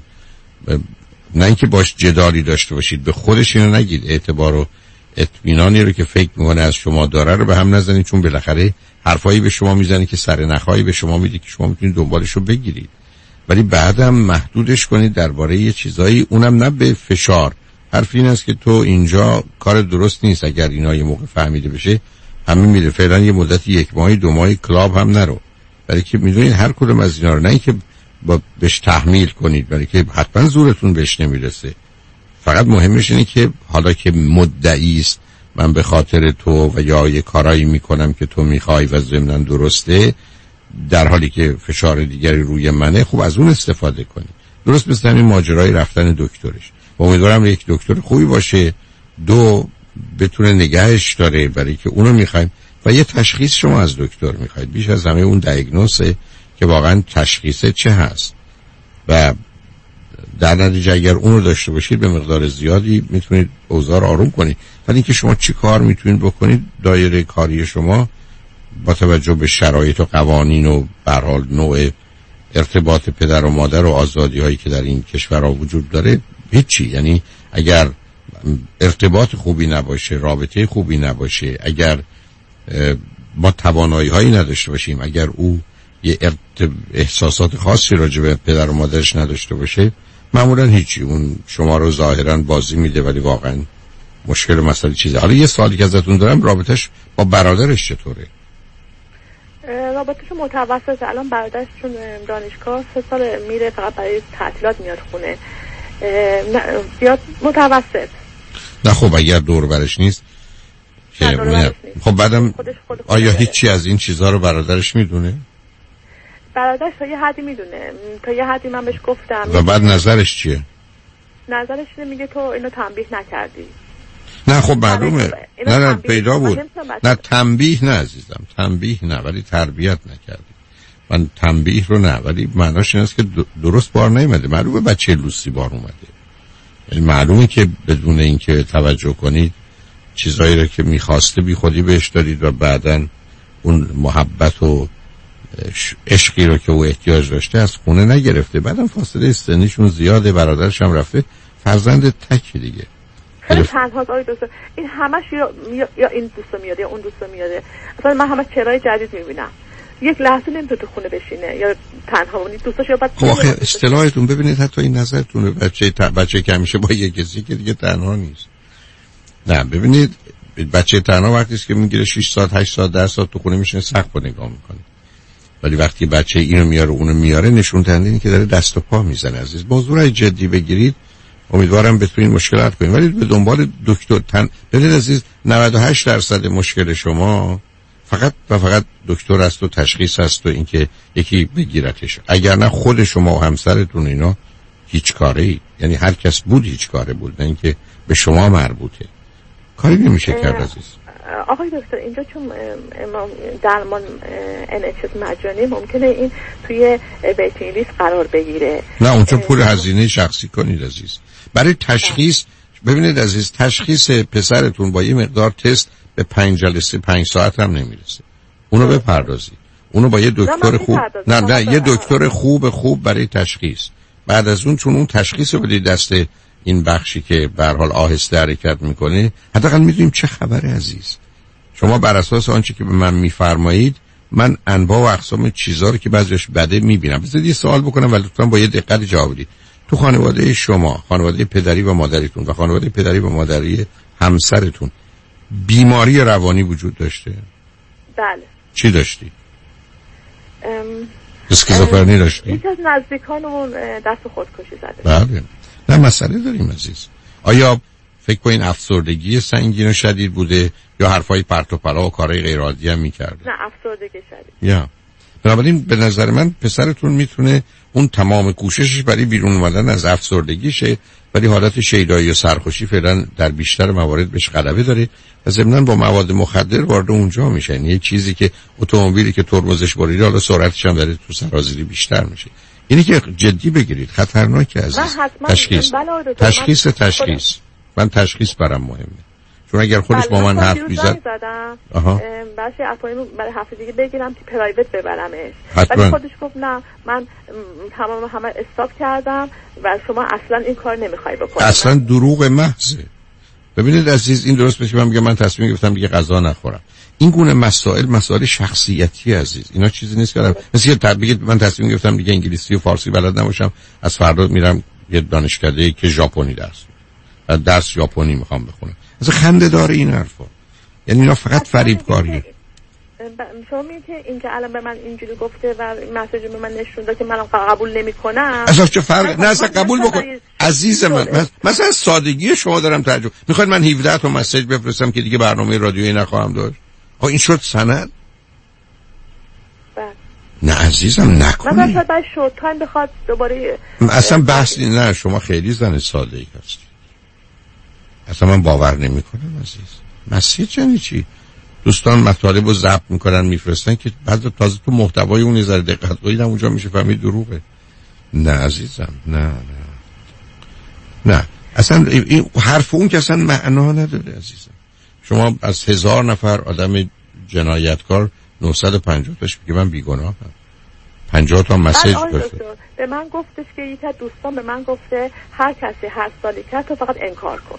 نه اینکه باش جدالی داشته باشید. به خودش اینو نگید، اعتبار و اطمینانی رو که فکر میکنه از شما داره رو به هم نزنید، چون بالاخره حرفایی به شما میزنه که سر نخایی به شما میده که شما میتونید دنبالش رو بگیرید، ولی بعدم محدودش کنید درباره یه چیزایی، اونم نه به فشار. حرف این است که تو اینجا کار درست نیست، اگر اینا یه موقع فهمیده بشه همین میره. فعلا یه مدت یک ماهی دو ماهی کلاب هم نرو، برای که میدونید هر کدوم از اینا رو نه اینکه با بهش تحمیل کنید، برای که حتما زورتون بهش نمیرسه. فقط مهمش اینه که حالا که مدعی است من به خاطر تو و یا یه کارایی میکنم که تو میخوای و ضمناً درسته، در حالی که فشار دیگری روی منه، خب از اون استفاده کنید. درست مثل همین ماجرای رفتن دکترش. امیدوارم یک دکتر خوبی باشه، دو بتونه نگهش داره، برای که اونو میخوایم، و یه تشخیص شما از دکتر میخواید بیش از همه اون دیاگنوزه که واقعا تشخیصه چه هست، و در نتیجه اگر اونو داشته باشید به مقدار زیادی میتونید اوضاع رو آروم کنید. ولی اینکه شما چی کار میتونید بکنید، دایره کاری شما با توجه به شرایط و قوانین و به هر حال نوع ارتباط پدر و مادر و آزادی هایی که در این کشور وجود داره هیچی. یعنی اگر ارتباط خوبی نباشه، رابطه خوبی نباشه، اگر ما توانایی هایی نداشته باشیم، اگر او یه ارت... احساسات خاصی راجع به پدر و مادرش نداشته باشه، معمولا هیچی. اون شما رو ظاهرا بازی میده ولی واقعا مشکل مسئله چیزه. حالا یه سوالی که ازتون دارم، رابطش با برادرش چطوره؟ رابطش متوسط. الان برادرش چون دانشگاه سه سال میره، فقط برای تعطیلات میاد خونه، زیاد متوسط. نه خب اگر دور برش نیست که نه. خب بعدم خودش خود خود آیا هیچی از این چیزها رو برادرش میدونه؟ برادرش تا یه حدی میدونه، تا یه حدی من بهش گفتم. و بعد نظرش چیه؟ نظرش اینه، میگه تو اینو تنبیه نکردی. نه خب معلومه، نه نه پیدا بود. نه تنبیه نه عزیزم، تنبیه نه، ولی تربیت نکردی. من تنبیه رو نه، ولی معناش این است که درست بار نیومده. معلومه بچه لوسی بار اومده، یعنی معلومه که بدون اینکه توجه کنید چیزایی رو که میخواسته بی خودی بهش دادید و بعدن اون محبت و عشقی رو که او احتیاج داشته از خونه نگرفته. بعدم فاصله سنیشون زیاده، برادرش هم رفته، فرزند تکی دیگه. خیلی تنهاست آقای دکتر. این همش یا, یا این دوستو میاده یا اون دوستو میاده. اصلا من همش چهرهای جدید میبینم. یک لحظه نمیتونه تو خونه بشینه یا تنها اونی دوستاش یا بعد. خب آخه اصطلاحتون ببینید، حتی این نظرتونه، بچه تا... بچه که همیشه با یک کسی که دیگه تنها نیست. نه ببینید، بچه تنها وقتی است که میگیره شش ساعت هشت ساعت ده ساعت تو خونه میشینه سقف نگاه میکنه. ولی وقتی بچه اینو میاره اونو میاره، نشون دهنده اینه که داره دست و پا میزنه. عزیز موضوع جدی بگیرید، امیدوارم بتونید مشکل حل کنید، ولی به دنبال دکتر تن ببینید عزیز. نود و هشت درصد مشکل شما فقط و فقط دکتر است و تشخیص است و اینکه یکی بگیرتش. اگر نه خود شما و همسرتون اینا هیچ کاری، یعنی هر کس بود هیچ کاره بود، نه اینکه به شما مربوطه. کاری نمیشه کرد عزیز. آقای دکتر اینجا چون درمان ان اچ اس مجانی، ممکنه این توی ویتینگ لیست قرار بگیره. نه اونجا پول هزینه شخصی کنید عزیز. برای تشخیص ببینید عزیز، تشخیص پسرتون با یه مقدار تست به پنج جلسه پنج ساعت هم نمیرسه. اونو بپردازید. اونو با یه دکتر خوب، نه نه یه دکتر خوب خوب برای تشخیص. بعد از اون چون اون تشخیص رو بدید دست این بخشی که به هر حال آهسته حرکت میکنه، حداقل میدونیم چه خبره عزیز. شما بر اساس آنچه که به من میفرمایید، من انواع و اقسام چیزا رو که بعضیش بده میبینم. بذارید یه سوال بکنم ولی لطفاً با یه دقت جواب بدید. تو خانواده شما، خانواده پدری و مادریتون و خانواده پدری و مادری همسرتون بیماری روانی وجود داشته؟ بله. چی داشتی؟ ام... اسکیزوفرنی داشتی؟ یکی از نزدیکانمون دست خودکشی زده. بله. نه مسئله داریم عزیز. آیا فکر کنین افسردگی سنگین و شدید بوده یا حرفای پرت و پلا و کارهای غیر عادی هم می‌کرده؟ نه افسردگی شدید. یا بنابراین به نظر من پسرتون میتونه اون تمام کوششش برای بیرون اومدن از افسردگیشه، ولی حالت شیدایی و سرخوشی فعلا در بیشتر موارد بهش غلبه داره و ضمناً با مواد مخدر وارد اونجا میشه. یعنی یه چیزی که اتومبیلی که ترمزش بریده حالا سرعتش هم داره تو سرازیری بیشتر میشه. اینی که جدی بگیرید، خطرناکه عزیز. تشخیص تشخیص تشخیص من تشخیص برام مهمه، چون اگر خودش با من حرف میزد آها باشه اپوینتمنت برای هفته دیگه بگیرم که پرایوت ببرمش، ولی خودش گفت نه من تمام همه استاپ کردم و شما اصلا این کار نمیخوای بکنی. اصلا دروغ محضه. ببینید عزیز، این درست بشه من میگم من تصمیم گرفتم دیگه غذا نخورم. این گونه مسائل مسائل شخصیتی عزیز، اینا چیزی نیست که مثلا بگید من تصمیم گرفتم دیگه انگلیسی و فارسی بلد نباشم، از فردا میرم یه دانشکده‌ای که ژاپنی درس میده، درس ژاپنی میخوام بخونم. اصلا خنده داره این حرفا. یعنی اینا فقط فریبکاریه. شما میگید که این که الان به من اینجوری گفته و مسیج به من نشون داد که من قبول نمیکنم. اصلا چه فرق؟ نه اصلا قبول بکن عزیز من. مثلا سادگی شما دارم ترجمه. میخواید من هفده تا مسیج بفرستم که دیگه برنامه رادیویی نخواهم داشت؟ آ این شد سند؟ نه عزیزم نکنی. مثلا شاید بعد شورت تایم بخواد دوباره اصلا بحثی نه. شما خیلی زن ساده ای هستی. اصلا من باور نمی کنم عزیز. مسیج یعنی چی؟ دوستان مطالب رو ضبط میکنن میفرستن که بعد تازه تو محتوای اون نظر دقت کنید اونجا میشه فهمید دروغه. نه عزیزم نه نه نه اصلا این حرف اون که اصلا معنا نداره عزیزم. شما از هزار نفر آدم جنایتکار نهصد و پنجاه تاش میگه من بیگناهم. پنجاه تا مسیج گرفته. به من گفتش که یکی از دوستان به من گفته هر کسی هر سالی کرد تو فقط انکار کن.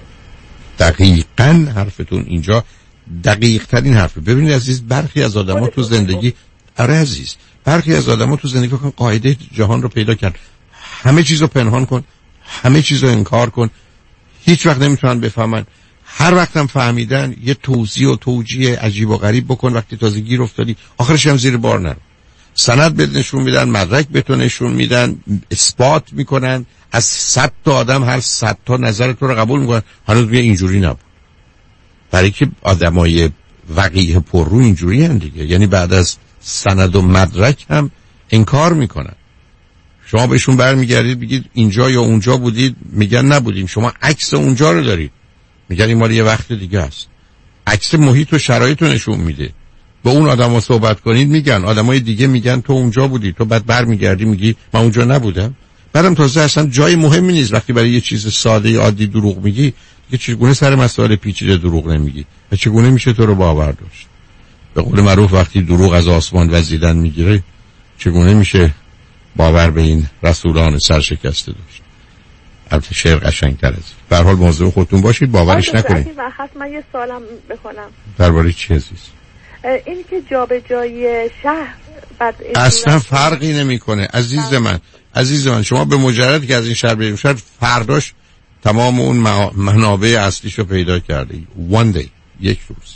دقیقاً حرفتون اینجا دقیق ترین حرفه. ببینید عزیز، برخی از آدما تو زندگی آره عزیز برخی از آدما تو زندگی کن قاعده جهان رو پیدا کرد. همه چیز رو پنهان کن، همه چیز رو انکار کن، هیچ وقت نمیتونن بفهمن. هر وقت هم فهمیدن یه توضیح و توجیه عجیب و غریب بکن. وقتی تازه گیر افتادی آخرش هم زیر بار نرو. سند بهت نشون میدن، مدرک بهت نشون میدن، اثبات میکنن. از صد تا آدم هر صد تا نظر تو رو قبول میکنن. هنوز میگه اینجوری نبود. برای که آدمای وقیح پررو اینجوری هن دیگه. یعنی بعد از سند و مدرک هم انکار میکنن. شما بهشون برمیگردید بگید اینجا یا اونجا بودید، میگن نبودیم. شما عکس اونجا رو دارید، میگن این مال یه وقت دیگه است. عکس محیط و شرایط رو نشون میده. با اون آدما صحبت کنید میگن، آدمای دیگه میگن تو اونجا بودی، تو بعد برمیگردی میگی من اونجا نبودم. بعدم تازه اصلا جای مهمی نیست. وقتی برای یه چیز ساده عادی دروغ میگی، دیگه چگونه سر مسائل پیچیده دروغ نمیگی و چگونه میشه تو رو باور داشت؟ به قول معروف وقتی دروغ از آسمان وزیدن میگیره، چگونه میشه باور به این رسولان سرشکسته داشت؟ البته شعر قشنگ‌تر است. به هر حال موضوع خودتون باشید، باورش نکنید. من یه سوالم بکنم. درباره چی عزیز؟ این که جابجایی شهر بعد اصلا فرقی نمیکنه عزیز من. عزیز من شما به مجرد که از این شهر برید شهر، فرداش تمام اون منابع اصلیشو پیدا کرده. one day، یک روز.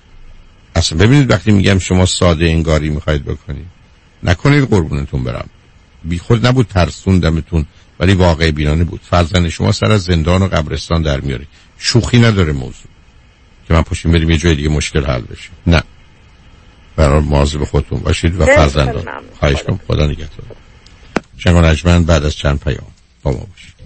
اصلا ببینید وقتی میگم شما ساده انگاری میخواید بکنید، نکنید قربونتون برم. بی خود نبود ترسوندمتون، ولی واقع بینانه بود. فرزند شما سر از زندان و قبرستان در میاره. شوخی نداره موضوع که من پاشیم بریم یه جای دیگه مشکل حل بشه. نه، برای مواظب خودتون باشید و فرزندان. خواهش کنم. خدا نگهدار. شنگ و نجمن بعد از چند پیام با ما باشید.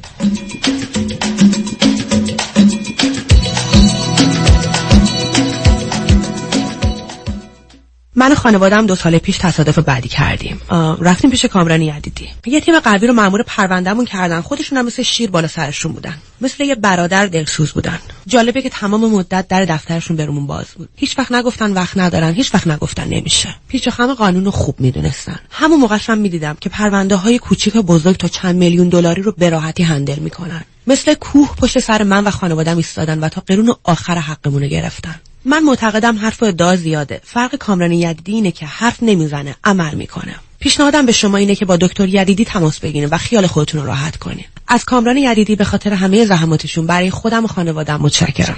من و خانواده‌ام دو سال پیش تصادف بعدی کردیم. رفتیم پیش کامران یدیدی. یه تیم قوی رو مأمور پروندهمون کردن. خودشون هم مثل شیر بالا سرشون بودن. مثل یه برادر دلسوز بودن. جالبه که تمام مدت در دفترشون برامون باز بود. هیچ وقت نگفتن وقت ندارن، هیچ وقت نگفتن نمیشه. پیچ و خم قانون رو خوب میدونستن. همون موقعش هم میدیدم که پرونده‌های کوچیک و بزرگ تا چند میلیون دلاری رو به راحتی هندل میکنن. مثل کوه پشت سر من و خانواده‌ام ایستادن و تا قرون آخر حقمون رو گرفتن. من معتقدم حرف و ادعا زیاده. فرق کامران یدیدی اینه که حرف نمیزنه، عمل میکنه. پیشنهادم به شما اینه که با دکتر یدیدی تماس بگیرید و خیال خودتون رو راحت کنید. از کامران یدیدی به خاطر همه زحماتشون برای خودم و خانواده‌ام متشکرم.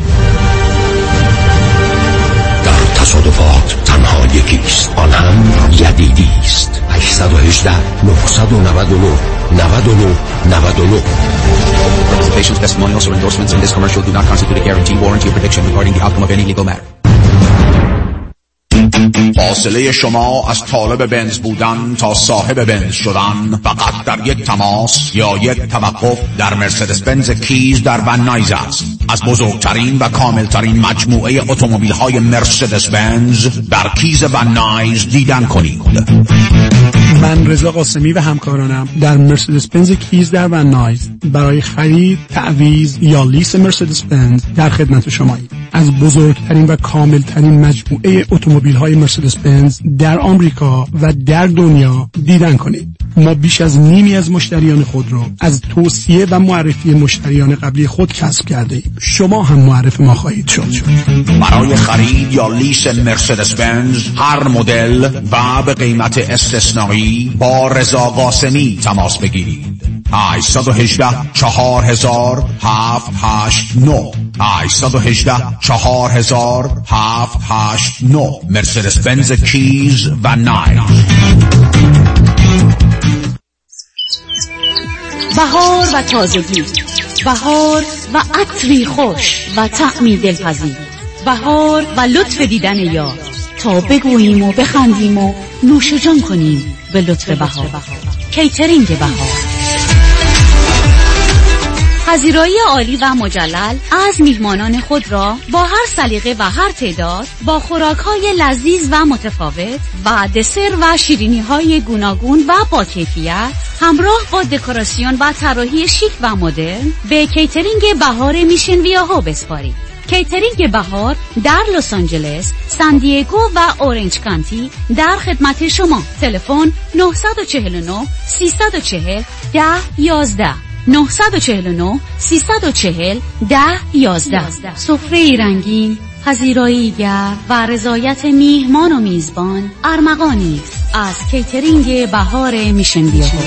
در تصادفات تنها یکیست، آن هم یدیدی است. هشت یک هشت نه نه نه نود و نه نود و نه. Representations, testimonials, or endorsements in this commercial do not constitute a guarantee, warranty, or prediction regarding the outcome of any legal matter. فاصله شما از طالب بنز بودن تا صاحب بنز شدن فقط در یک تماس یا یک توقف در مرسدس بنز کیز در ون نایز است. از بزرگترین و کاملترین مجموعه اتومبیل های مرسدس بنز در کیز ون نایز دیدن کنید. من رضا قاسمی و همکارانم در مرسدس بنز کیز در ون نایز برای خرید، تعویض یا لیس مرسدس بنز در خدمت شماییم. از بزرگترین و کاملترین مجموعه اتومبیل های مرسدس بنز در آمریکا و در دنیا دیدن کنید. ما بیش از نیمی از مشتریان خود را از توصیه و معرفی مشتریان قبلی خود کسب کرده ایم. شما هم معرف ما خواهید شد. برای خرید یا لیس مرسدس بنز هر مدل و به قیمت استثنایی با رضا قاسمی تماس بگیرید. هشت یک هشت چهار هزار هفت هشت نه هشت یک هشت چهار هزار هفت هشت نه مرسدس بنز کیز و نایز. بهار و تازگی، بهار و عطری خوش و طعمی دلپذیر، بهار و لطف دیدن یار، تا بگوییم و بخندیم و نوش جان کنیم به لطف بهار. کیترینگ بهار، پذیرایی عالی و مجلل از میهمانان خود را با هر سلیقه و هر تعداد با خوراک‌های لذیذ و متفاوت و دسر و شیرینی‌های گوناگون و با کیفیت همراه با دکوراسیون و طراحی شیک و مدرن به کیترینگ بهار میشن ویاهو بسپارید. کیترینگ بهار در لس آنجلس، سان دیگو و اورنج کانتی در خدمت شما. تلفن نه چهار نه سه چهار صفر ده یازده نه چهار نه سه چهار صفر ده یازده. سفره رنگین، پذیرایی گرم و رضایت میهمان و میزبان ارمغانی از کیترینگ بهار میشن ویاهو.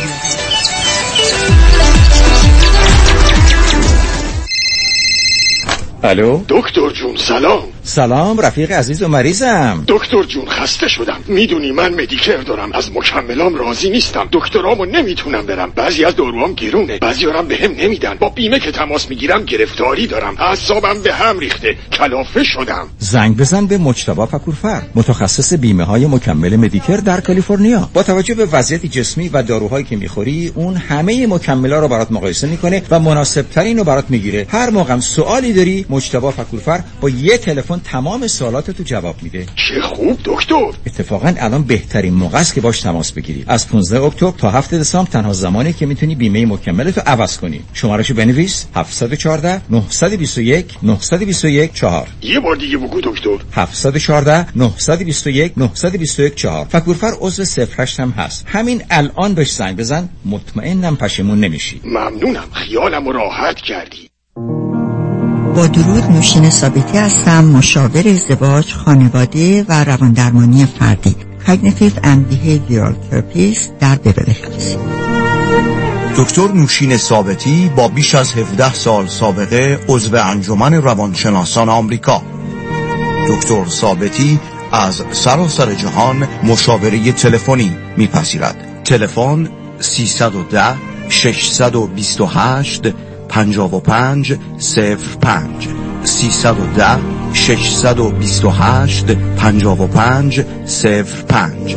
الو دکتر جون، سلام. سلام رفیق عزیز و مریضم. دکتر جون خسته شدم. میدونی من مدیکر دارم، از مکملام راضی نیستم. دکترامو نمیتونم برم، بعضی از داروام گرونه، بعضیارم بهم نمیدن. با بیمه که تماس میگیرم گرفتاری دارم، اعصابم به هم ریخته، کلافه شدم. زنگ بزن به مجتبی فکورفر، متخصص بیمه های مکمل مدیکر در کالیفرنیا. با توجه به وضعیت جسمی و داروهایی که میخوری، اون همه مکمل‌ها رو برات مقایسه میکنه و مناسب ترین رو برات میگیره. هر موقع سوالی داری مجتبی فکورفر با یه تلفن تمام سوالاتتو جواب میده. چه خوب دکتر. اتفاقا الان بهترین موقع است که باش تماس بگیری. از پانزده اکتبر تا هفت دسامبر تنها زمانی که میتونی بیمه مکملتو عوض کنی. شمارهشو بنویس: هفت یک چهار نه دو یک نه دو یک چهار. یه بار دیگه بگو دکتر. هفت یک چهار نه دو یک نه دو یک چهار. فکورفر عضو صفر هشت هم هست. همین الان بهش زنگ بزن، مطمئنم پشیمون نمیشی. ممنونم، خیالمو راحت کردی. با درود، نوشین ثابتی هستم، مشاور ازدواج، خانواده و رواندرمانی فردی، Cognitive and Behavioral Therapist در بیولی هیلز. دکتر نوشین ثابتی با بیش از هفده سال سابقه عضو انجمن روانشناسان آمریکا. دکتر ثابتی از سراسر جهان مشاوره تلفنی میپذیرد. تلفن سیصد و ده ششصد و بیست و هشت پنجاه و پنج صفر پنج سیصد و ده ششصد و بیست و هشت پنجاه و پنج صفر پنج.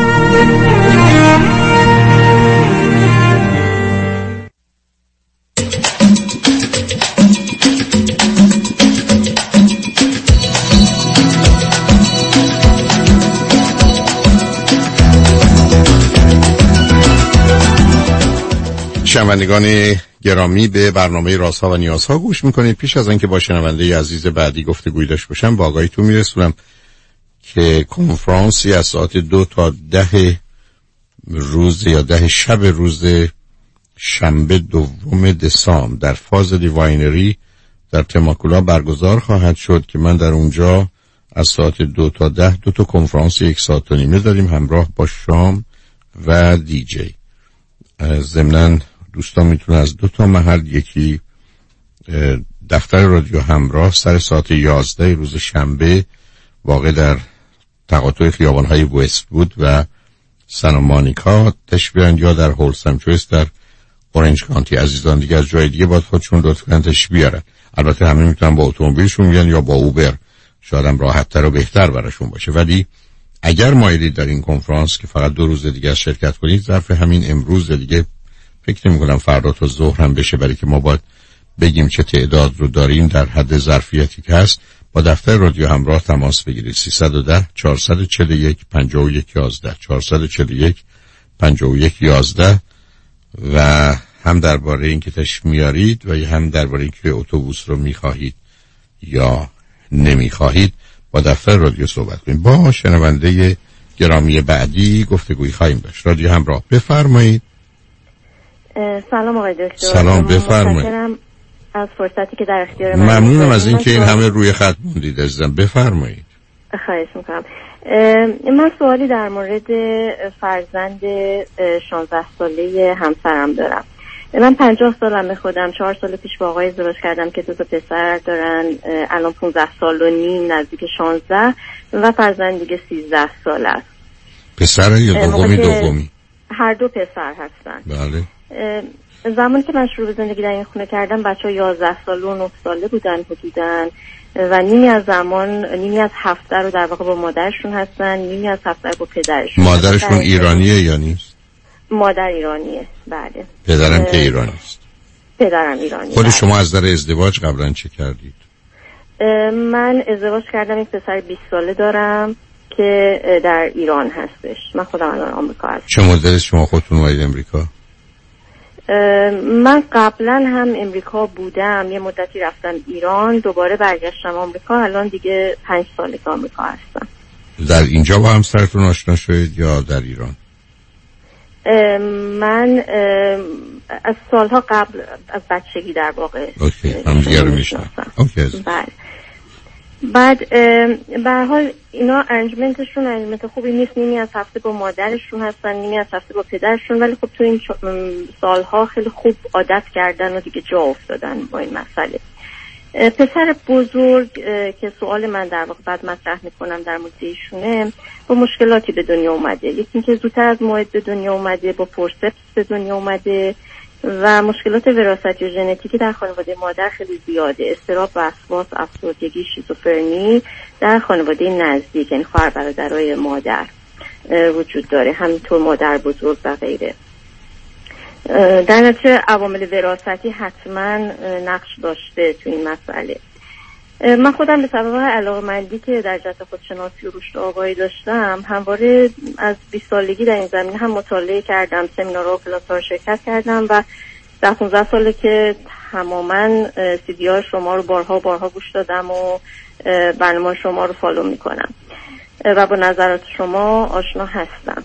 شنوندگان گرامی، به برنامه رازها و نیازها گوش میکنید. پیش از اینکه با شنونده عزیز بعدی گفتگوی داشته باشم، با آگاهیتون میرسونم که کنفرانسی از ساعت دو تا ده روز یا ده شب روز شنبه دوم دسامبر در فاز دیواینری در تماکولا برگزار خواهد شد که من در اونجا از ساعت دو تا ده دو تا کنفرانس یک ساعت و نیمه داریم همراه با شام و دیجی. ضمناً دوستان میتونن از دو تا محل، یکی دفتر رادیو همراه سر ساعت یازده روز شنبه واقع در تقاطع خیابان‌های وست وود و سانتا مونیکا تشریف بیارن، یا در هولسم چویس در اورنج کانتی عزیزان دیگه از جای دیگه باید خودشون لطف کنن تشریف بیارن. البته همه میتونن با اتومبیلشون بیان یا با اوبر، شاید هم راحت‌تر و بهتر براشون باشه. ولی اگر مایلید در این کنفرانس که فقط دو روز دیگه شرکت کنید، ظرف همین امروز دیگه فکر نمی‌کنم فردا تا ظهر هم بشه، برای که ما باید بگیم چه تعداد رو داریم در حد ظرفیتی که هست. با دفتر رادیو همراه تماس بگیرید. سیصد و ده چهارصد و چهل و یک پنجاه و یک یازده چهارصد و چهل و یک پنجاه و یک یازده و هم درباره اینکه تشریف میارید و هم درباره اینکه اتوبوس رو میخواهید یا نمیخواهید با دفتر رادیو صحبت کنید. با شنونده گرامی بعدی گفتگویی خواهیم داشت. رادیو همراه، بفرمایید. سلام آقای دکتر. سلام، بفرمایید. از فرصتی که در اختیار من ممنونم از اینکه این همه روی خط موندید عزیزم. بفرمایید. خواهش میکنم. من سوالی در مورد فرزند شانزده ساله همسرم دارم. من پنجاه سالمه خودم، چهار سال پیش با آقای ازدواج کردم که دو تا پسر دارن، الان پونزده سال و نیم نزدیک شانزده و فرزند دیگه سیزده سال است. پسر یا دومی دومی؟ هر دو پسر هستن. بله. زمانی که من شروع به زندگی در این خونه کردم بچه ها یازده ساله و نه ساله بودن حدوداً و نیمی از زمان، نیمی از هفته رو در واقع با مادرشون هستن، نیمی از هفته رو با پدرشون. مادرشون ایرانیه یا نیست؟ مادر ایرانیه، بله. پدرم که ایرانی است. پدرم ایرانیه. خود شما از در ازدواج قبلا چه کردید؟ من ازدواج کردم، یک پسر بیست ساله دارم که در ایران هستش. من خودم الان آمریکا هستم. چه مدت شما خودتون اومدید امریکا؟ من قبلا هم امریکا بودم، یه مدتی رفتم ایران، دوباره برگشتم آمریکا، الان دیگه پنج ساله که آمریکا هستم. در اینجا با همسرتون آشنا شدید یا در ایران؟ من از سالها قبل، از بچگی در واقع. اوکی، هم دیگه رو میشناسم. اوکی. بله. بعد به هر حال اینا ارنجمنتشون ارنجمنت خوبی نیست، نیمی از هفته با مادرشون هستن، نیمی از هفته با پدرشون، ولی خب تو این سالها خیلی خوب عادت کردن و دیگه جا افتادن با این مسئله. پسر بزرگ که سوال من در واقع بعد مطرح میکنم در مورد ایشونه، با مشکلاتی به دنیا اومده. یکی اینکه زودتر از موعد به دنیا اومده، با فورسپس به دنیا اومده و مشکلات وراثتی و ژنتیکی در خانواده مادر خیلی زیاده. اضطراب، وسواس، افسردگی، شیزوفرنی در خانواده نزدیک، یعنی خواهر برادرای مادر وجود داره، همینطور مادر بزرگ و غیره. در نتیجه عوامل وراثتی حتما نقش داشته تو این مسئله. من خودم به سبب علاقه‌مندی که در جهت خودشناسی و رشد آگاهی داشتم، همواره از بیست سالگی در این زمینه هم مطالعه کردم، سمینارها و کلاس‌ها رو شرکت کردم و در پانزده ساله که تماما سیدی‌های شما رو بارها بارها گوش دادم و برنامه شما رو فالو میکنم و با نظرات شما آشنا هستم.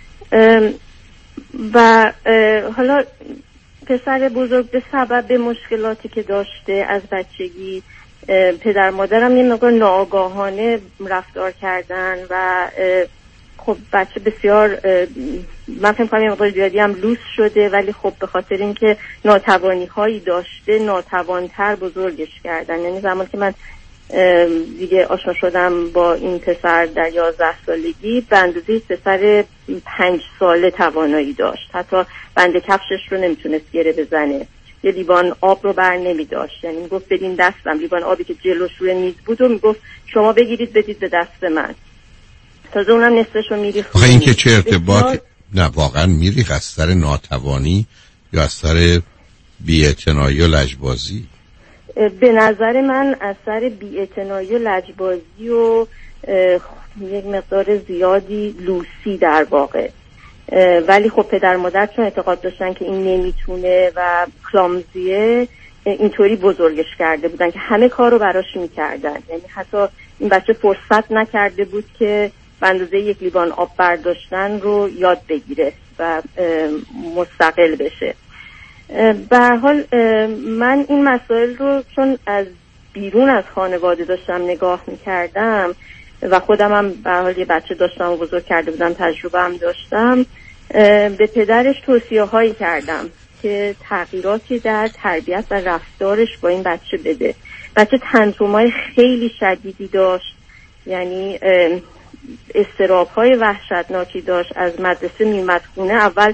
و حالا پسر بزرگ به سبب مشکلاتی که داشته از بچگی، پدر مادرم یه مقدار ناآگاهانه رفتار کردن و خب بچه بسیار، من فکر می‌کنم یه مقدار زیادی هم لوس شده، ولی خب به خاطر اینکه ناتوانی هایی داشته ناتوانتر بزرگش کردن. یعنی زمانی که من دیگه آشنا شدم با این پسر در یازده سالگی، به اندازه پسر پنج ساله توانایی داشت، حتی بند کفشش رو نمیتونست گره بزنه، یه لیوان آب رو بر نمی داشت، یعنی میگفت بدین دستم، لیوان آبی که جلوش روی میز بود و میگفت شما بگیرید بدید به دست من، تازه اونم نصفش رو میریخت. آخه این که چه ارتباط، نه واقعا میریخت از سر ناتوانی یا از سر بی‌اعتنایی و لجبازی؟ به نظر من از سر بی‌اعتنایی و لجبازی و یک مقدار زیادی لوسی در واقع. ولی خب پدر مادر چون اعتقاد داشتن که این نمیتونه و کلامزیه، اینطوری بزرگش کرده بودن که همه کار رو براش میکردن. یعنی حتی این بچه فرصت نکرده بود که به اندازه یک لیوان آب برداشتن رو یاد بگیره و مستقل بشه. به هر حال من این مسائل رو چون از بیرون از خانواده داشتم نگاه میکردم و خودم هم به هر حال یه بچه داشتم و بزرگ کرده بودم، تجربه هم داشتم، به پدرش توصیه هایی کردم که تغییراتی در تربیت و رفتارش با این بچه بده. بچه تنتومای خیلی شدیدی داشت، یعنی اضطراب های وحشتناکی داشت. از مدرسه میومد خونه، اول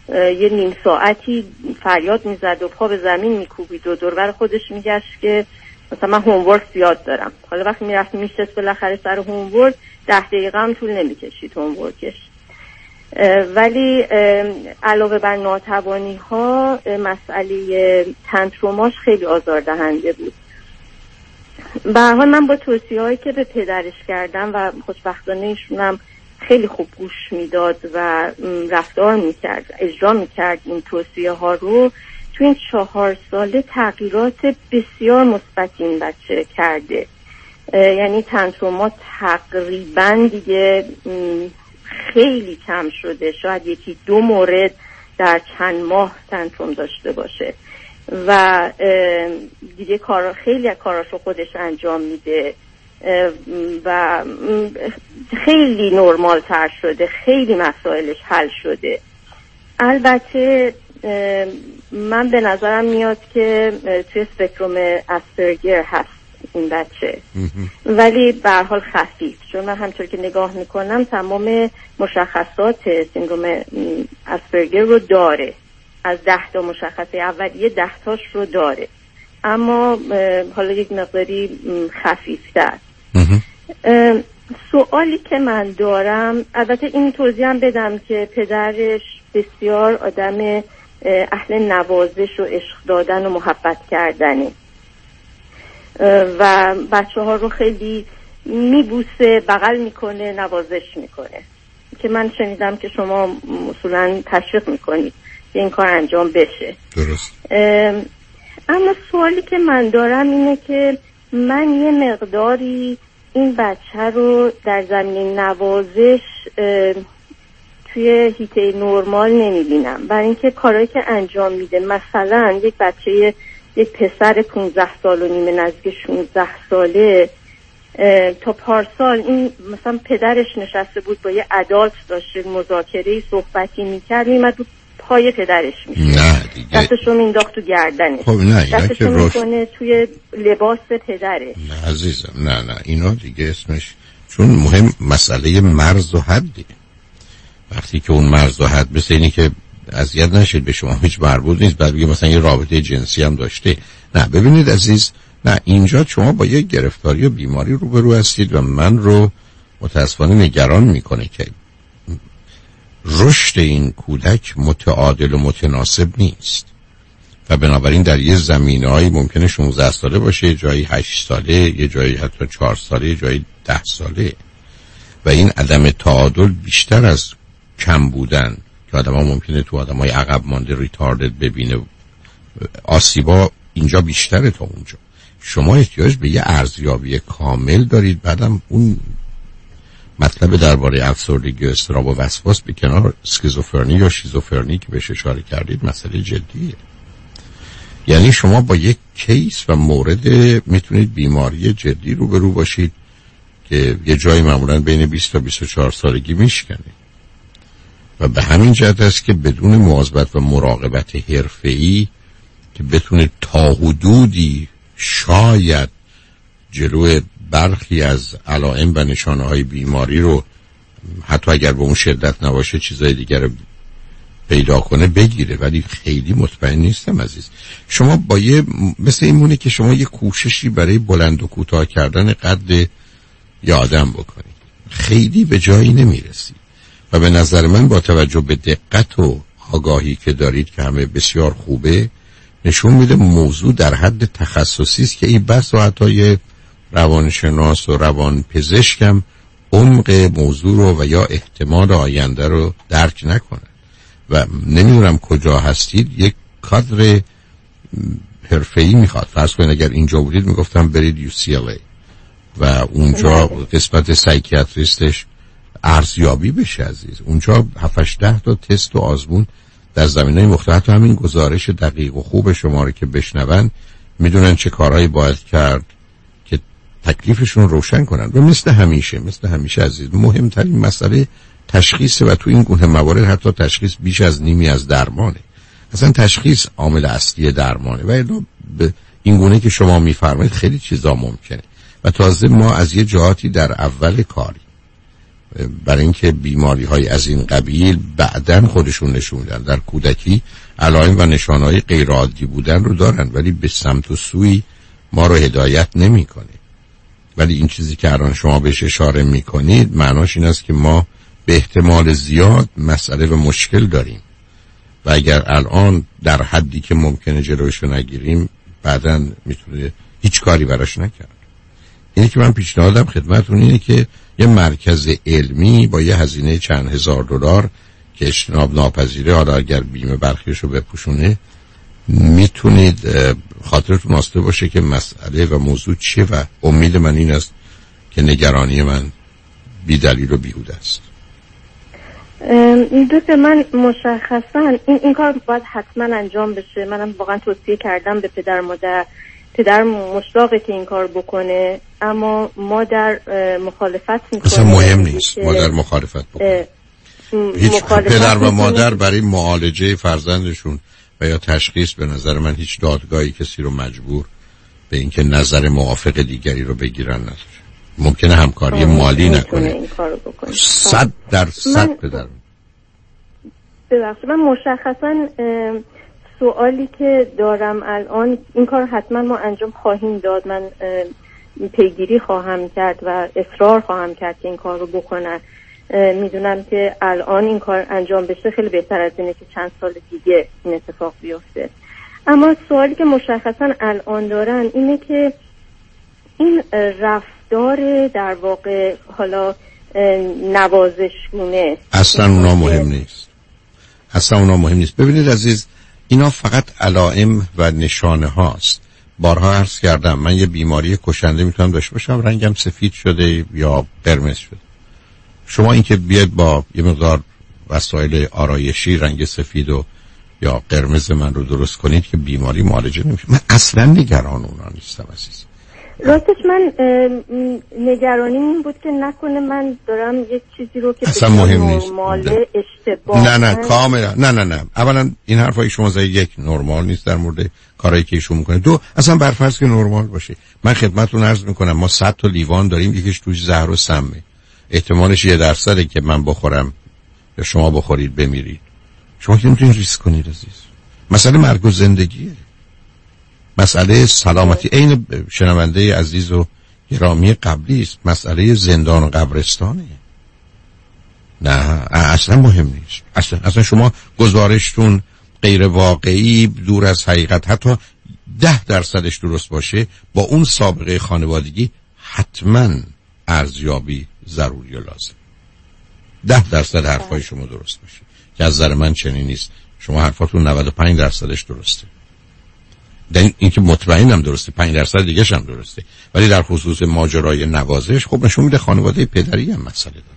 یه نیم ساعتی فریاد میزد و پا به زمین میکوبید و دور بر خودش میگشت که مثلا من هومورک زیاد دارم. حالا وقتی میرفت میشست بالاخره سر هومورک ده دقیقه هم طول نمیکشید هومورکش. ولی علاوه بر ناتوانی ها مسئله تنتروماش خیلی آزاردهنده بود. به هر حال من با توصیه هایی که به پدرش کردم و خوشبختانه ایشونم خیلی خوب گوش میداد و رفتار میکرد، اجرا میکرد این توصیه ها رو، تو این چهار ساله تغییرات بسیار مثبتی این بچه کرده. یعنی تنتروما تقریبا دیگه خیلی کم شده، شاید یکی دو مورد در چند ماه تنتروم داشته باشه و دیگه کار خیلی از کاراشو خودش انجام میده و خیلی نرمال تر شده، خیلی مسائلش حل شده. البته من به نظرم میاد که توی اسپکتروم اسپرگر هست این بچه، ولی به هر حال خفیف، چون من همطور که نگاه میکنم تمام مشخصات سیندروم اسپرگر رو داره. از ده تا مشخصه اولیه ده تاش رو داره، اما حالا یک مقداری خفیفتر. سوالی که من دارم، البته این توضیح هم بدم که پدرش بسیار آدم اهل نوازش و عشق دادن و محبت کردنه و بچه ها رو خیلی میبوسه، بغل میکنه، نوازش میکنه که من شنیدم که شما اصولا تشویق میکنید که این کار انجام بشه. درست. اما سوالی که من دارم اینه که من یه مقداری این بچه رو در زمینه نوازش توی هیته نورمال نمیبینم، برای اینکه کارهایی که انجام میده، مثلا یک بچه یک پسر پونزده سال و نیمه نزدیک شونزده ساله تا پارسال این مثلا پدرش نشسته بود با یه ادالت داشته مذاکره صحبتی میکرد، میمد رو پای پدرش میشه، نه دیگه دستش رو مینداخت تو گردنش، خب نه دستش رو میکنه توی لباس پدرش. نه عزیزم، نه نه اینا دیگه اسمش، چون مهم مسئله مرز و حدی. وقتی که اون مرز و حد مثل اینی که اذیت نشید به شما هیچ مربوط نیست، بعد بگه مثلا یه رابطه جنسی هم داشته. نه ببینید عزیز، نه اینجا شما با یه گرفتاری و بیماری روبرو هستید و من رو متاسفانه نگران میکنه که رشد این کودک متعادل و متناسب نیست و بنابراین در یه زمینه‌ای ممکنه شانزده ساله باشه، یه جایی هشت ساله، یه جایی حتی چهار ساله، یه جایی ده ساله و این عدم تعادل بیشتر از کم بودن که آدم ها ممکنه تو آدم های عقب مانده ریتاردد ببینه، آسیبا اینجا بیشتره تا اونجا. شما احتیاج به یه ارزیابی کامل دارید، بعدم اون مطلب درباره افسردگی و اضطراب و وسواس به کنار اسکیزوفرنی یا شیزوفرنی که بهش اشاره کردید مسئله جدیه. یعنی شما با یک کیس و مورد میتونید بیماری جدی روبرو باشید که یه جایی معمولاً بین بیست تا بیست و چهار سالگی میشکنه و به همین جهت است که بدون مواظبت و مراقبت حرفه‌ای که بتونه تا حدودی شاید جلوی برخی از علائم و نشانه‌های بیماری رو حتی اگر به اون شدت نباشه چیزای دیگر رو پیدا کنه بگیره، ولی خیلی مطمئن نیستم عزیز. شما با یه مثل این مونه که شما یه کوششی برای بلند و کوتاه کردن قد یه آدم بکنید، خیلی به جایی نمیرسی و به نظر من با توجه به دقت و آگاهی که دارید که همه بسیار خوبه، نشون میده موضوع در حد تخصصی است که این بس و حتی یه روانشناس و روان پزشکم عمق موضوع رو و یا احتمال آینده رو درک نکنه و نمیدونم کجا هستید. یک کادر حرفه‌ای میخواد. فرض کنید اگر اینجا بودید میگفتم برید یو سی ال ای و اونجا قسمت سایکیاتریستش ارزیابی بشه عزیز. اونجا هفت ده تا تست و آزمون در زمینه مختلف، همین گزارش دقیق و خوب شما رو که بشنون میدونن چه کارهایی باید کرد که تکلیفشون روشن کنن. و مثل همیشه مثل همیشه عزیز مهمترین مسئله تشخیص و تو این گونه موارد حتی تشخیص بیش از نیمی از درمانه. اصلا تشخیص عامل اصلی درمانه و به این گونه که شما میفرمایید خیلی چیزا ممکنه و تازه ما از یه جهاتی در اول کاری برای اینکه بیماری های از این قبیل بعداً خودشون نشون میدن. در کودکی علائم و نشانه‌های غیر عادی بودن رو دارن ولی به سمت و سوی ما رو هدایت نمیکنه. ولی این چیزی که الان شما بهش اشاره میکنید معناش این است که ما به احتمال زیاد مسئله و مشکل داریم و اگر الان در حدی که ممکنه جلوش رو نگیریم بعداً میتونه هیچ کاری براش نکرد. اینه که من پیشنهادم خدمتتون اینه که یه مرکز علمی با یه هزینه چند هزار دلار که اجتناب ناپذیره، حالا اگر بیمه برخیشو بپوشونه، میتونید خاطرتون آسوده باشه که مسئله و موضوع چیه و امید من این است که نگرانی من بی دلیل و بیهوده است. دوست من مشخصا این, این کار باید حتما انجام بشه. منم واقعا توصیه کردم به پدر مادر، پدر مشتاقه که این کار بکنه اما مادر مخالفت میکنه. اصلا مهم نیست مادر مخالفت بکنه. هیچ پدر و مادر برای معالجه فرزندشون و یا تشخیص به نظر من هیچ دادگاهی کسی رو مجبور به اینکه نظر موافق دیگری رو بگیرن نداره. ممکنه همکاری مالی نکنه. صد در صد پدر. ببخشید من مشخصا سوالی که دارم الان، این کار حتما ما انجام خواهیم داد. من پیگیری خواهم کرد و اصرار خواهم کرد که این کار رو بکنن. میدونم که الان این کار انجام بشه خیلی بهتر از اینه که چند سال دیگه این اتفاق بیفته. اما سوالی که مشخصا الان دارن اینه که این رفتار در واقع حالا نوازشگونه اصلا اونا مهم نیست. اصلا اونا مهم نیست. ببینید عزیز، اینا فقط علائم و نشانه هاست. بارها عرض کردم من یه بیماری کشنده میتونم داشته باشم، رنگم سفید شده یا قرمز شده. شما اینکه بیاد با یه مقدار وسایل آرایشی رنگ سفید و یا قرمز من رو درست کنید که بیماری معالجه نمیشه. من اصلا نگران اونا نیستم عزیز. راستش من نگرانی این بود که نکنه من دارم یک چیزی رو که اصلا مهم نیست اشتباه. نه نه کاملا نه نه نه اولا این حرفایی شما زدید یک نرمال نیست در مورد کارایی که ایشون میکنه. دو اصلا برفرض که نرمال باشه، من خدمتتون عرض میکنم ما صد تا لیوان داریم، یکیش توش زهر و سمه، احتمالش یه درصده که من بخورم یا شما بخورید بمیرید. شما که نمیتونید ریسک کنید عزیز. مسئله مرگ و زندگیه، مسئله سلامتی. این شنونده عزیز و گرامی قبلی است، مسئله زندان و قبرستانه. نه اصلا مهم نیست. اصلا اصلا شما گزارشتون غیر واقعی، دور از حقیقت، حتی ده درصدش درست باشه، با اون سابقه خانوادگی حتما ارزیابی ضروری و لازم. ده درصد حرفای شما درست باشه که از نظر من چنین نیست. شما حرفاتون نود و پنج درصدش درسته. در این که مطمئنم درسته، پنج درصد دیگه هم درسته. ولی در خصوص ماجرای نوازش خب نشون میده خانواده پدری هم مسئله داره.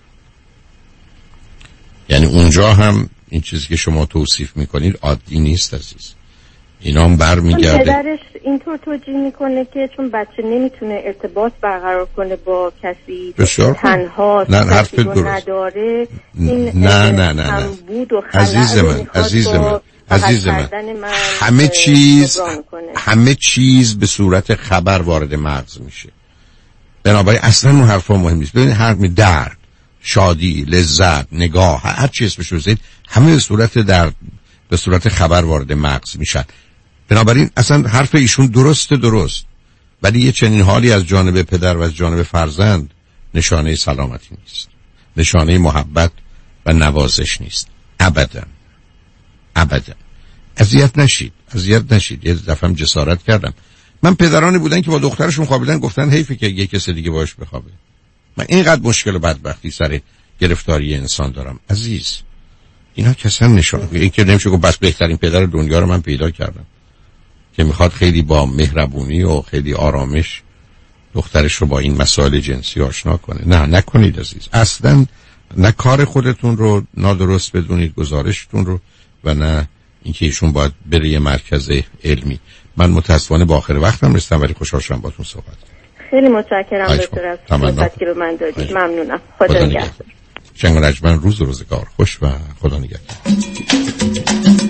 یعنی اونجا هم این چیزی که شما توصیف میکنید عادی نیست عزیز. اینا هم برمیگرده. پدرش اینطور توجیه میکنه که چون بچه نمیتونه ارتباط برقرار کنه با کسی، تنها نه حرف درست نداره، این نه نه نه نه عزیز من عزیز من عزیز من همه چیز همه چیز به صورت خبر وارد مغز میشه. بنابراین اصلا اون حرفا مهم نیست. ببینید حرف می درد، شادی، لذت، نگاه، هر چیز بشه بزنید همه به صورت درد به صورت خبر وارد مغز میشن. بنابراین اصلا حرف ایشون درست درست ولی یه چنین حالی از جانب پدر و از جانب فرزند نشانه سلامتی نیست، نشانه محبت و نوازش نیست. ابدا ابدا. اذیت نشید اذیت نشید. یه دفعه جسارت کردم. من پدرانی بودن که با دخترشون خوابیدن گفتن حیفه که یه کس دیگه باش بخوابه. من اینقدر مشکل و بدبختی سر گرفتاری انسان دارم عزیز. اینا کسان نشان این که نمیشه که بس بهترین پدر دنیا رو من پیدا کردم که میخواد خیلی با مهربونی و خیلی آرامش دخترش رو با این مسائل جنسی آشنا کنه. نه نکنید عزیز. اصلا نه کار خودتون رو نادرست بدونید، گزارشتون رو، و نه اینکه ایشون باید بره یه مرکز علمی. من متاسفانه با آخر وقتم رسیدم ولی خوشحال شدم باهاتون صحبت کردم. خیلی متشکرم دکتر از فرصتی که به من دادید. ممنونم. خدا نگهدار. شنگ و نجمن روز و روزگار خوش و خدا نگهدار.